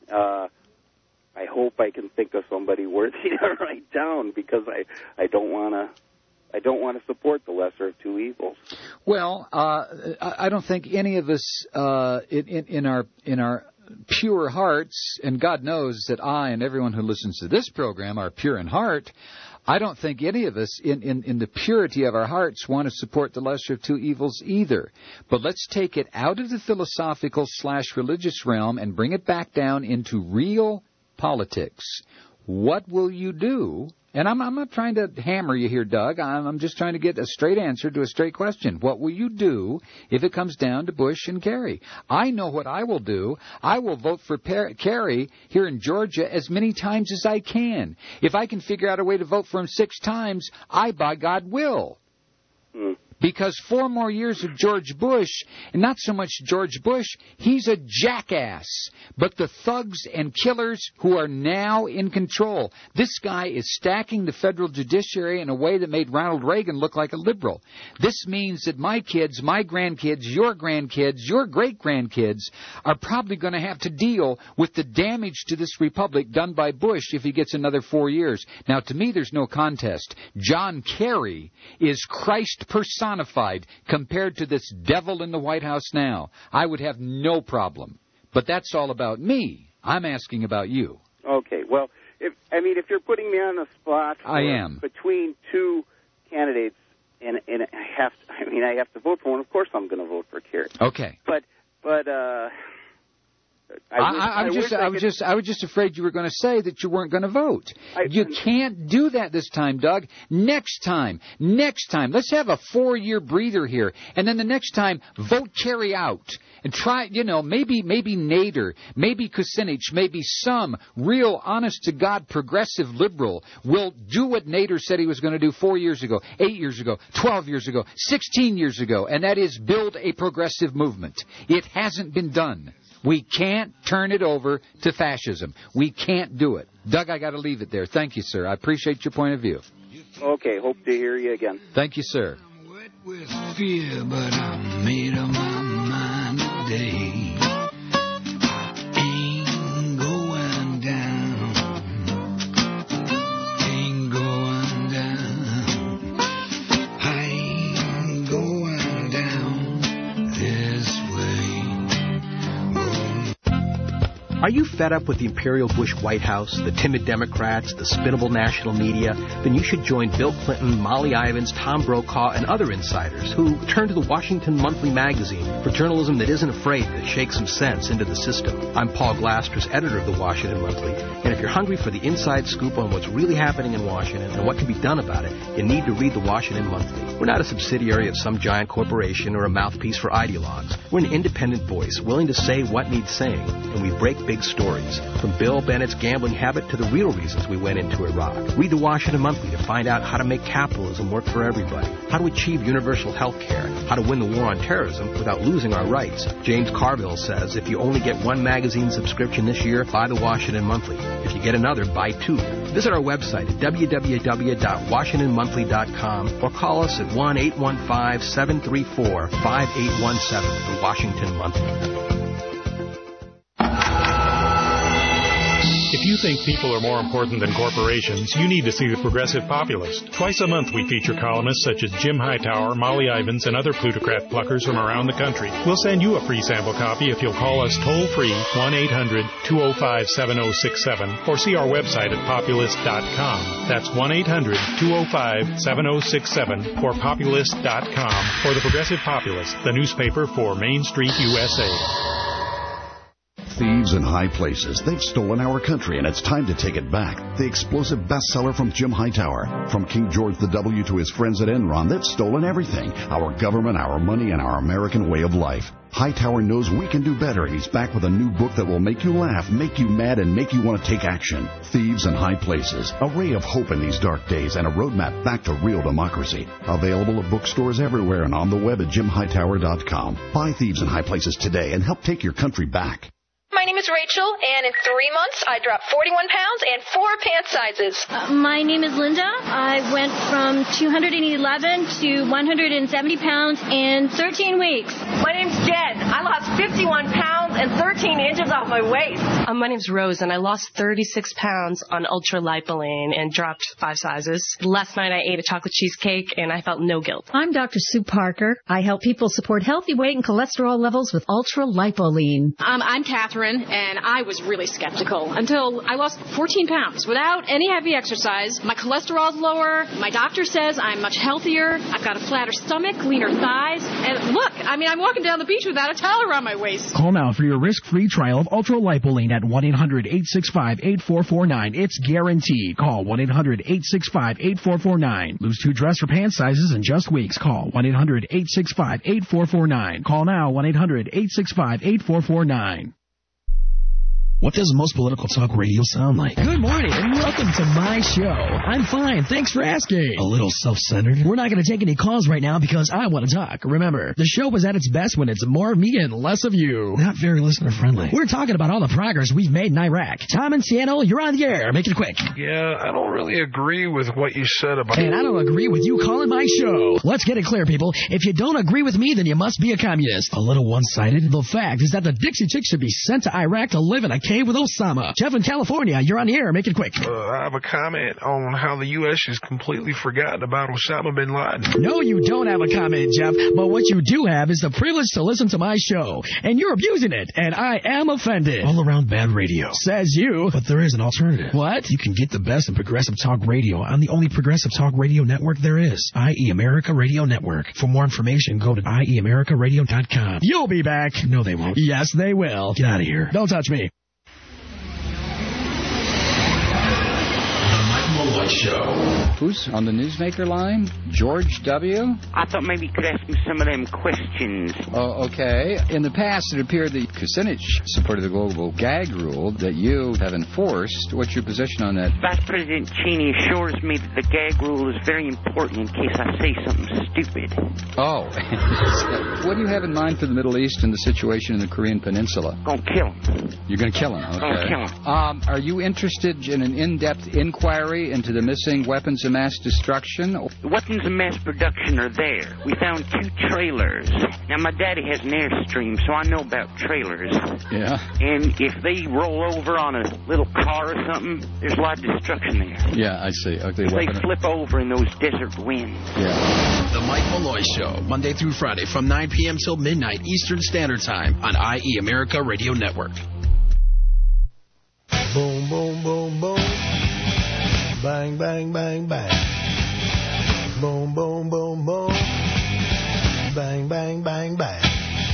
I hope I can think of somebody worthy to write down because I don't want to support the lesser of two evils. Well, I don't think any of us in our pure hearts, and God knows that I and everyone who listens to this program are pure in heart. I don't think any of us in the purity of our hearts want to support the lesser of two evils either. But let's take it out of the philosophical / religious realm and bring it back down into real politics. What will you do? And I'm not trying to hammer you here, Doug. I'm just trying to get a straight answer to a straight question. What will you do if it comes down to Bush and Kerry? I know what I will do. I will vote for Kerry here in Georgia as many times as I can. If I can figure out a way to vote for him 6 times, I, by God, will. Because 4 more years of George Bush, and not so much George Bush, he's a jackass. But the thugs and killers who are now in control, this guy is stacking the federal judiciary in a way that made Ronald Reagan look like a liberal. This means that my kids, my grandkids, your great-grandkids are probably going to have to deal with the damage to this republic done by Bush if he gets another 4 years. Now, to me, there's no contest. John Kerry is Christ personified compared to this devil in the White House now. I would have no problem. But that's all about me. I'm asking about you. Okay. Well, if you're putting me on the spot, I am between 2 candidates, and I have to vote for one. Of course, I'm going to vote for Kerry. Okay. But I was just afraid you were going to say that you weren't going to vote. You can't do that this time, Doug. Next time. Let's have a 4-year breather here, and then the next time, vote Kerry out. And try, maybe Nader, maybe Kucinich, maybe some real, honest-to-God, progressive liberal will do what Nader said he was going to do 4 years ago, 8 years ago, 12 years ago, 16 years ago, and that is build a progressive movement. It hasn't been done. We can't turn it over to fascism. We can't do it. Doug, I got to leave it there. Thank you, sir. I appreciate your point of view. Okay, hope to hear you again. Thank you, sir. With fear, but I made up my mind today. Ain't going down. Ain't going down. I ain't going down this way. Are you fed up with the Imperial Bush White House, the timid Democrats, the spinnable national media? Then you should join Bill Clinton, Molly Ivins, Tom Brokaw, and other insiders who turn to the Washington Monthly magazine for journalism that isn't afraid to shake some sense into the system. I'm Paul Glasters, editor of the Washington Monthly, and if you're hungry for the inside scoop on what's really happening in Washington and what can be done about it, you need to read the Washington Monthly. We're not a subsidiary of some giant corporation or a mouthpiece for ideologues. We're an independent voice willing to say what needs saying, and we break big stories, from Bill Bennett's gambling habit to the real reasons we went into Iraq. Read the Washington Monthly to find out how to make capitalism work for everybody, how to achieve universal health care, how to win the war on terrorism without losing our rights. James Carville says if you only get one magazine subscription this year, buy the Washington Monthly. If you get another, buy two. Visit our website at www.washingtonmonthly.com or call us at 1-815-734-5817, the Washington Monthly. If you think people are more important than corporations, you need to see The Progressive Populist. Twice a month we feature columnists such as Jim Hightower, Molly Ivins, and other plutocrat pluckers from around the country. We'll send you a free sample copy if you'll call us toll-free 1-800-205-7067 or see our website at populist.com. That's 1-800-205-7067 or populist.com for The Progressive Populist, the newspaper for Main Street, USA. Thieves in high places. They've stolen our country, and it's time to take it back. The explosive bestseller from Jim Hightower. From King George W. to his friends at Enron, they've stolen everything. Our government, our money, and our American way of life. Hightower knows we can do better, and he's back with a new book that will make you laugh, make you mad, and make you want to take action. Thieves in High Places. A ray of hope in these dark days and a roadmap back to real democracy. Available at bookstores everywhere and on the web at jimhightower.com. Buy Thieves in High Places today and help take your country back. My name is Rachel, and in 3 months, I dropped 41 pounds and 4 pant sizes. My name is Linda. I went from 211 to 170 pounds in 13 weeks. My name's Jen. I lost 51 pounds and 13 inches off my waist. My name's Rose, and I lost 36 pounds on ultra-lipoline and dropped 5 sizes. Last night, I ate a chocolate cheesecake, and I felt no guilt. I'm Dr. Sue Parker. I help people support healthy weight and cholesterol levels with ultra-lipoline. I'm Catherine, and I was really skeptical until I lost 14 pounds without any heavy exercise. My cholesterol's lower. My doctor says I'm much healthier. I've got a flatter stomach, leaner thighs. And look, I'm walking down the beach without a towel around my waist. Call now for your risk-free trial of ultra-lipoline at 1-800-865-8449. It's guaranteed. Call 1-800-865-8449. Lose 2 dress or pant sizes in just weeks. Call 1-800-865-8449. Call now 1-800-865-8449. What does most political talk radio sound like? Good morning and welcome to my show. I'm fine. Thanks for asking. A little self-centered. We're not going to take any calls right now because I want to talk. Remember, the show was at its best when it's more of me and less of you. Not very listener-friendly. We're talking about all the progress we've made in Iraq. Tom in Seattle, you're on the air. Make it quick. Yeah, I don't really agree with what you said about... And I don't agree with you calling my show. Let's get it clear, people. If you don't agree with me, then you must be a communist. A little one-sided. The fact is that the Dixie Chicks should be sent to Iraq to live in a JFK with Osama. Jeff in California, you're on the air. Make it quick. I have a comment on how the U.S. has completely forgotten about Osama bin Laden. No, you don't have a comment, Jeff. But what you do have is the privilege to listen to my show. And you're abusing it. And I am offended. All around bad radio. Says you. But there is an alternative. What? You can get the best in progressive talk radio on the only progressive talk radio network there is. IE America Radio Network. For more information, go to IEAmericaRadio.com. You'll be back. No, they won't. Yes, they will. Get out of here. Don't touch me. Malloy Show. Who's on the Newsmaker line? George W.? I thought maybe you could ask me some of them questions. Oh, okay. In the past, it appeared that Kucinich supported the global gag rule that you have enforced. What's your position on that? Vice President Cheney assures me that the gag rule is very important in case I say something stupid. Oh. What do you have in mind for the Middle East and the situation in the Korean Peninsula? Gonna kill him. You're gonna kill him, okay. Gonna kill him. Are you interested in an in-depth inquiry into the missing weapons of mass destruction? The weapons of mass production are there. We found 2 trailers. Now, my daddy has an Airstream, so I know about trailers. Yeah? And if they roll over on a little car or something, there's a lot of destruction there. Yeah, I see. Okay, if they flip over in those desert winds. Yeah. The Mike Malloy Show, Monday through Friday from 9 p.m. till midnight Eastern Standard Time on IE America Radio Network. Boom, boom, boom, boom. Bang, bang, bang, bang. Boom, boom, boom, boom. Bang, bang, bang, bang.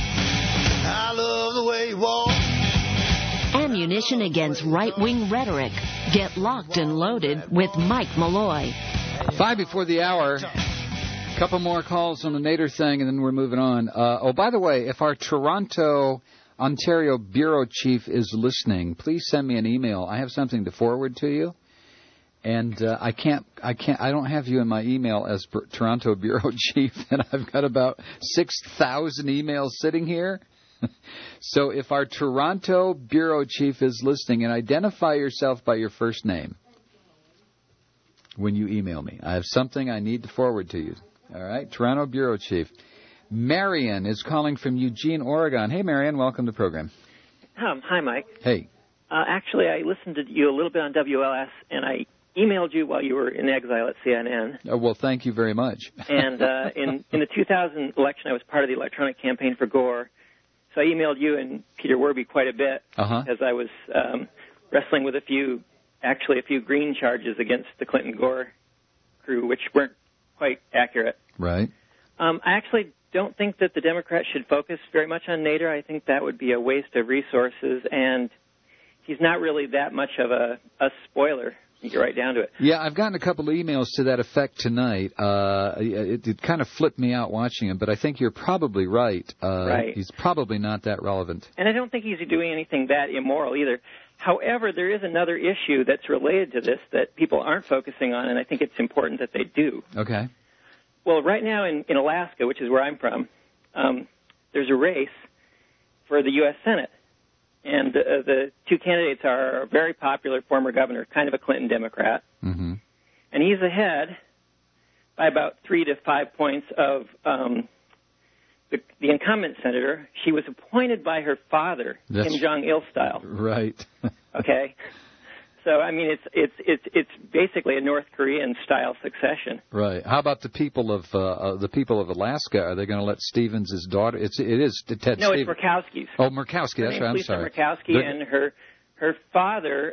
I love the way you walk. Ammunition against right-wing rhetoric. Get locked and loaded with Mike Malloy. 5 before the hour. Couple more calls on the Nader thing, and then we're moving on. Oh, by the way, if our Toronto, Ontario bureau chief is listening, please send me an email. I have something to forward to you. And I don't have you in my email as Toronto bureau chief, and I've got about 6,000 emails sitting here. So if our Toronto bureau chief is listening, and identify yourself by your first name when you email me. I have something I need to forward to you. All right, Toronto bureau chief. Marion is calling from Eugene, Oregon. Hey, Marion, welcome to the program. Hi, Mike. Hey. Actually, I listened to you a little bit on WLS, and I emailed you while you were in exile at CNN. Oh, well, thank you very much. And in the 2000 election, I was part of the electronic campaign for Gore. So I emailed you and Peter Werby quite a bit as I was wrestling with a few green charges against the Clinton-Gore crew, which weren't quite accurate. Right. I actually don't think that the Democrats should focus very much on Nader. I think that would be a waste of resources, and he's not really that much of a spoiler. You get right down to it. Yeah, I've gotten a couple of emails to that effect tonight. It kind of flipped me out watching him, but I think you're probably right. Right. He's probably not that relevant. And I don't think he's doing anything that immoral either. However, there is another issue that's related to this that people aren't focusing on, and I think it's important that they do. Okay. Well, right now in Alaska, which is where I'm from, there's a race for the U.S. Senate. And the 2 candidates are a very popular former governor, kind of a Clinton Democrat. Mm-hmm. And he's ahead by about 3 to 5 points of the incumbent senator. She was appointed by her father, Kim Jong-il style. Right. Okay. So I mean, it's basically a North Korean style succession. Right. How about the people of Alaska? Are they going to let Stevens' daughter? It is Ted. No, Stevens. it's Murkowski's. Oh, Murkowski. That's right. I'm sorry. Lisa Murkowski and her father,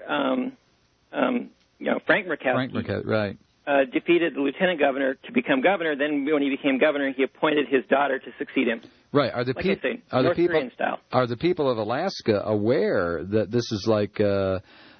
Frank Murkowski. Right. Defeated the lieutenant governor to become governor. Then, when he became governor, he appointed his daughter to succeed him. Right. Are the Korean style. Are the people of Alaska aware that this is like the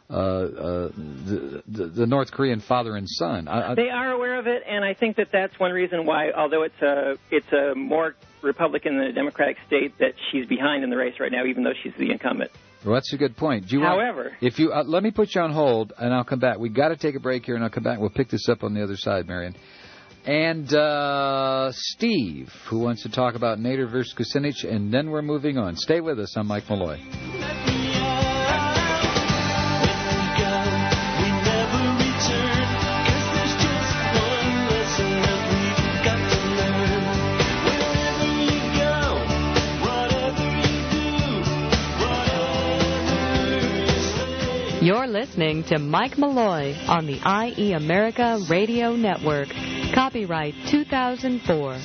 North Korean father and son? They are aware of it, and I think that that's one reason why, although it's a more Republican than a Democratic state, that she's behind in the race right now, even though she's the incumbent. Well, that's a good point. However, if you let me put you on hold, and I'll come back. We got to take a break here, and I'll come back. We'll pick this up on the other side, Marion. And Steve, who wants to talk about Nader versus Kucinich, and then we're moving on. Stay with us. I'm Mike Malloy. listening to Mike Malloy on the IE America Radio Network. Copyright 2004.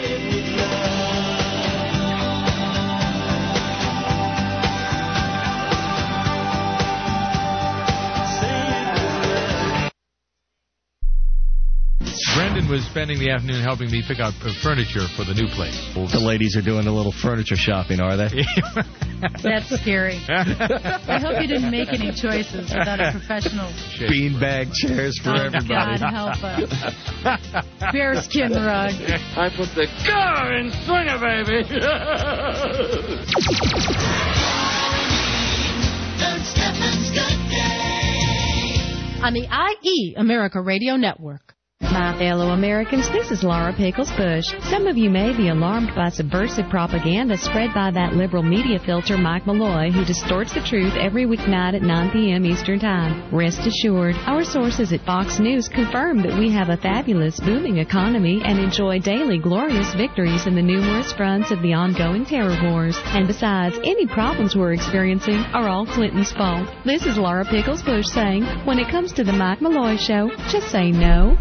Brendan was spending the afternoon helping me pick out furniture for the new place. The ladies are doing a little furniture shopping, are they? That's scary. I hope you didn't make any choices without a professional. Beanbag chairs for everybody. God help us. Bearskin rug. I put the car in swinger, baby. Lord Stefan's Good Day. On the IE America Radio Network. My fellow Americans, this is Laura Pickles Bush. Some of you may be alarmed by subversive propaganda spread by that liberal media filter Mike Malloy, who distorts the truth every weeknight at 9 p.m. Eastern Time. Rest assured, our sources at Fox News confirm that we have a fabulous, booming economy and enjoy daily glorious victories in the numerous fronts of the ongoing terror wars. And besides, any problems we're experiencing are all Clinton's fault. This is Laura Pickles Bush saying, when it comes to the Mike Malloy Show, just say no.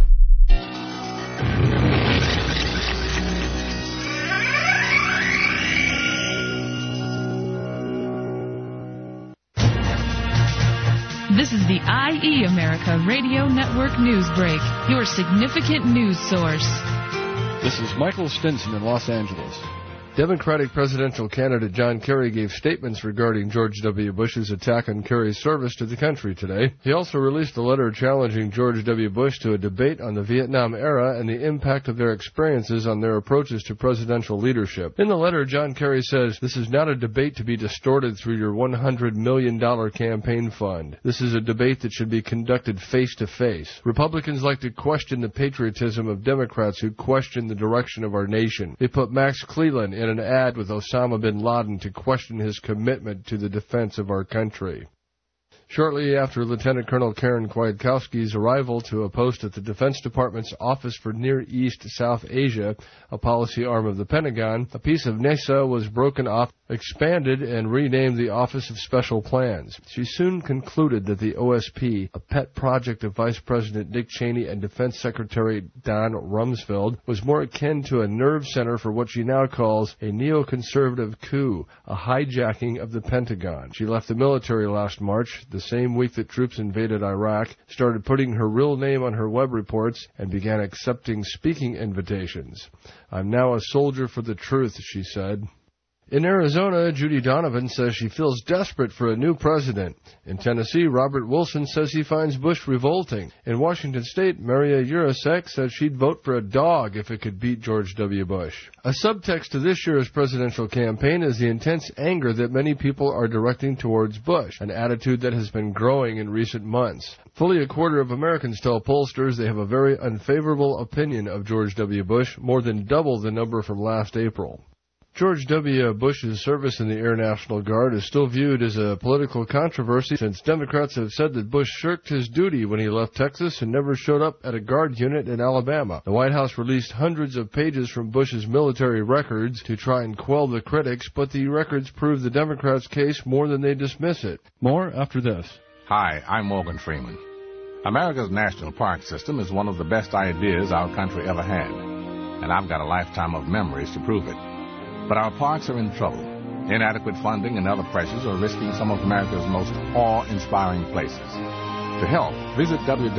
This is the IE America Radio Network News Break, your significant news source. This is Michael Stinson in Los Angeles. Democratic presidential candidate John Kerry gave statements regarding George W. Bush's attack on Kerry's service to the country today. He also released a letter challenging George W. Bush to a debate on the Vietnam era and the impact of their experiences on their approaches to presidential leadership. In the letter, John Kerry says, "This is not a debate to be distorted through your $100 million campaign fund. This is a debate that should be conducted face-to-face. Republicans like to question the patriotism of Democrats who question the direction of our nation. They put Max Cleland in an ad with Osama bin Laden to question his commitment to the defense of our country." Shortly after Lieutenant Colonel Karen Kwiatkowski's arrival to a post at the Defense Department's Office for Near East South Asia, a policy arm of the Pentagon, a piece of NASA was broken off, expanded, and renamed the Office of Special Plans. She soon concluded that the OSP, a pet project of Vice President Dick Cheney and Defense Secretary Don Rumsfeld, was more akin to a nerve center for what she now calls a neoconservative coup, a hijacking of the Pentagon. She left the military last March, the same week that troops invaded Iraq, started putting her real name on her web reports, and began accepting speaking invitations. "I'm now a soldier for the truth," she said. In Arizona, Judy Donovan says she feels desperate for a new president. In Tennessee, Robert Wilson says he finds Bush revolting. In Washington State, Maria Jurasek says she'd vote for a dog if it could beat George W. Bush. A subtext to this year's presidential campaign is the intense anger that many people are directing towards Bush, an attitude that has been growing in recent months. Fully a quarter of Americans tell pollsters they have a very unfavorable opinion of George W. Bush, more than double the number from last April. George W. Bush's service in the Air National Guard is still viewed as a political controversy since Democrats have said that Bush shirked his duty when he left Texas and never showed up at a Guard unit in Alabama. The White House released hundreds of pages from Bush's military records to try and quell the critics, but the records prove the Democrats' case more than they dismiss it. More after this. Hi, I'm Morgan Freeman. America's national park system is one of the best ideas our country ever had, and I've got a lifetime of memories to prove it. But our parks are in trouble. Inadequate funding and other pressures are risking some of America's most awe-inspiring places. To help, visit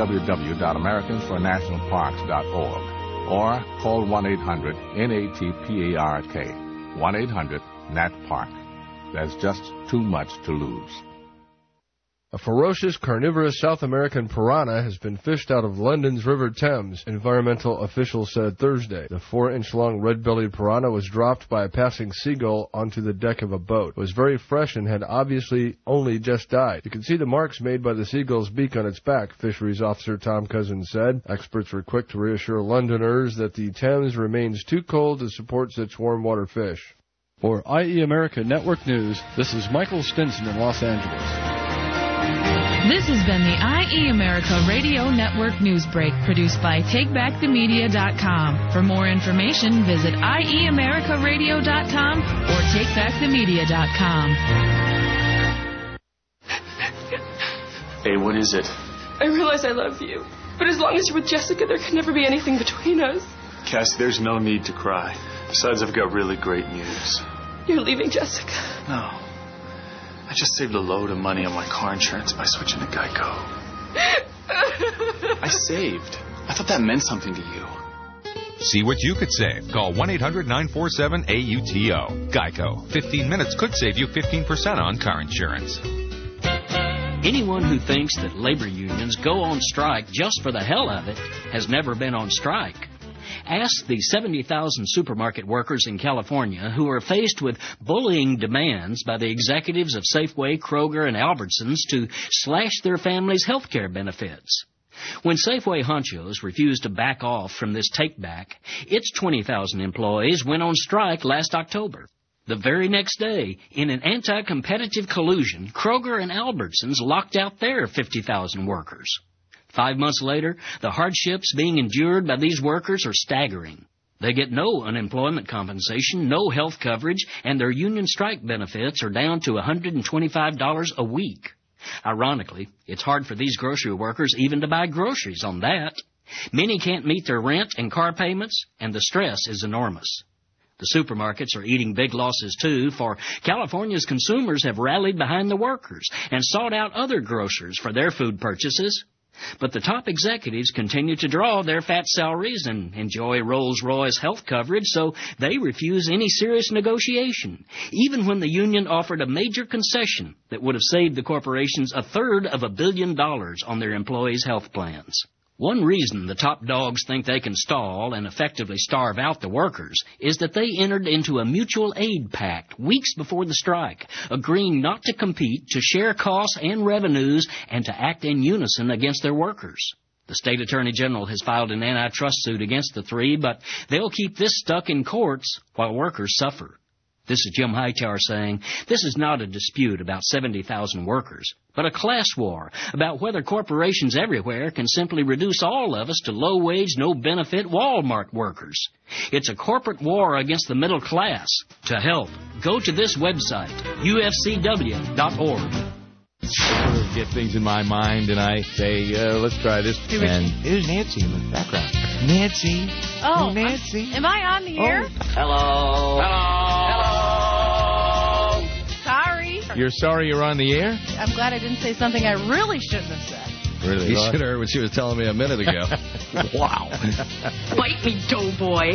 www.americansfornationalparks.org or call 1-800-NATPARK, 1-800-NAT-PARK. There's just too much to lose. A ferocious carnivorous South American piranha has been fished out of London's River Thames, environmental officials said Thursday. The 4-inch-long red-bellied piranha was dropped by a passing seagull onto the deck of a boat. It was very fresh and had obviously only just died. You can see the marks made by the seagull's beak on its back, fisheries officer Tom Cousins said. Experts were quick to reassure Londoners that the Thames remains too cold to support such warm water fish. For IE America Network News, this is Michael Stinson in Los Angeles. This has been the IE America Radio Network News Break, produced by TakeBackTheMedia.com. For more information, visit IEAmericaRadio.com or TakeBackTheMedia.com. Hey, what is it? I realize I love you, but as long as you're with Jessica, there can never be anything between us. Cassie, there's no need to cry. Besides, I've got really great news. You're leaving Jessica. No. I just saved a load of money on my car insurance by switching to Geico. I saved. I thought that meant something to you. See what you could save. Call 1-800-947-AUTO. Geico. 15 minutes could save you 15% on car insurance. Anyone who thinks that labor unions go on strike just for the hell of it has never been on strike. Ask the 70,000 supermarket workers in California who are faced with bullying demands by the executives of Safeway, Kroger, and Albertsons to slash their families' health care benefits. When Safeway honchos refused to back off from this take-back, its 20,000 employees went on strike last October. The very next day, in an anti-competitive collusion, Kroger and Albertsons locked out their 50,000 workers. 5 months later, the hardships being endured by these workers are staggering. They get no unemployment compensation, no health coverage, and their union strike benefits are down to $125 a week. Ironically, it's hard for these grocery workers even to buy groceries on that. Many can't meet their rent and car payments, and the stress is enormous. The supermarkets are eating big losses, too, for California's consumers have rallied behind the workers and sought out other grocers for their food purchases. But the top executives continue to draw their fat salaries and enjoy Rolls-Royce health coverage, so they refuse any serious negotiation, even when the union offered a major concession that would have saved the corporations $350 million on their employees' health plans. One reason the top dogs think they can stall and effectively starve out the workers is that they entered into a mutual aid pact weeks before the strike, agreeing not to compete, to share costs and revenues, and to act in unison against their workers. The state attorney general has filed an antitrust suit against the three, but they'll keep this stuck in courts while workers suffer. This is Jim Hightower saying, this is not a dispute about 70,000 workers, but a class war about whether corporations everywhere can simply reduce all of us to low-wage, no-benefit Walmart workers. It's a corporate war against the middle class. To help, go to this website, ufcw.org. I get things in my mind, and I say, let's try this. And here's Nancy in the background. Nancy. Oh, Nancy. Am I on the air? Hello. Hello. Sorry. You're sorry you're on the air? I'm glad I didn't say something I really shouldn't have said. Really? You should have heard what she was telling me a minute ago. Wow. Bite me, doughboy.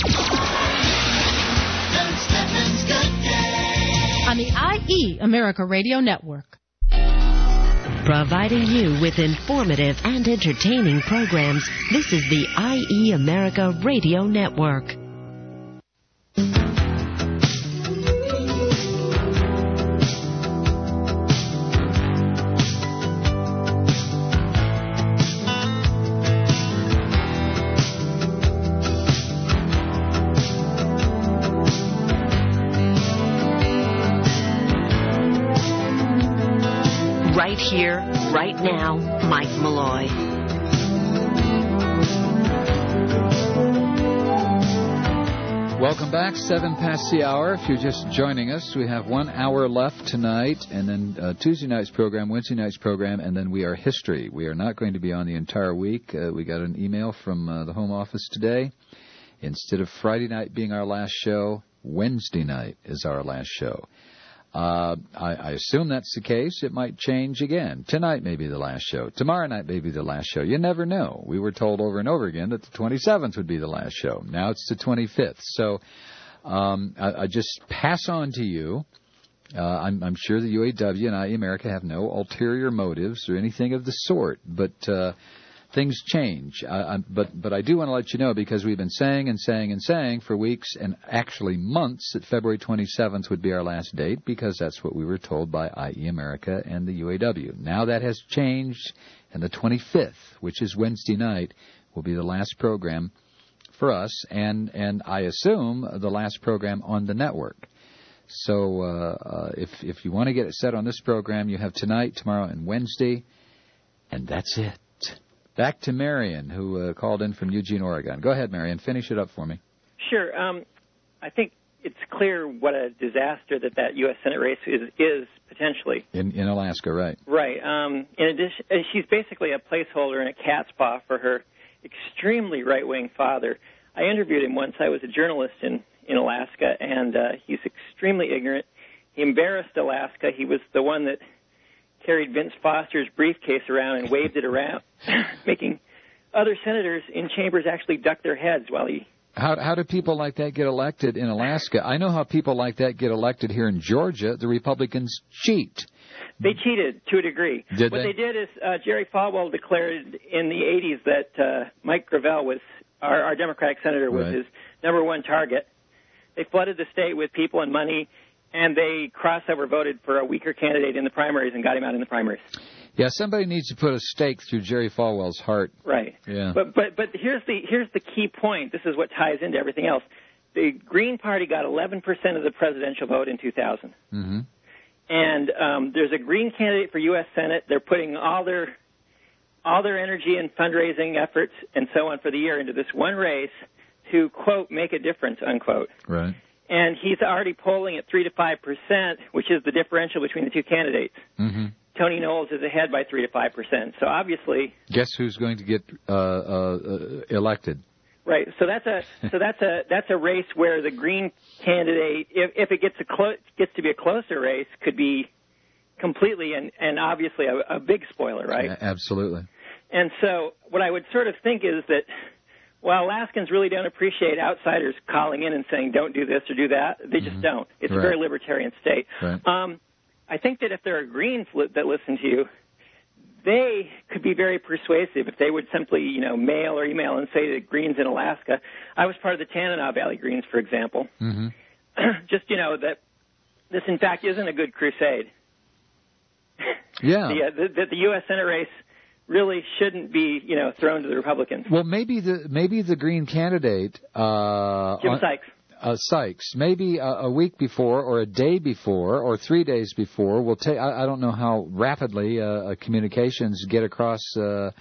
On the IE America Radio Network. Providing you with informative and entertaining programs, this is the IE America Radio Network. Right here, right now, Mike Malloy. Welcome back, 7 past the hour. If you're just joining us, we have 1 hour left tonight, and then Tuesday night's program, Wednesday night's program, and then We Are History. We are not going to be on the entire week. We got an email from the Home Office today. Instead of Friday night being our last show, Wednesday night is our last show. I assume that's the case. It might change again. Tonight may be the last show. Tomorrow night may be the last show. You never know. We were told over and over again that the 27th would be the last show. Now it's the 25th. So I just pass on to you. I'm sure the UAW and IE America have no ulterior motives or anything of the sort, but things change. But I do want to let you know, because we've been saying for weeks and actually months that February 27th would be our last date, because that's what we were told by IE America and the UAW. Now that has changed, and the 25th, which is Wednesday night, will be the last program for us, and I assume the last program on the network. So if you want to get it set on this program, you have tonight, tomorrow, and Wednesday, and that's it. Back to Marion, who called in from Eugene, Oregon. Go ahead, Marion. Finish it up for me. Sure. I think it's clear what a disaster that U.S. Senate race is potentially. In Alaska, right. Right. In addition, she's basically a placeholder and a cat's paw for her extremely right-wing father. I interviewed him once. I was a journalist in Alaska, and he's extremely ignorant. He embarrassed Alaska. He was the one that carried Vince Foster's briefcase around and waved it around, making other senators in chambers actually duck their heads while he... How do people like that get elected in Alaska? I know how people like that get elected here in Georgia. The Republicans cheat. They cheated to a degree. What they did is Jerry Falwell declared in the 80s that Mike Gravel was, our Democratic senator, was his number one target. They flooded the state with people and money, and they crossover voted for a weaker candidate in the primaries and got him out in the primaries. Yeah, somebody needs to put a stake through Jerry Falwell's heart. Right. Yeah. But here's the key point. This is what ties into everything else. The Green Party got 11% of the presidential vote in 2000. Mm-hmm. And there's a Green candidate for U.S. Senate. They're putting all their energy and fundraising efforts and so on for the year into this one race to, quote, make a difference, unquote. Right. And he's already polling at 3 to 5%, which is the differential between the two candidates. Mm-hmm. Tony Knowles is ahead by 3 to 5%. So obviously, guess who's going to get elected? Right. So that's a race where the Green candidate, if it gets to be a closer race, could be completely and obviously a big spoiler, right? Yeah, absolutely. And so what I would sort of think is that while Alaskans really don't appreciate outsiders calling in and saying don't do this or do that, they just don't. It's a very libertarian state. Right. I think that if there are Greens that listen to you, they could be very persuasive if they would simply, mail or email and say to Greens in Alaska. I was part of the Tanana Valley Greens, for example. Mm-hmm. Just, that this, in fact, isn't a good crusade. Yeah. The U.S. Senate race really shouldn't be, thrown to the Republicans. Well, maybe the Green candidate, Jim Sykes. Sykes, maybe a week before or a day before or 3 days before will take. I don't know how rapidly communications get across a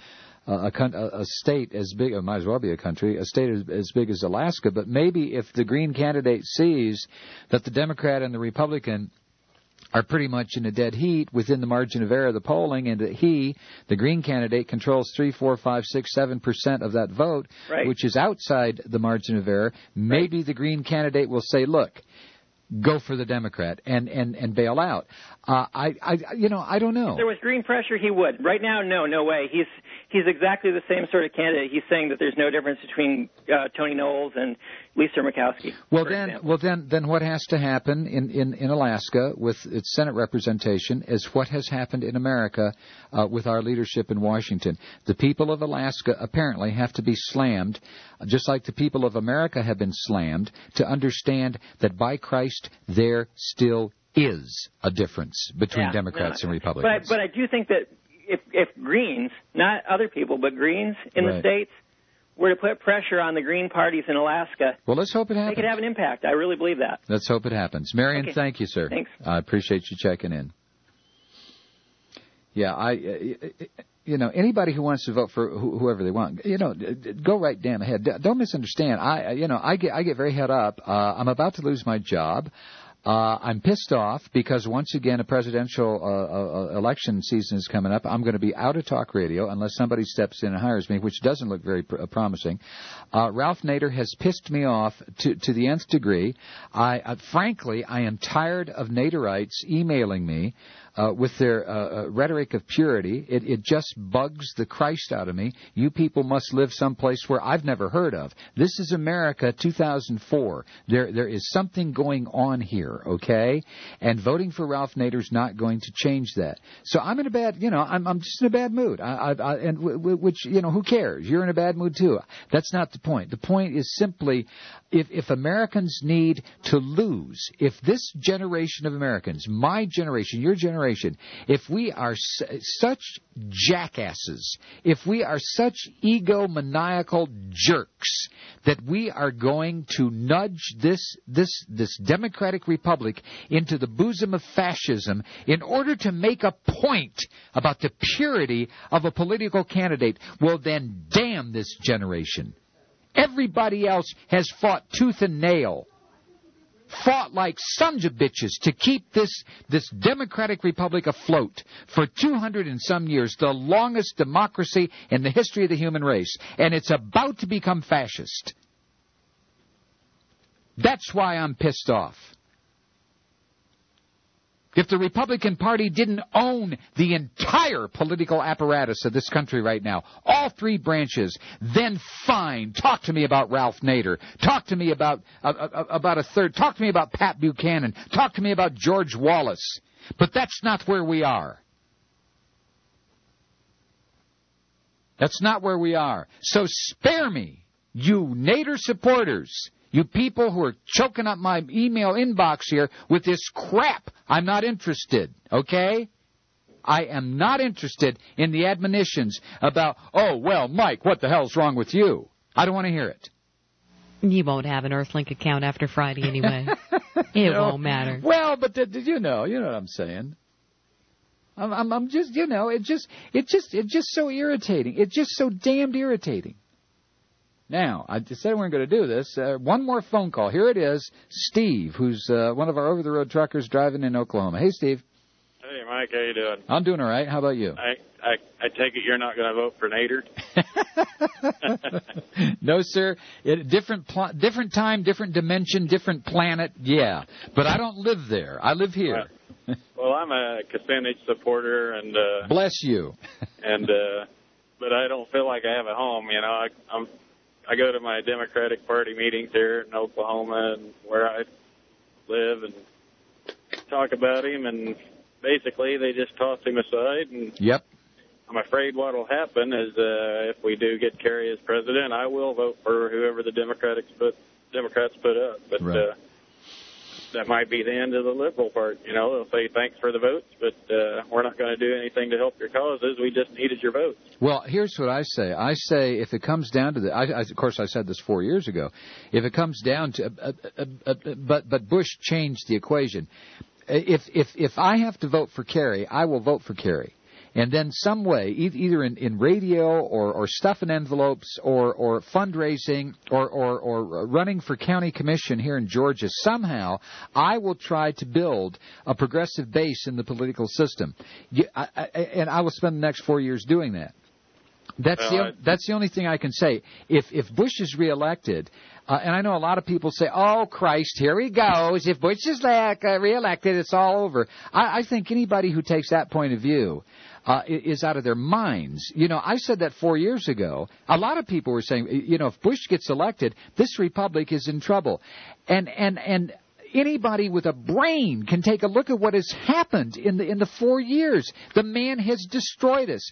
state as big, or might as well be a country, a state as big as Alaska. But maybe if the Green candidate sees that the Democrat and the Republican are pretty much in a dead heat within the margin of error of the polling, and that the Green candidate, controls 3, 4, 5, 6, 7% of that vote, which is outside the margin of error, maybe the Green candidate will say, look, go for the Democrat and bail out. I don't know. If there was Green pressure, he would. Right now, no way. He's exactly the same sort of candidate. He's saying that there's no difference between Tony Knowles and Lisa Murkowski. Well, then what has to happen in Alaska with its Senate representation is what has happened in America with our leadership in Washington. The people of Alaska apparently have to be slammed, just like the people of America have been slammed, to understand that by Christ there still is a difference between Democrats and Republicans. But I do think that if Greens, not other people, but Greens in the states, were to put pressure on the Green parties in Alaska, well, let's hope it happens. They could have an impact. I really believe that. Let's hope it happens. Marion, thank you, sir. Thanks. I appreciate you checking in. Yeah, anybody who wants to vote for whoever they want, go right damn ahead. Don't misunderstand. I get very head up. I'm about to lose my job. I'm pissed off because once again a presidential election season is coming up. I'm going to be out of talk radio unless somebody steps in and hires me, which doesn't look very promising. Ralph Nader has pissed me off to the nth degree. Frankly, I am tired of Naderites emailing me with their rhetoric of purity. It just bugs the Christ out of me. You people must live someplace where I've never heard of. This is America 2004. There is something going on here, okay? And voting for Ralph Nader's not going to change that. So I'm in a bad, I'm just in a bad mood. Which who cares? You're in a bad mood too. That's not the point. The point is simply, if Americans need to lose, if this generation of Americans, my generation, your generation, if we are such jackasses, if we are such egomaniacal jerks that we are going to nudge this democratic republic into the bosom of fascism in order to make a point about the purity of a political candidate, well then damn this generation. Everybody else has fought tooth and nail fought like sons of bitches to keep this democratic republic afloat for 200 and some years, the longest democracy in the history of the human race. And it's about to become fascist. That's why I'm pissed off. If the Republican Party didn't own the entire political apparatus of this country right now, all three branches, then fine. Talk to me about Ralph Nader. Talk to me about a third. Talk to me about Pat Buchanan. Talk to me about George Wallace. But that's not where we are. That's not where we are. So spare me, you Nader supporters. You people who are choking up my email inbox here with this crap. I'm not interested, okay? I am not interested in the admonitions about, oh, well, Mike, what the hell's wrong with you? I don't want to hear it. You won't have an Earthlink account after Friday anyway. It won't matter. Well, but you know what I'm saying. I'm just, it's just so irritating. It's just so damned irritating. Now, I said we weren't going to do this. One more phone call. Here it is. Steve, who's one of our over-the-road truckers driving in Oklahoma. Hey, Steve. Hey, Mike. How you doing? I'm doing all right. How about you? I take it you're not going to vote for Nader? No, sir. Different time, different dimension, different planet. Yeah, but I don't live there. I live here. Well, I'm a Kucinich supporter, and bless you. And but I don't feel like I have a home. You know, I go to my Democratic Party meetings here in Oklahoma and where I live and talk about him, and basically they just toss him aside. And yep. I'm afraid what will happen is if we do get Kerry as president, I will vote for whoever the Democrats put up. But right. That might be the end of the liberal part. You know, they'll say thanks for the votes, but we're not going to do anything to help your causes. We just needed your votes. Well, here's what I say. I say if it comes down to of course, I said this 4 years ago. If it comes down to, but Bush changed the equation. If I have to vote for Kerry, I will vote for Kerry. And then some way, either in radio or stuff in envelopes or fundraising or running for county commission here in Georgia, somehow I will try to build a progressive base in the political system. And I will spend the next 4 years doing that. That's the only thing I can say. If Bush is reelected, and I know a lot of people say, oh, Christ, here he goes. If Bush is reelected, it's all over. I think anybody who takes that point of view is out of their minds. You know, I said that 4 years ago. A lot of people were saying, you know, if Bush gets elected, this republic is in trouble. And anybody with a brain can take a look at what has happened in the 4 years. The man has destroyed us.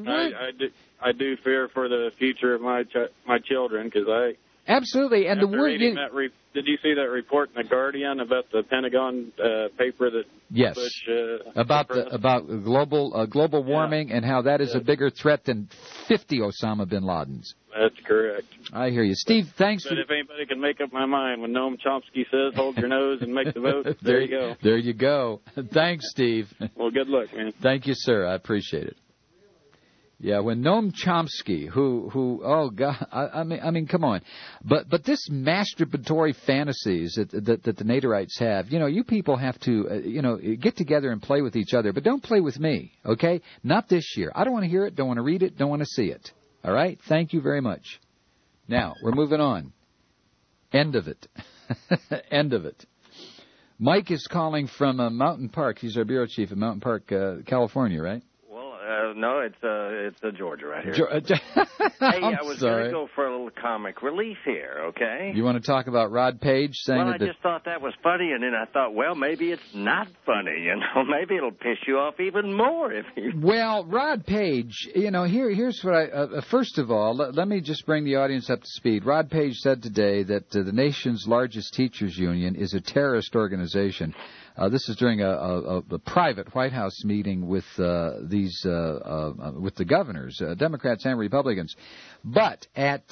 I do fear for the future of my children because absolutely. And the word did you see that report in the Guardian about the Pentagon paper that yes Bush, about global warming and how that is a bigger threat than 50 Osama bin Ladens. That's correct. I hear you, Steve. Thanks. But if anybody can make up my mind when Noam Chomsky says "hold your nose and make the vote," there you go. There you go. Thanks, Steve. Well, good luck, man. Thank you, sir. I appreciate it. Yeah, when Noam Chomsky, who oh God, I mean, come on, but this masturbatory fantasies that the Naderites have, you know, you people have to, get together and play with each other, but don't play with me, okay? Not this year. I don't want to hear it, don't want to read it, don't want to see it. All right? Thank you very much. Now we're moving on. End of it. End of it. Mike is calling from Mountain Park. He's our bureau chief in Mountain Park, California, right? No, it's Georgia right here. Hey, I was going to go for a little comic relief here, okay? You want to talk about Rod Page saying I just thought that was funny, and then I thought, well, maybe it's not funny, Maybe it'll piss you off even more if you... Well, Rod Page, here's what I... first of all, let me just bring the audience up to speed. Rod Page said today that the nation's largest teachers union is a terrorist organization. This is during a private White House meeting with with the governors, Democrats and Republicans. But at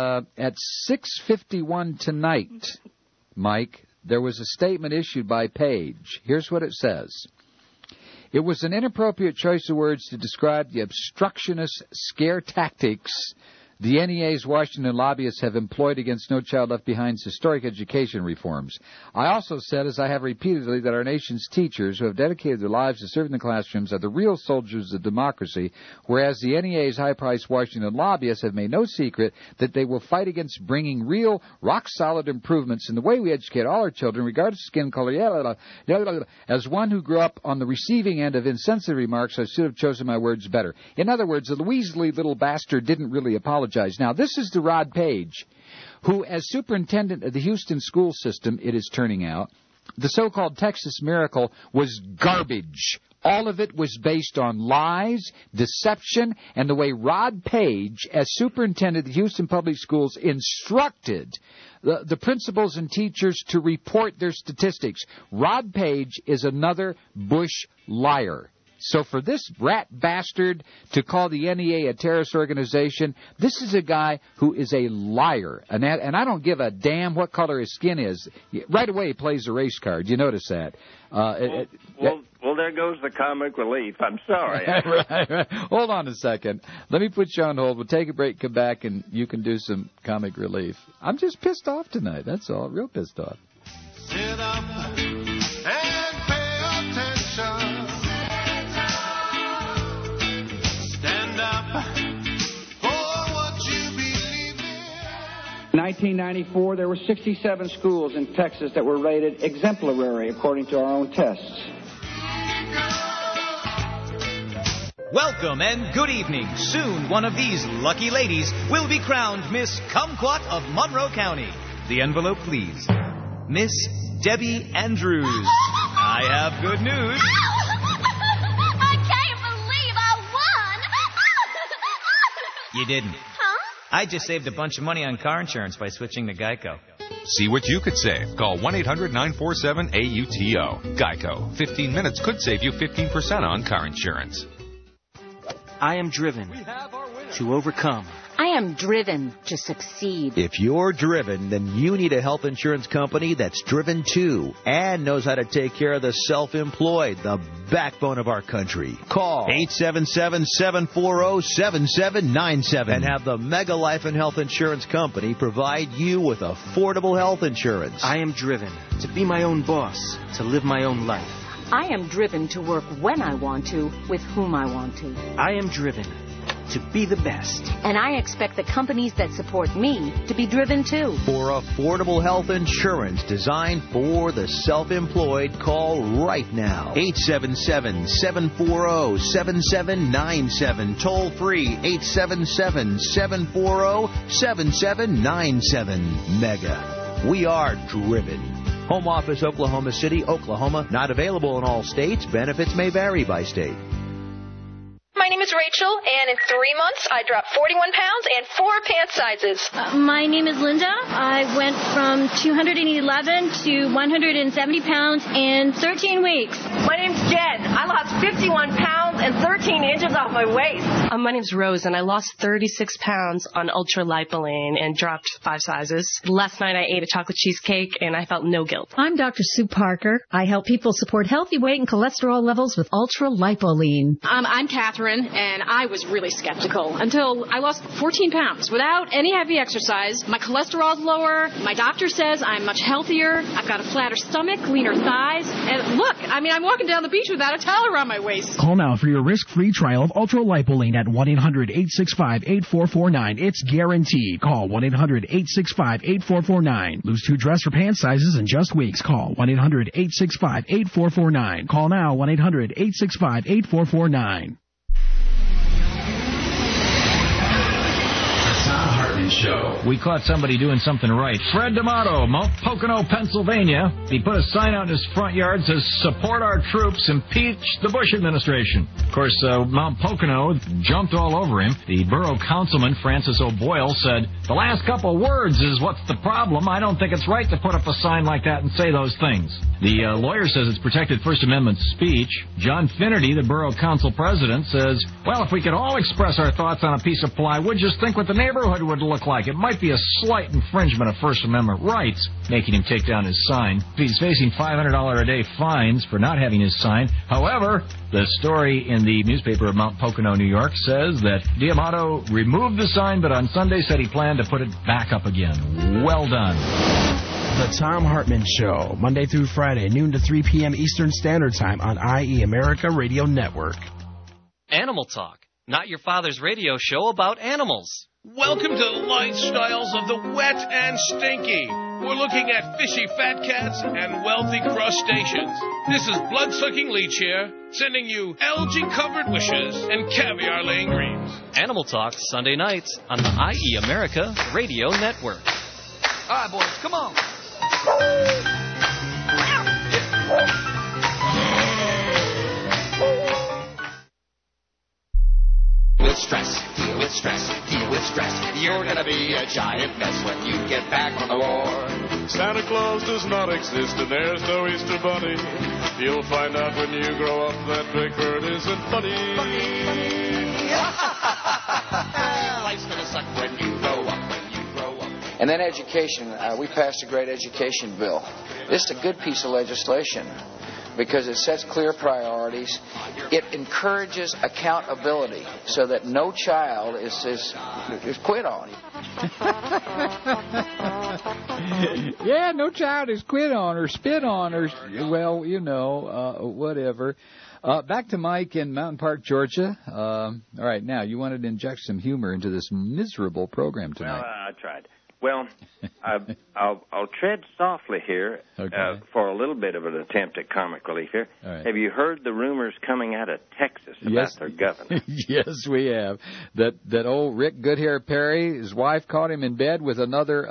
6:51 tonight, Mike, there was a statement issued by Page. Here's what it says. It was an inappropriate choice of words to describe the obstructionist scare tactics the NEA's Washington lobbyists have employed against No Child Left Behind's historic education reforms. I also said, as I have repeatedly, that our nation's teachers who have dedicated their lives to serving the classrooms are the real soldiers of democracy, whereas the NEA's high-priced Washington lobbyists have made no secret that they will fight against bringing real, rock-solid improvements in the way we educate all our children, regardless of skin color. As one who grew up on the receiving end of insensitive remarks, I should have chosen my words better. In other words, the Weasley little bastard didn't really apologize. Now, this is the Rod Page, who, as superintendent of the Houston school system, it is turning out, the so-called Texas Miracle was garbage. All of it was based on lies, deception, and the way Rod Page, as superintendent of the Houston Public Schools, instructed the principals and teachers to report their statistics. Rod Page is another Bush liar. So for this rat bastard to call the NEA a terrorist organization, this is a guy who is a liar. And I don't give a damn what color his skin is. Right away he plays the race card. You notice that. Well, there goes the comic relief. I'm sorry. right. Hold on a second. Let me put you on hold. We'll take a break, come back, and you can do some comic relief. I'm just pissed off tonight. That's all. Real pissed off. Sit up and pay attention. Stand up for what you believe in. In 1994, there were 67 schools in Texas that were rated exemplary according to our own tests. Welcome and good evening. Soon one of these lucky ladies will be crowned Miss Kumquat of Monroe County. The envelope, please. Miss Debbie Andrews. I have good news. I can't believe I won. You didn't. Huh? I just saved a bunch of money on car insurance by switching to Geico. See what you could save. Call 1-800-947-AUTO. Geico. 15 minutes could save you 15% on car insurance. I am driven to overcome. I am driven to succeed. If you're driven, then you need a health insurance company that's driven too and knows how to take care of the self-employed, the backbone of our country. Call 877-740-7797 and have the Mega Life and Health Insurance Company provide you with affordable health insurance. I am driven to be my own boss, to live my own life. I am driven to work when I want to, with whom I want to. I am driven to be the best. And I expect the companies that support me to be driven too. For affordable health insurance designed for the self-employed, call right now. 877-740-7797. Toll free 877-740-7797. Mega. We are driven. Home office, Oklahoma City, Oklahoma. Not available in all states. Benefits may vary by state. My name is Rachel, and in 3 months, I dropped 41 pounds and 4 pant sizes. My name is Linda. I went from 211 to 170 pounds in 13 weeks. My name's Jen. I lost 51 pounds and 13 inches off my waist. My name's Rose, and I lost 36 pounds on ultralipoline and dropped 5 sizes. Last night, I ate a chocolate cheesecake, and I felt no guilt. I'm Dr. Sue Parker. I help people support healthy weight and cholesterol levels with ultralipoline. I'm Catherine, and I was really skeptical until I lost 14 pounds without any heavy exercise. My cholesterol's lower. My doctor says I'm much healthier. I've got a flatter stomach, leaner thighs. And look, I'm walking down the beach without a towel around my waist. Call now for your risk-free trial of ultralipoline at 1-800-865-8449. It's guaranteed. Call 1-800-865-8449. Lose 2 dress or pant sizes in just weeks. Call 1-800-865-8449. Call now 1-800-865-8449. Show. We caught somebody doing something right. Fred D'Amato, Mount Pocono, Pennsylvania. He put a sign out in his front yard that says, "Support our troops, impeach the Bush administration." Of course, Mount Pocono jumped all over him. The borough councilman, Francis O'Boyle, said, "The last couple words is what's the problem. I don't think it's right to put up a sign like that and say those things." The lawyer says it's protected First Amendment speech. John Finnerty, the borough council president, says, "Well, if we could all express our thoughts on a piece of plywood, just think what the neighborhood would look like. It might be a slight infringement of First Amendment rights, making him take down his sign. He's facing $500 a day fines for not having his sign. However, the story in the newspaper of Mount Pocono, New York, says that D'Amato removed the sign, but on Sunday said he planned to put it back up again. Well done. The Thom Hartmann Show, Monday through Friday, noon to 3 p.m. Eastern Standard Time on IE America Radio Network. Animal Talk, not your father's radio show about animals. Welcome to the lifestyles of the wet and stinky. We're looking at fishy fat cats and wealthy crustaceans. This is blood-sucking Leech here, sending you algae-covered wishes and caviar-laying dreams. Animal Talk, Sunday nights on the IE America Radio Network. All right, boys, come on. With stress, deal with stress, deal with stress. You're gonna be a giant mess when you get back from the war. Santa Claus does not exist and there's no Easter Bunny. You'll find out when you grow up that Big Bird isn't funny. Life's gonna suck when you grow up, And then education. We passed a great education bill. This is a good piece of legislation because it sets clear priorities. It encourages accountability so that no child is quit on. Yeah, no child is quit on or spit on or, well, whatever. Back to Mike in Mountain Park, Georgia. All right, now, you wanted to inject some humor into this miserable program tonight. Well, I tried. Well, I'll tread softly here for a little bit of an attempt at comic relief here. Right. Have you heard the rumors coming out of Texas about their governor? Yes, we have. That old Rick Goodhair Perry, his wife caught him in bed with another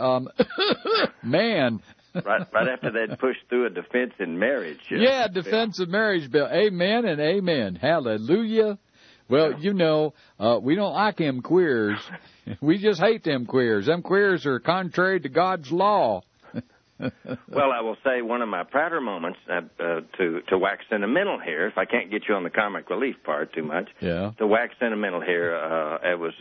man. Right after they'd pushed through a defense in marriage. Defense of marriage bill. Amen and amen. Hallelujah. Well, we don't like them queers. We just hate them queers. Them queers are contrary to God's law. Well, I will say one of my prouder moments, to wax sentimental here, if I can't get you on the comic relief part too much, to wax sentimental here, it was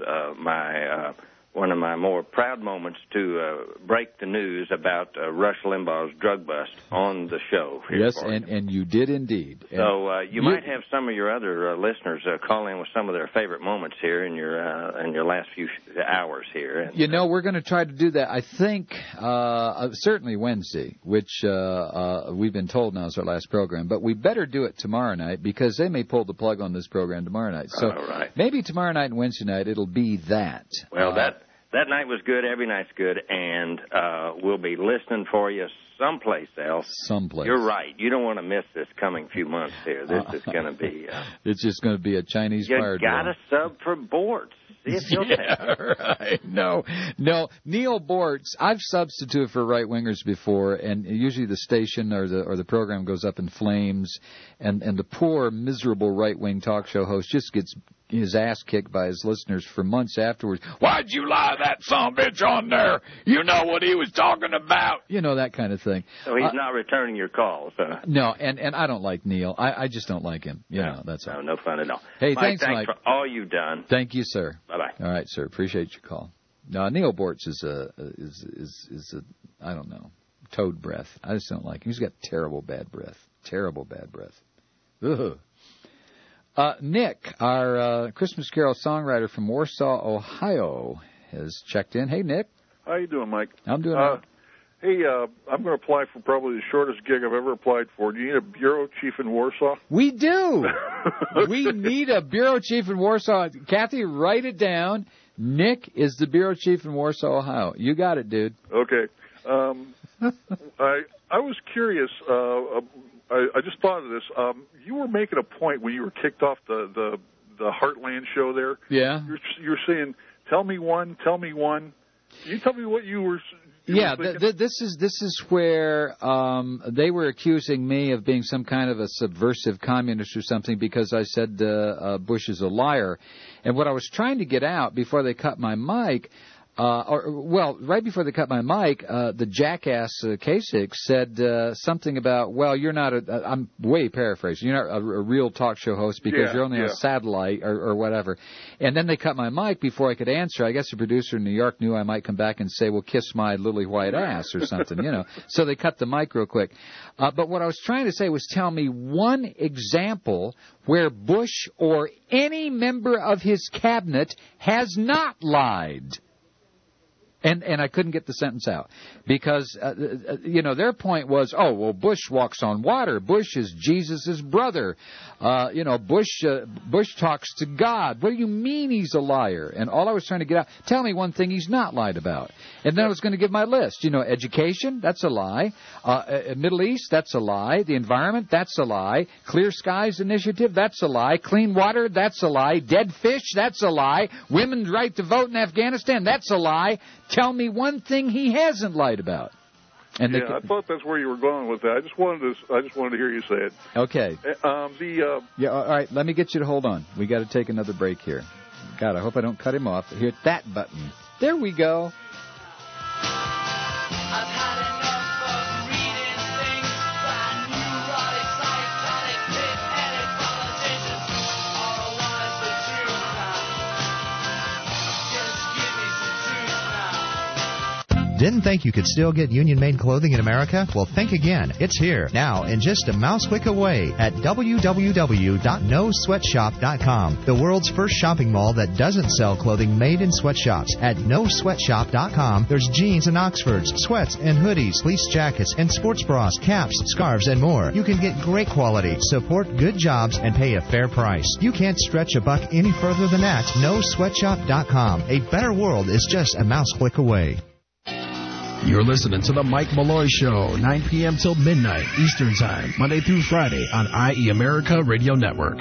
one of my more proud moments to break the news about Rush Limbaugh's drug bust on the show. Yes, and you did indeed. So you might have some of your other listeners call in with some of their favorite moments here in your last few hours here. And, we're going to try to do that. I think certainly Wednesday, which we've been told now is our last program, but we better do it tomorrow night because they may pull the plug on this program tomorrow night. So maybe tomorrow night and Wednesday night it'll be that. Well, that night was good. Every night's good, and we'll be listening for you someplace else. Someplace. You're right. You don't want to miss this coming few months here. This is going to be... it's just going to be a Chinese fire drill. You got to sub for Bortz. See if you'll right. No. Neil Bortz, I've substituted for right-wingers before, and usually the station or the program goes up in flames, and the poor, miserable right-wing talk show host just gets his ass kicked by his listeners for months afterwards. Why'd you lie that son-bitch on there? You know what he was talking about. That kind of thing. So he's not returning your calls, huh? No, and I don't like Neil. I just don't like him. That's all. No fun at all. Hey, Mike, thanks, Mike. for all you've done. Thank you, sir. Bye-bye. All right, sir. Appreciate your call. No, Neil Bortz is a I don't know, toad breath. I just don't like him. He's got terrible bad breath. Terrible bad breath. Ugh. Nick, our Christmas Carol songwriter from Warsaw, Ohio, has checked in. Hey, Nick. How you doing, Mike? I'm doing all right. Hey, I'm going to apply for probably the shortest gig I've ever applied for. Do you need a bureau chief in Warsaw? We do. We need a bureau chief in Warsaw. Kathy, write it down. Nick is the bureau chief in Warsaw, Ohio. You got it, dude. Okay. I was curious. I just thought of this. You were making a point when you were kicked off the Heartland show there. Yeah. You're saying, tell me one. Can you tell me what you were... This is where they were accusing me of being some kind of a subversive communist or something because I said Bush is a liar. And what I was trying to get out before they cut my mic, Right before they cut my mic, the jackass Kasich said something about, well, you're not I'm way paraphrasing, you're not a real talk show host because you're only on satellite or whatever. And then they cut my mic before I could answer. I guess the producer in New York knew I might come back and say, well, kiss my lily white ass or something, So they cut the mic real quick. But what I was trying to say was tell me one example where Bush or any member of his cabinet has not lied. And I couldn't get the sentence out because, their point was, Bush walks on water. Bush is Jesus' brother. Bush talks to God. What do you mean he's a liar? And all I was trying to get out, tell me one thing he's not lied about. And then I was going to give my list. Education, that's a lie. Middle East, that's a lie. The environment, that's a lie. Clear Skies Initiative, that's a lie. Clean water, that's a lie. Dead fish, that's a lie. Women's right to vote in Afghanistan, that's a lie. Tell me one thing he hasn't lied about. And I thought that's where you were going with that. I just wanted to hear you say it. Okay. All right. Let me get you to hold on. We got to take another break here. God, I hope I don't cut him off. Hit that button. There we go. Didn't think you could still get union-made clothing in America? Well, think again. It's here, now, and just a mouse click away at www.nosweatshop.com, the world's first shopping mall that doesn't sell clothing made in sweatshops. At nosweatshop.com, there's jeans and Oxfords, sweats and hoodies, fleece jackets, and sports bras, caps, scarves, and more. You can get great quality, support good jobs, and pay a fair price. You can't stretch a buck any further than that. Nosweatshop.com. A better world is just a mouse click away. You're listening to The Mike Malloy Show, 9 p.m. till midnight Eastern Time, Monday through Friday on IE America Radio Network.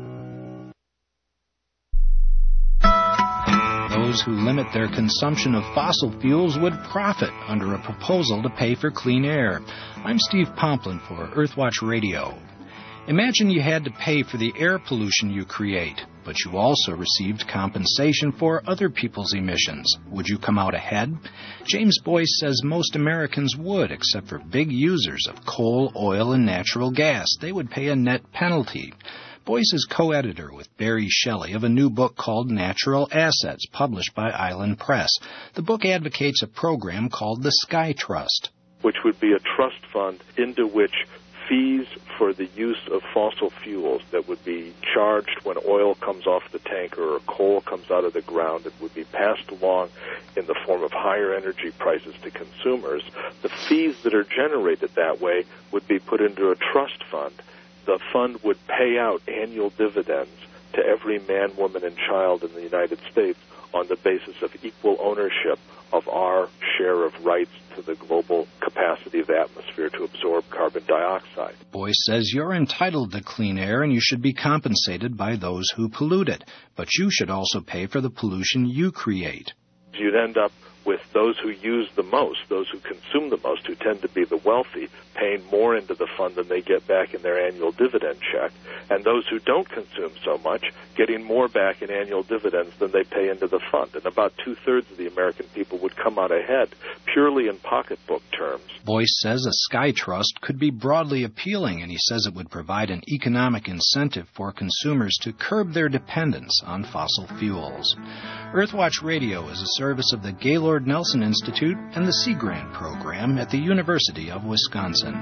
Those who limit their consumption of fossil fuels would profit under a proposal to pay for clean air. I'm Steve Pomplin for Earthwatch Radio. Imagine you had to pay for the air pollution you create, but you also received compensation for other people's emissions. Would you come out ahead? James Boyce says most Americans would, except for big users of coal, oil, and natural gas. They would pay a net penalty. Boyce is co-editor with Barry Shelley of a new book called Natural Assets, published by Island Press. The book advocates a program called the Sky Trust, which would be a trust fund into which fees for the use of fossil fuels that would be charged when oil comes off the tanker or coal comes out of the ground, it would be passed along in the form of higher energy prices to consumers. The fees that are generated that way would be put into a trust fund. The fund would pay out annual dividends to every man, woman, and child in the United States on the basis of equal ownership of our share of rights to the global capacity of the atmosphere to absorb carbon dioxide. Boyce says you're entitled to clean air and you should be compensated by those who pollute it, but you should also pay for the pollution you create. You'd end up with those who use the most, those who consume the most, who tend to be the wealthy, paying more into the fund than they get back in their annual dividend check, and those who don't consume so much getting more back in annual dividends than they pay into the fund. And about two-thirds of the American people would come out ahead purely in pocketbook terms. Boyce says a Sky Trust could be broadly appealing, and he says it would provide an economic incentive for consumers to curb their dependence on fossil fuels. Earthwatch Radio is a service of the Gaylord Nelson Institute and the Sea Grant Program at the University of Wisconsin.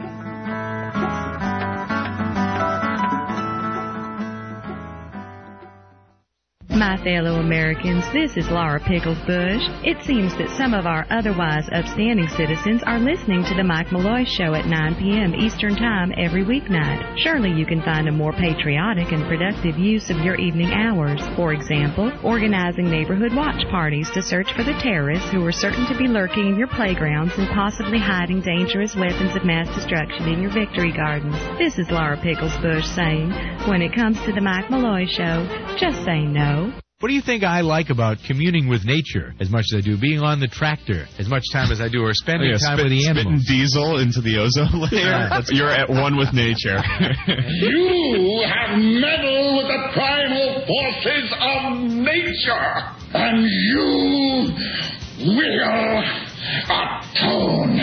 My fellow Americans, this is Laura Pickles Bush. It seems that some of our otherwise upstanding citizens are listening to the Mike Malloy Show at 9 p.m. Eastern Time every weeknight. Surely you can find a more patriotic and productive use of your evening hours. For example, organizing neighborhood watch parties to search for the terrorists who are certain to be lurking in your playgrounds and possibly hiding dangerous weapons of mass destruction in your victory gardens. This is Laura Pickles Bush saying, when it comes to the Mike Malloy Show, just say no. What do you think I like about communing with nature as much as I do being on the tractor as much time as I do, or spending time with the animals? Spitting diesel into the ozone layer. You're at one with nature. You have meddled with the primal forces of nature, and you will atone.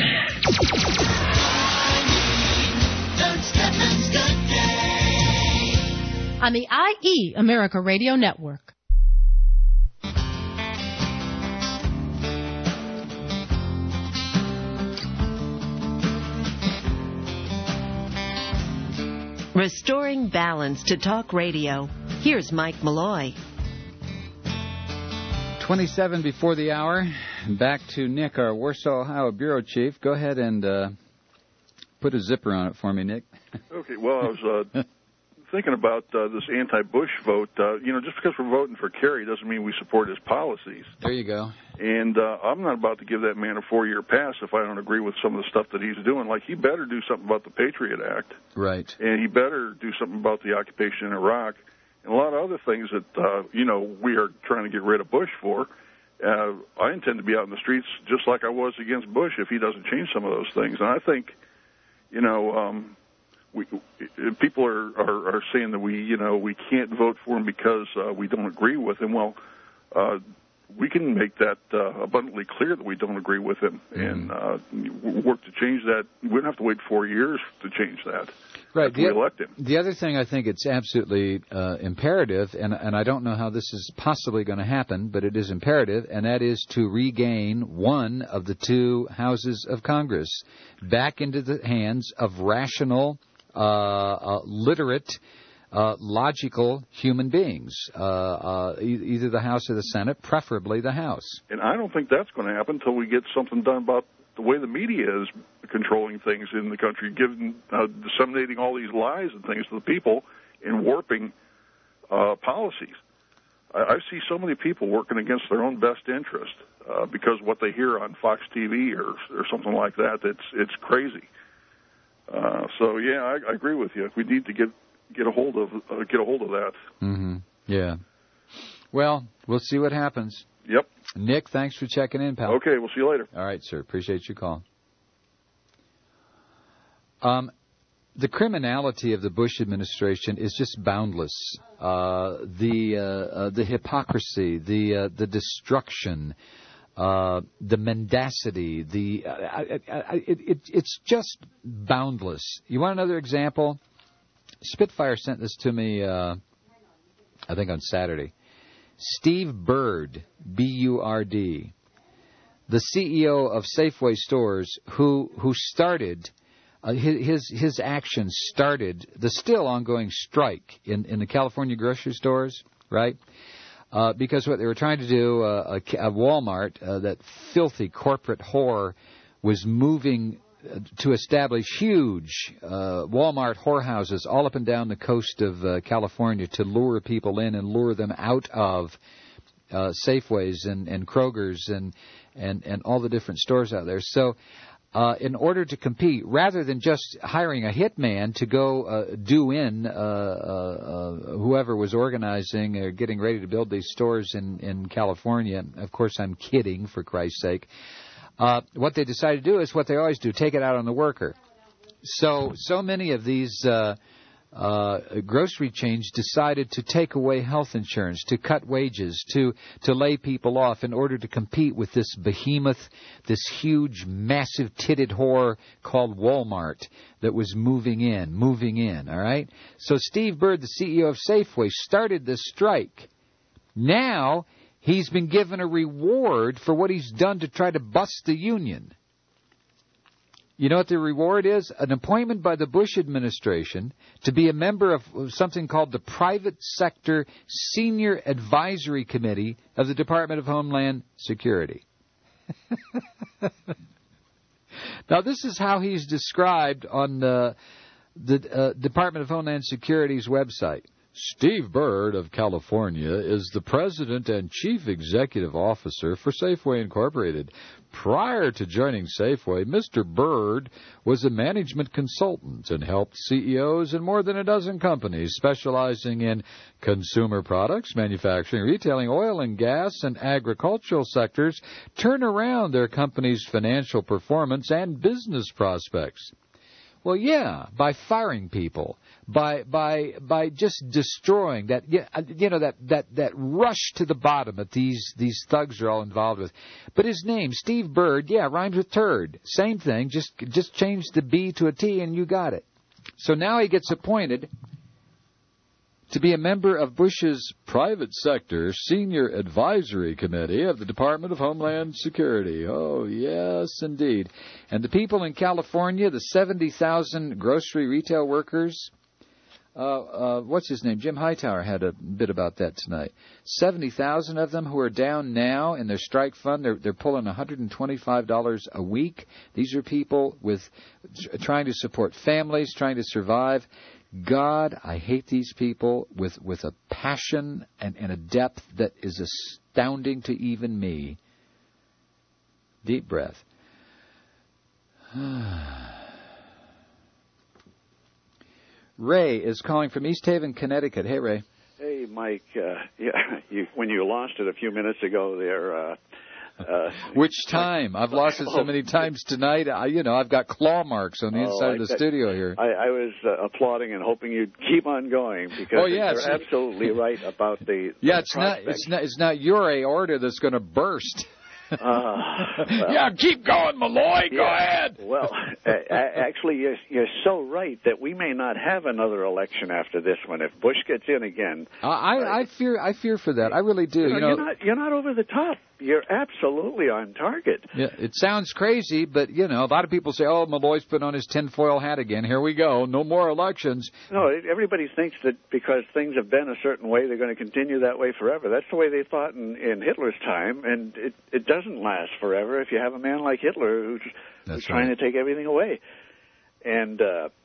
On the IE America Radio Network. Restoring balance to talk radio. Here's Mike Malloy. 27 before the hour. Back to Nick, our Warsaw, Ohio bureau chief. Go ahead and put a zipper on it for me, Nick. Okay, well, I was thinking about this anti-Bush vote. Just because we're voting for Kerry doesn't mean we support his policies. There you go. And I'm not about to give that man a 4-year pass if I don't agree with some of the stuff that he's doing. Like, he better do something about the Patriot Act. Right. And he better do something about the occupation in Iraq and a lot of other things that, we are trying to get rid of Bush for. I intend to be out in the streets just like I was against Bush if he doesn't change some of those things. And I think, people are saying that we can't vote for him because we don't agree with him. Well, we can make that abundantly clear that we don't agree with him and work to change that. We don't have to wait 4 years to change that. Right. To re-elect him. The other thing I think it's absolutely imperative, and I don't know how this is possibly going to happen, but it is imperative, and that is to regain one of the two houses of Congress back into the hands of rational, literate, logical human beings, either the House or the Senate, preferably the House. And I don't think that's going to happen until we get something done about the way the media is controlling things in the country, disseminating all these lies and things to the people and warping policies. I see so many people working against their own best interest because what they hear on Fox TV or something like that. It's crazy. I agree with you. We need to get a hold of that. Mm-hmm. Yeah. Well, we'll see what happens. Yep. Nick, thanks for checking in, pal. Okay, we'll see you later. All right, sir. Appreciate your call. The criminality of the Bush administration is just boundless. The hypocrisy, the destruction, the mendacity, it's just boundless. You want another example? Spitfire sent this to me, I think on Saturday. Steve Bird, B-U-R-D, the CEO of Safeway stores, who started his actions started the still ongoing strike in the California grocery stores, right? Because what they were trying to do, a Walmart, that filthy corporate whore, was moving to establish huge Walmart whorehouses all up and down the coast of California to lure people in and lure them out of Safeways and Kroger's and all the different stores out there. So in order to compete, rather than just hiring a hitman to go do in whoever was organizing or getting ready to build these stores in California, of course I'm kidding, for Christ's sake, what they decided to do is what they always do, take it out on the worker. So many of these grocery chains decided to take away health insurance, to cut wages, to lay people off in order to compete with this behemoth, this huge, massive titted whore called Walmart that was moving in, all right? So Steve Bird, the CEO of Safeway, started this strike. Now he's been given a reward for what he's done to try to bust the union. You know what the reward is? An appointment by the Bush administration to be a member of something called the Private Sector Senior Advisory Committee of the Department of Homeland Security. Now, this is how he's described on the Department of Homeland Security's website. Steve Bird of California is the president and chief executive officer for Safeway Incorporated. Prior to joining Safeway, Mr. Bird was a management consultant and helped CEOs in more than a dozen companies specializing in consumer products, manufacturing, retailing, oil and gas, and agricultural sectors turn around their company's financial performance and business prospects. Well, yeah, by firing people, by just destroying that, that rush to the bottom that these thugs are all involved with. But his name, Steve Bird, rhymes with turd. Same thing, just change the B to a T and you got it. So now he gets appointed to be a member of Bush's private sector senior advisory committee of the Department of Homeland Security. Oh, yes, indeed. And the people in California, the 70,000 grocery retail workers, what's his name? Jim Hightower had a bit about that tonight. 70,000 of them who are down now in their strike fund. They're pulling $125 a week. These are people trying to support families, trying to survive. God, I hate these people with a passion and a depth that is astounding to even me. Deep breath. Ray is calling from East Haven, Connecticut. Hey, Ray. Hey, Mike. When you lost it a few minutes ago there... Which time? I've lost it so many times tonight. I've got claw marks on the inside of the studio here. I was applauding and hoping you'd keep on going because you're absolutely right about the. Yeah, it's not your aorta that's going to burst. Well, keep going, Malloy. Go ahead. Well, actually, you're so right that we may not have another election after this one if Bush gets in again. I fear for that. I really do. You're not over the top. You're absolutely on target. Yeah, it sounds crazy, but a lot of people say, "Oh, Malloy's put on his tinfoil hat again. Here we go. No more elections." No, everybody thinks that because things have been a certain way, they're going to continue that way forever. That's the way they thought in Hitler's time, and it doesn't last forever if you have a man like Hitler who's trying to take everything away. And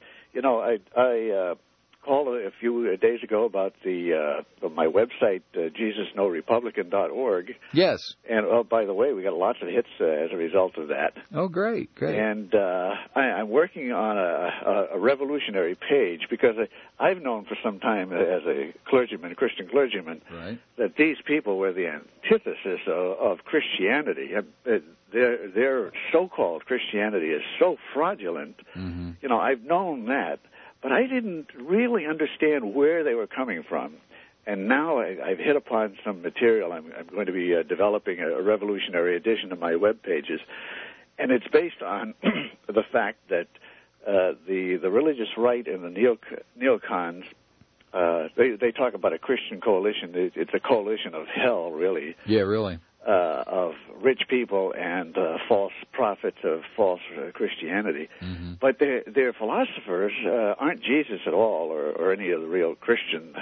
I called a few days ago about my website, JesusNoRepublican.org. Yes. And, by the way, we got lots of hits as a result of that. Oh, great. And I'm working on a revolutionary page because I've known for some time as a Christian clergyman, that these people were the antithesis of Christianity. Their so-called Christianity is so fraudulent. Mm-hmm. I've known that. But I didn't really understand where they were coming from. And now I've hit upon some material. I'm going to be developing a revolutionary edition of my web pages. And it's based on the fact that the religious right and the neocons, they talk about a Christian coalition. It's a coalition of hell, really. Yeah, really. Of rich people and false prophets of false Christianity. Mm-hmm. But their philosophers aren't Jesus at all or any of the real Christian,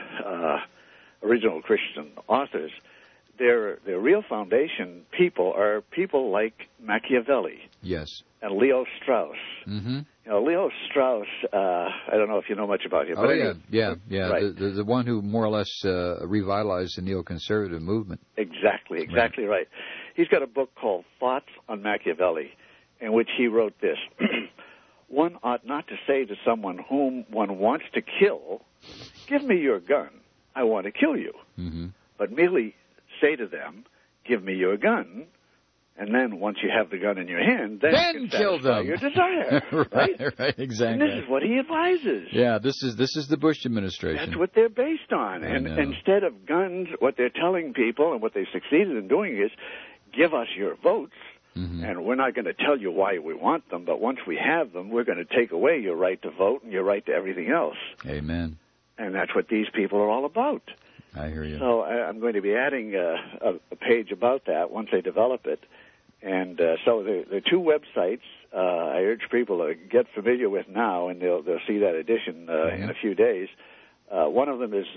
original Christian authors. Their real foundation people are people like Machiavelli. Yes. And Leo Strauss. Mm-hmm. Leo Strauss, I don't know if you know much about him. Oh, yeah. Right. The one who more or less revitalized the neoconservative movement. Exactly right. He's got a book called Thoughts on Machiavelli, in which he wrote this. One ought not to say to someone whom one wants to kill, give me your gun, I want to kill you. Mm-hmm. But merely say to them, give me your gun, and then once you have the gun in your hand, then kill them. Your desire, right, exactly. And this is what he advises. Yeah, this is the Bush administration. That's what they're based on. And instead of guns, what they're telling people and what they've succeeded in doing is, give us your votes, and we're not going to tell you why we want them, but once we have them, we're going to take away your right to vote and your right to everything else. Amen. And that's what these people are all about. I hear you. So I'm going to be adding a page about that once they develop it. And so there are two websites I urge people to get familiar with now, and they'll see that edition in a few days. One of them is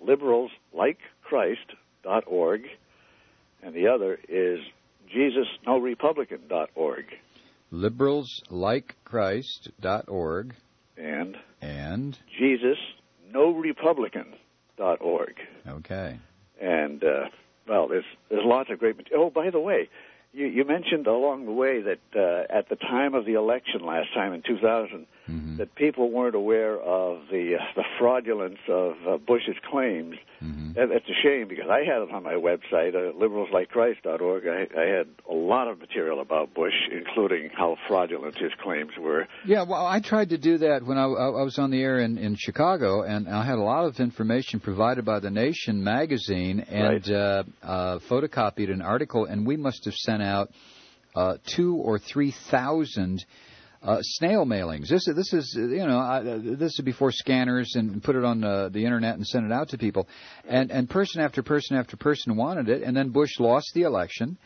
liberalslikechrist.org, and the other is JesusNoRepublican.org. Liberalslikechrist.org. And JesusNoRepublican.org. Okay. And, there's lots of great material. Oh, by the way, You mentioned along the way that at the time of the election last time in 2000, that people weren't aware of the fraudulence of Bush's claims. That's a shame, because I had it on my website, liberalslikechrist.org. I had a lot of material about Bush, including how fraudulent his claims were. Yeah, well, I tried to do that when I was on the air in Chicago, and I had a lot of information provided by The Nation magazine, and photocopied an article, and we must have sent out 2,000 or 3,000 snail mailings. This is this is before scanners and put it on the internet and sent it out to people, and person after person after person wanted it, and then Bush lost the election.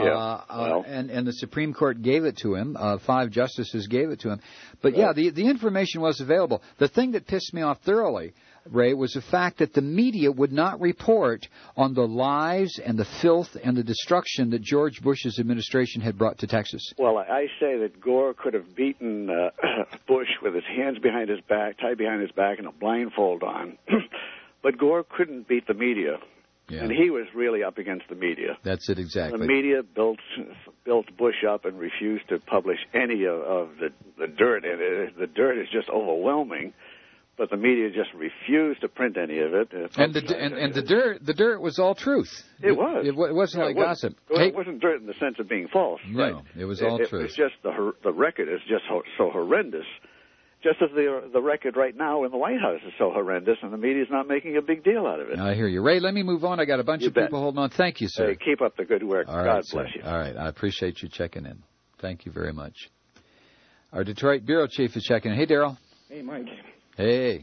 And the Supreme Court gave it to him. 5 justices gave it to him. But the information was available. The thing that pissed me off thoroughly, Ray, was the fact that the media would not report on the lies and the filth and the destruction that George Bush's administration had brought to Texas. Well, I say that Gore could have beaten Bush with his hands behind his back, tied behind his back, and a blindfold on. But Gore couldn't beat the media. Yeah. And he was really up against the media. That's it, exactly. The media built Bush up and refused to publish any of the dirt. And the dirt is just overwhelming. But the media just refused to print any of it. And the dirt was all truth. It was. It wasn't like gossip. It wasn't dirt in the sense of being false. No, right? It was all truth. It was just the record is just so horrendous. Just as the record right now in the White House is so horrendous, and the media's not making a big deal out of it. I hear you. Ray, let me move on. I got a bunch of people holding on. Thank you, sir. Hey, keep up the good work. All right, God sir. bless you. All right. I appreciate you checking in. Thank you very much. Our Detroit bureau chief is checking in. Hey, Daryl. Hey, Mike. Hey.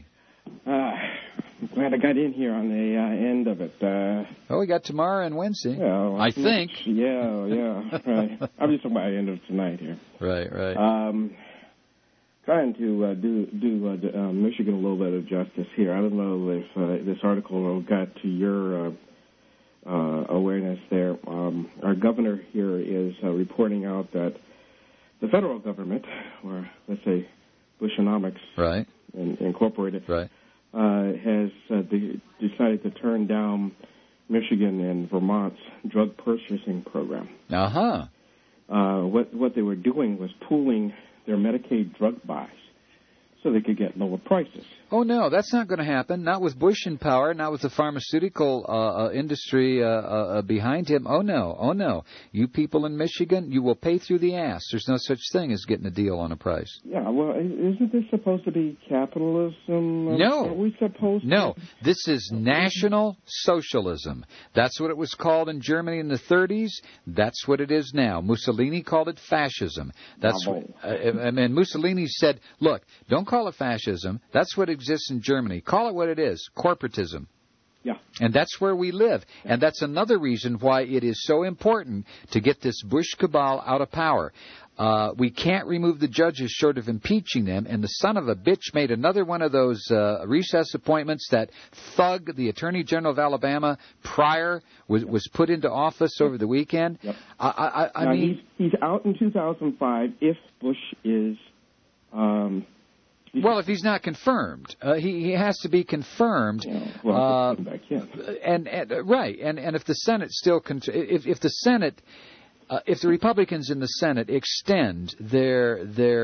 Glad I got in here on the end of it. We got tomorrow and Wednesday. Well, I think. Yeah, right. I'm just talking about the end of tonight here. Right. Trying to do Michigan a little bit of justice here. I don't know if this article got to your awareness there. Our governor here is reporting out that the federal government, or let's say Bushonomics, right, Incorporated, right, has decided to turn down Michigan and Vermont's drug purchasing program. What they were doing was pooling their Medicaid drug buys so they could get lower prices. Oh, no, that's not going to happen. Not with Bush in power, not with the pharmaceutical industry behind him. Oh, no. You people in Michigan, you will pay through the ass. There's no such thing as getting a deal on a price. Yeah, well, isn't this supposed to be capitalism? No. Are we supposed to? No, this is National Socialism. That's what it was called in Germany in the 30s. That's what it is now. Mussolini called it fascism. That's and Mussolini said, look, don't call it fascism. That's what exists in Germany. Call it what it is, corporatism. Yeah. And that's where we live. And that's another reason why it is so important to get this Bush cabal out of power. We can't remove the judges short of impeaching them, and the son of a bitch made another one of those recess appointments. That thug, the Attorney General of Alabama, Pryor, was put into office over the weekend. Yep. I mean, he's out in 2005 if Bush is... well, if he's not confirmed, he has to be confirmed. Yeah, well, and if the Senate still if the Senate. If the Republicans in the Senate extend their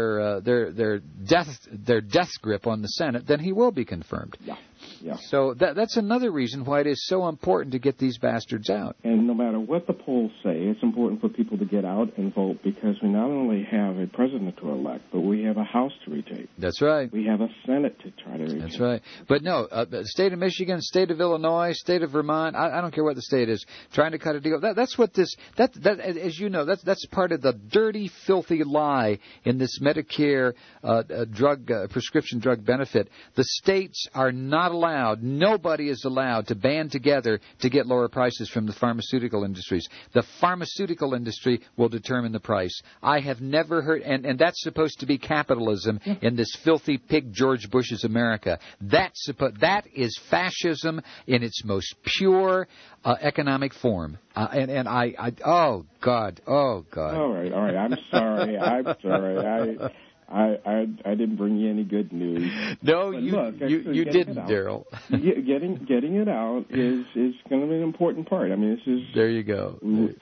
death grip on the Senate, then he will be confirmed. Yeah. So that's another reason why it is so important to get these bastards out. And no matter what the polls say, it's important for people to get out and vote, because we not only have a president to elect, but we have a House to retake. That's right. We have a Senate to try to retake. That's right. But no, state of Michigan, state of Illinois, state of Vermont, I don't care what the state is, trying to cut a deal. That's what this, as you know, that's part of the dirty, filthy lie in this Medicare prescription drug benefit. The states are not allowed, nobody is allowed to band together to get lower prices from the pharmaceutical industries. The pharmaceutical industry will determine the price. I have never heard, and that's supposed to be capitalism in this filthy pig George Bush's America. That is fascism in its most pure economic form. Oh God. All right. I'm sorry. I didn't bring you any good news. No, but you didn't, Daryl. Getting it out is going to be an important part. I mean, this is there. You go.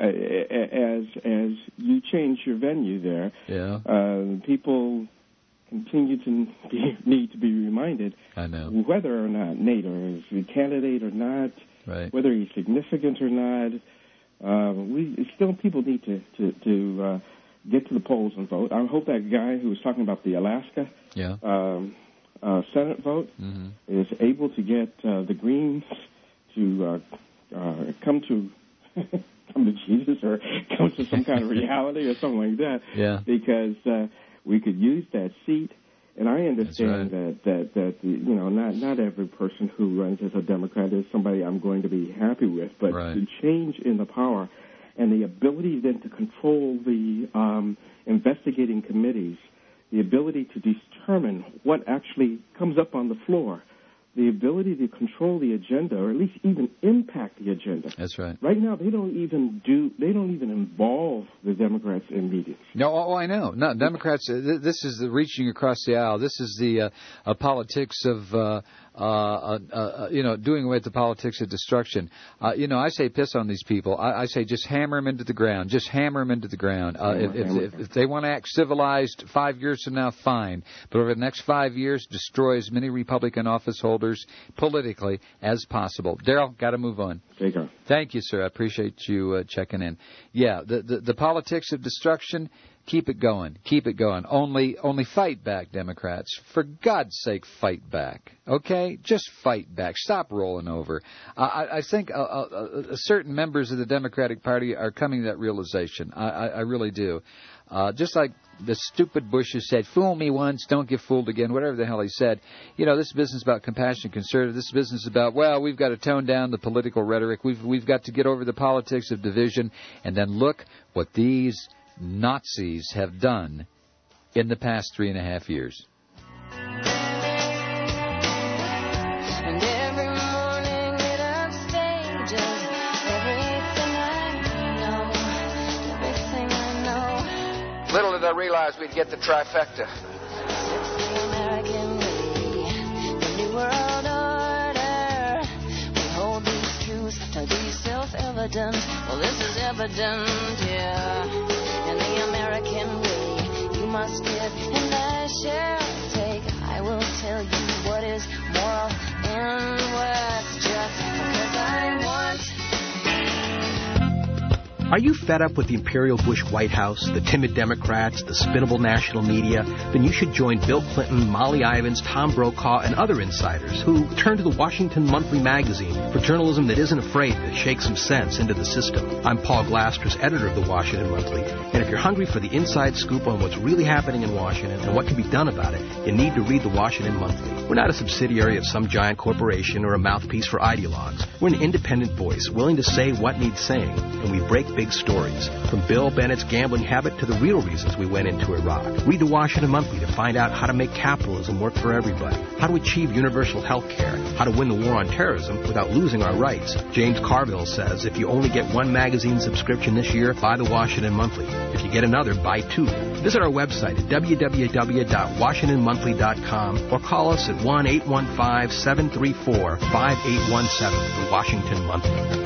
As you change your venue there, people continue to need to be reminded. I know whether or not Nader is a candidate or not, whether he's significant or not. People need to get to the polls and vote. I hope that guy who was talking about the Alaska Senate vote is able to get the Greens to come to Jesus or come to some kind of reality or something like that. Yeah. Because we could use that seat. And I understand that not every person who runs as a Democrat is somebody I'm going to be happy with, but the change in the power and the ability then to control the investigating committees, the ability to determine what actually comes up on the floor, the ability to control the agenda or at least even impact the agenda. That's right. Right now, they don't even involve the Democrats in meetings. No, I know. No, Democrats. This is the reaching across the aisle. This is the politics of doing away with the politics of destruction. I say piss on these people. I say just hammer them into the ground. Just hammer them into the ground. If they want to act civilized 5 years from now, fine. But over the next 5 years, destroy as many Republican office holders politically as possible. Daryl, got to move on. Take care. Thank you, sir. I appreciate you checking in. Yeah, the politics of destruction. Keep it going. Keep it going. Only fight back, Democrats. For God's sake, fight back. Okay? Just fight back. Stop rolling over. I think certain members of the Democratic Party are coming to that realization. I really do. Just like the stupid Bush who said, fool me once, don't get fooled again, whatever the hell he said. This business about compassionate conservative, this business about, well, we've got to tone down the political rhetoric. We've got to get over the politics of division. And then look what these Nazis have done in the past 3.5 years. And every morning lit up stages, everything I know. Little did I realize we'd get the trifecta. It's the American way, the New World Order. We hold these truths to be self-evident. Well, this is evident, yeah. In the American way, you must give and I shall take. I will tell you what is moral and what's just because I want. Are you fed up with the Imperial Bush White House, the timid Democrats, the spinnable national media? Then you should join Bill Clinton, Molly Ivins, Tom Brokaw, and other insiders who turn to the Washington Monthly magazine for journalism that isn't afraid to shake some sense into the system. I'm Paul Glasters, editor of the Washington Monthly, and if you're hungry for the inside scoop on what's really happening in Washington and what can be done about it, you need to read the Washington Monthly. We're not a subsidiary of some giant corporation or a mouthpiece for ideologues. We're an independent voice willing to say what needs saying, and we break big stories, from Bill Bennett's gambling habit to the real reasons we went into Iraq. Read the Washington Monthly to find out how to make capitalism work for everybody, how to achieve universal health care, how to win the war on terrorism without losing our rights. James Carville says if you only get one magazine subscription this year, buy the Washington Monthly. If you get another, buy two. Visit our website at www.washingtonmonthly.com or call us at 1-815-734-5817, the Washington Monthly.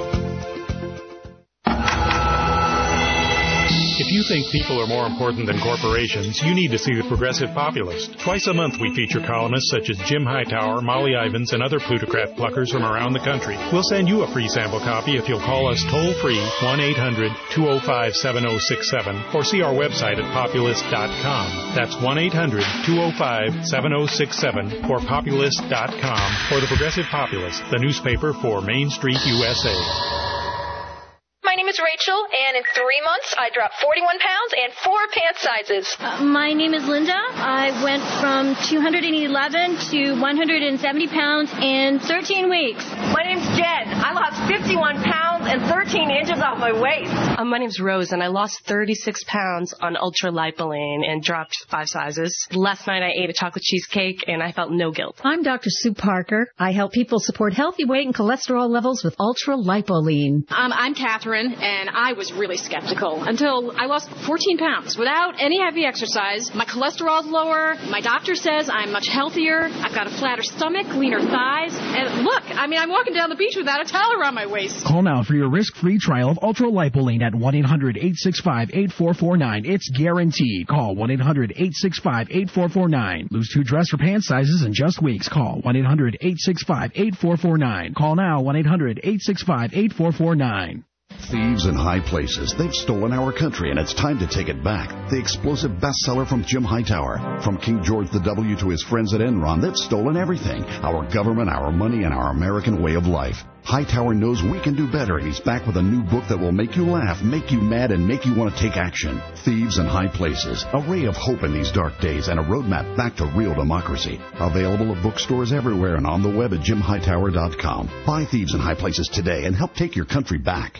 If you think people are more important than corporations, you need to see The Progressive Populist. Twice a month we feature columnists such as Jim Hightower, Molly Ivins, and other plutocrat pluckers from around the country. We'll send you a free sample copy if you'll call us toll-free 1-800-205-7067 or see our website at populist.com. That's 1-800-205-7067 or populist.com for The Progressive Populist, the newspaper for Main Street, USA. My name is Rachel, and in 3 months, I dropped 41 pounds and 4 pant sizes. My name is Linda. I went from 211 to 170 pounds in 13 weeks. My name's Jen. I lost 51 pounds, and and 13 inches off my waist. My name's Rose, and I lost 36 pounds on ultra-lipoline and dropped 5 sizes. Last night I ate a chocolate cheesecake, and I felt no guilt. I'm Dr. Sue Parker. I help people support healthy weight and cholesterol levels with ultra-lipoline. I'm Catherine, and I was really skeptical until I lost 14 pounds without any heavy exercise. My cholesterol's lower. My doctor says I'm much healthier. I've got a flatter stomach, leaner thighs. And look, I'm walking down the beach without a towel around my waist. Call now for your risk-free trial of ultra-lipoline at 1-800-865-8449. It's guaranteed. Call 1-800-865-8449. Lose 2 dress or pant sizes in just weeks. Call 1-800-865-8449. Call now 1-800-865-8449. Thieves in high places. They've stolen our country, and it's time to take it back. The explosive bestseller from Jim Hightower. From King George W. to his friends at Enron, they've stolen everything. Our government, our money, and our American way of life. Hightower knows we can do better, and he's back with a new book that will make you laugh, make you mad, and make you want to take action. Thieves in High Places. A ray of hope in these dark days and a roadmap back to real democracy. Available at bookstores everywhere and on the web at jimhightower.com. Buy Thieves in High Places today and help take your country back.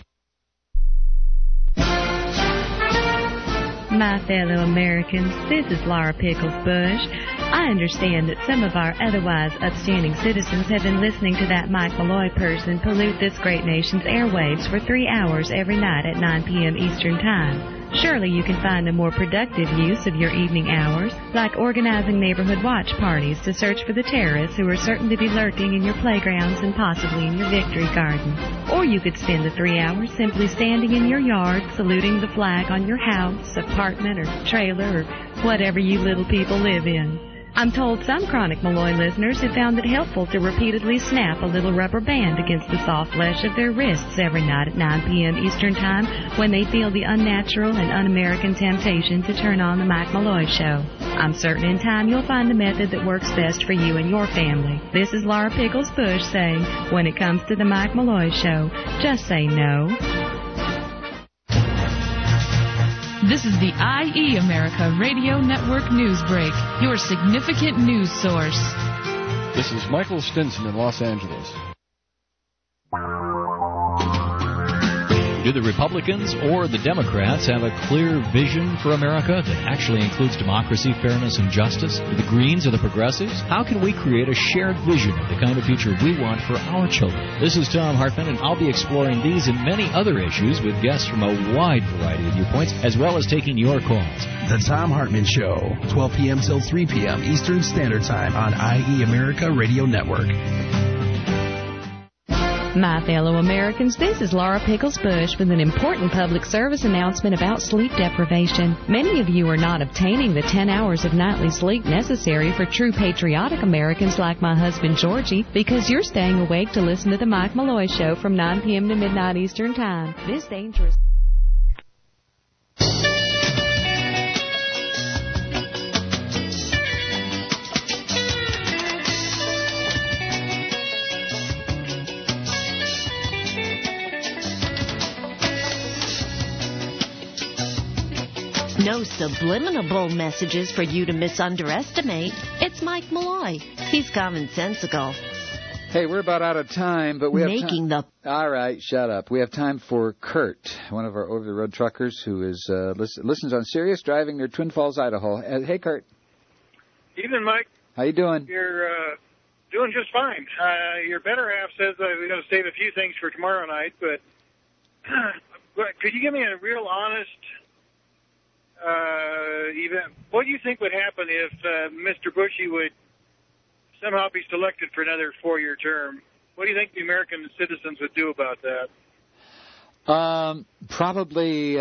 My fellow Americans, this is Laura Pickles Bush. I understand that some of our otherwise upstanding citizens have been listening to that Mike Malloy person pollute this great nation's airwaves for 3 hours every night at 9 p.m. Eastern Time. Surely you can find a more productive use of your evening hours, like organizing neighborhood watch parties to search for the terrorists who are certain to be lurking in your playgrounds and possibly in your victory gardens. Or you could spend the 3 hours simply standing in your yard, saluting the flag on your house, apartment, or trailer, or whatever you little people live in. I'm told some Chronic Malloy listeners have found it helpful to repeatedly snap a little rubber band against the soft flesh of their wrists every night at 9 p.m. Eastern Time when they feel the unnatural and un-American temptation to turn on the Mike Malloy Show. I'm certain in time you'll find the method that works best for you and your family. This is Laura Pickles Bush saying, when it comes to the Mike Malloy Show, just say no. This is the IE America Radio Network News Break, your significant news source. This is Michael Stinson in Los Angeles. Do the Republicans or the Democrats have a clear vision for America that actually includes democracy, fairness, and justice? Do the Greens or the Progressives? How can we create a shared vision of the kind of future we want for our children? This is Tom Hartman, and I'll be exploring these and many other issues with guests from a wide variety of viewpoints, as well as taking your calls. The Tom Hartman Show, 12 p.m. till 3 p.m. Eastern Standard Time on IE America Radio Network. My fellow Americans, this is Laura Pickles Bush with an important public service announcement about sleep deprivation. Many of you are not obtaining the 10 hours of nightly sleep necessary for true patriotic Americans like my husband Georgie because you're staying awake to listen to the Mike Malloy Show from 9 p.m. to midnight Eastern Time. This dangerous... No subliminal messages for you to misunderestimate. It's Mike Malloy. He's commonsensical. Hey, we're about out of time, but we have All right, shut up. We have time for Kurt, one of our over-the-road truckers who is listens on Sirius, driving near Twin Falls, Idaho. Hey, Kurt. Evening, Mike. How you doing? You're doing just fine. Your better half says we're going to save a few things for tomorrow night, but could you give me a real honest what do you think would happen if Mr. Bushy would somehow be selected for another 4-year term? What do you think the American citizens would do about that? Probably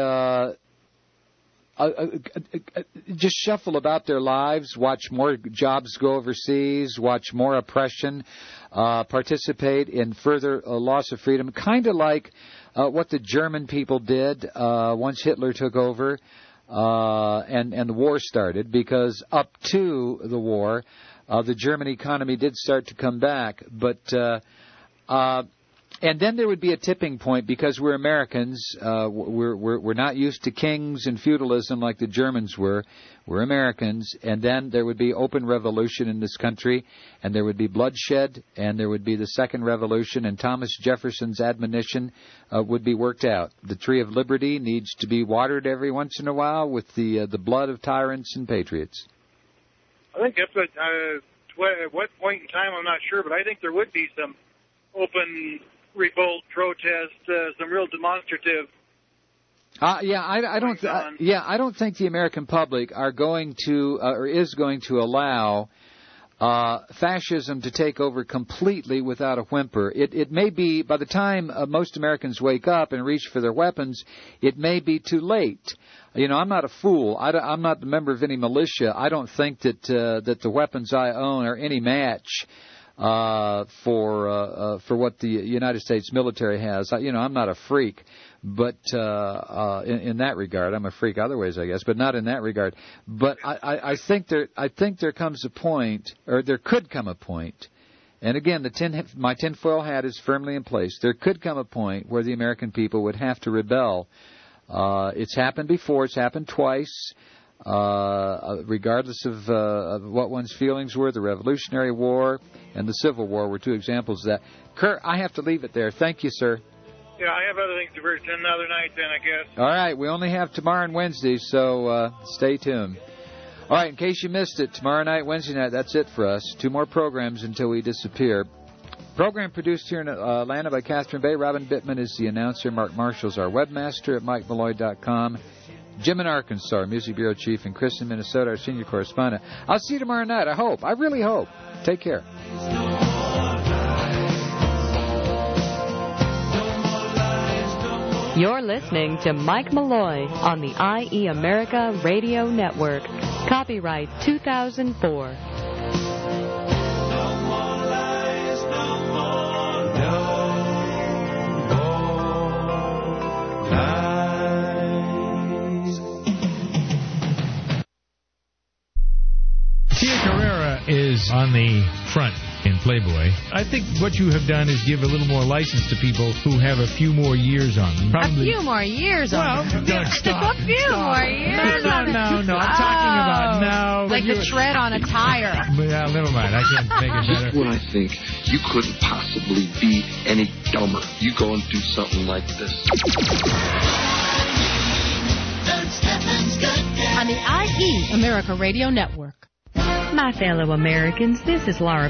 just shuffle about their lives, watch more jobs go overseas, watch more oppression, participate in further loss of freedom, kind of like what the German people did once Hitler took over. And the war started, because up to the war, the German economy did start to come back. But And then there would be a tipping point because we're Americans. We're not used to kings and feudalism like the Germans were. We're Americans. And then there would be open revolution in this country, and there would be bloodshed, and there would be the Second Revolution, and Thomas Jefferson's admonition would be worked out. The tree of liberty needs to be watered every once in a while with the blood of tyrants and patriots. I think that's at what point in time, I'm not sure, but I think there would be some open revolt, protest, some real demonstrative. I don't think the American public are going to or is going to allow fascism to take over completely without a whimper. It may be, by the time most Americans wake up and reach for their weapons, it may be too late. You know, I'm not a fool. I'm not a member of any militia. I don't think that the weapons I own are any match for what the United States military has. I'm not a freak, but in that regard, I'm a freak other ways, I guess, but not in that regard. But I think there comes a point, or there could come a point, and again, my tinfoil hat is firmly in place. There could come a point where the American people would have to rebel. It's happened before. It's happened twice. Regardless of what one's feelings were, the Revolutionary War and the Civil War were two examples of that. Kurt, I have to leave it there. Thank you, sir. Yeah, I have other things to do another night then, I guess. All right, we only have tomorrow and Wednesday, so stay tuned. All right, in case you missed it, tomorrow night, Wednesday night, that's it for us. 2 more programs until we disappear. Program produced here in Atlanta by Catherine Bay. Robin Bittman is the announcer. Mark Marshall's our webmaster at MikeMalloy.com. Jim in Arkansas, our Music Bureau Chief, and Chris in Minnesota, our senior correspondent. I'll see you tomorrow night, I hope. I really hope. Take care. You're listening to Mike Malloy on the IE America Radio Network. Copyright 2004. Tia Carrera is on the front in Playboy. I think what you have done is give a little more license to people who have a few more years on them. Probably. A few more years on them? Well, stop. A few more years on them. No. I'm talking about now. Like the tread on a tire. Yeah, never mind. I can't make it better. Just when I think you couldn't possibly be any dumber, you go and do something like this. On the IE America Radio Network. My fellow Americans, this is Laura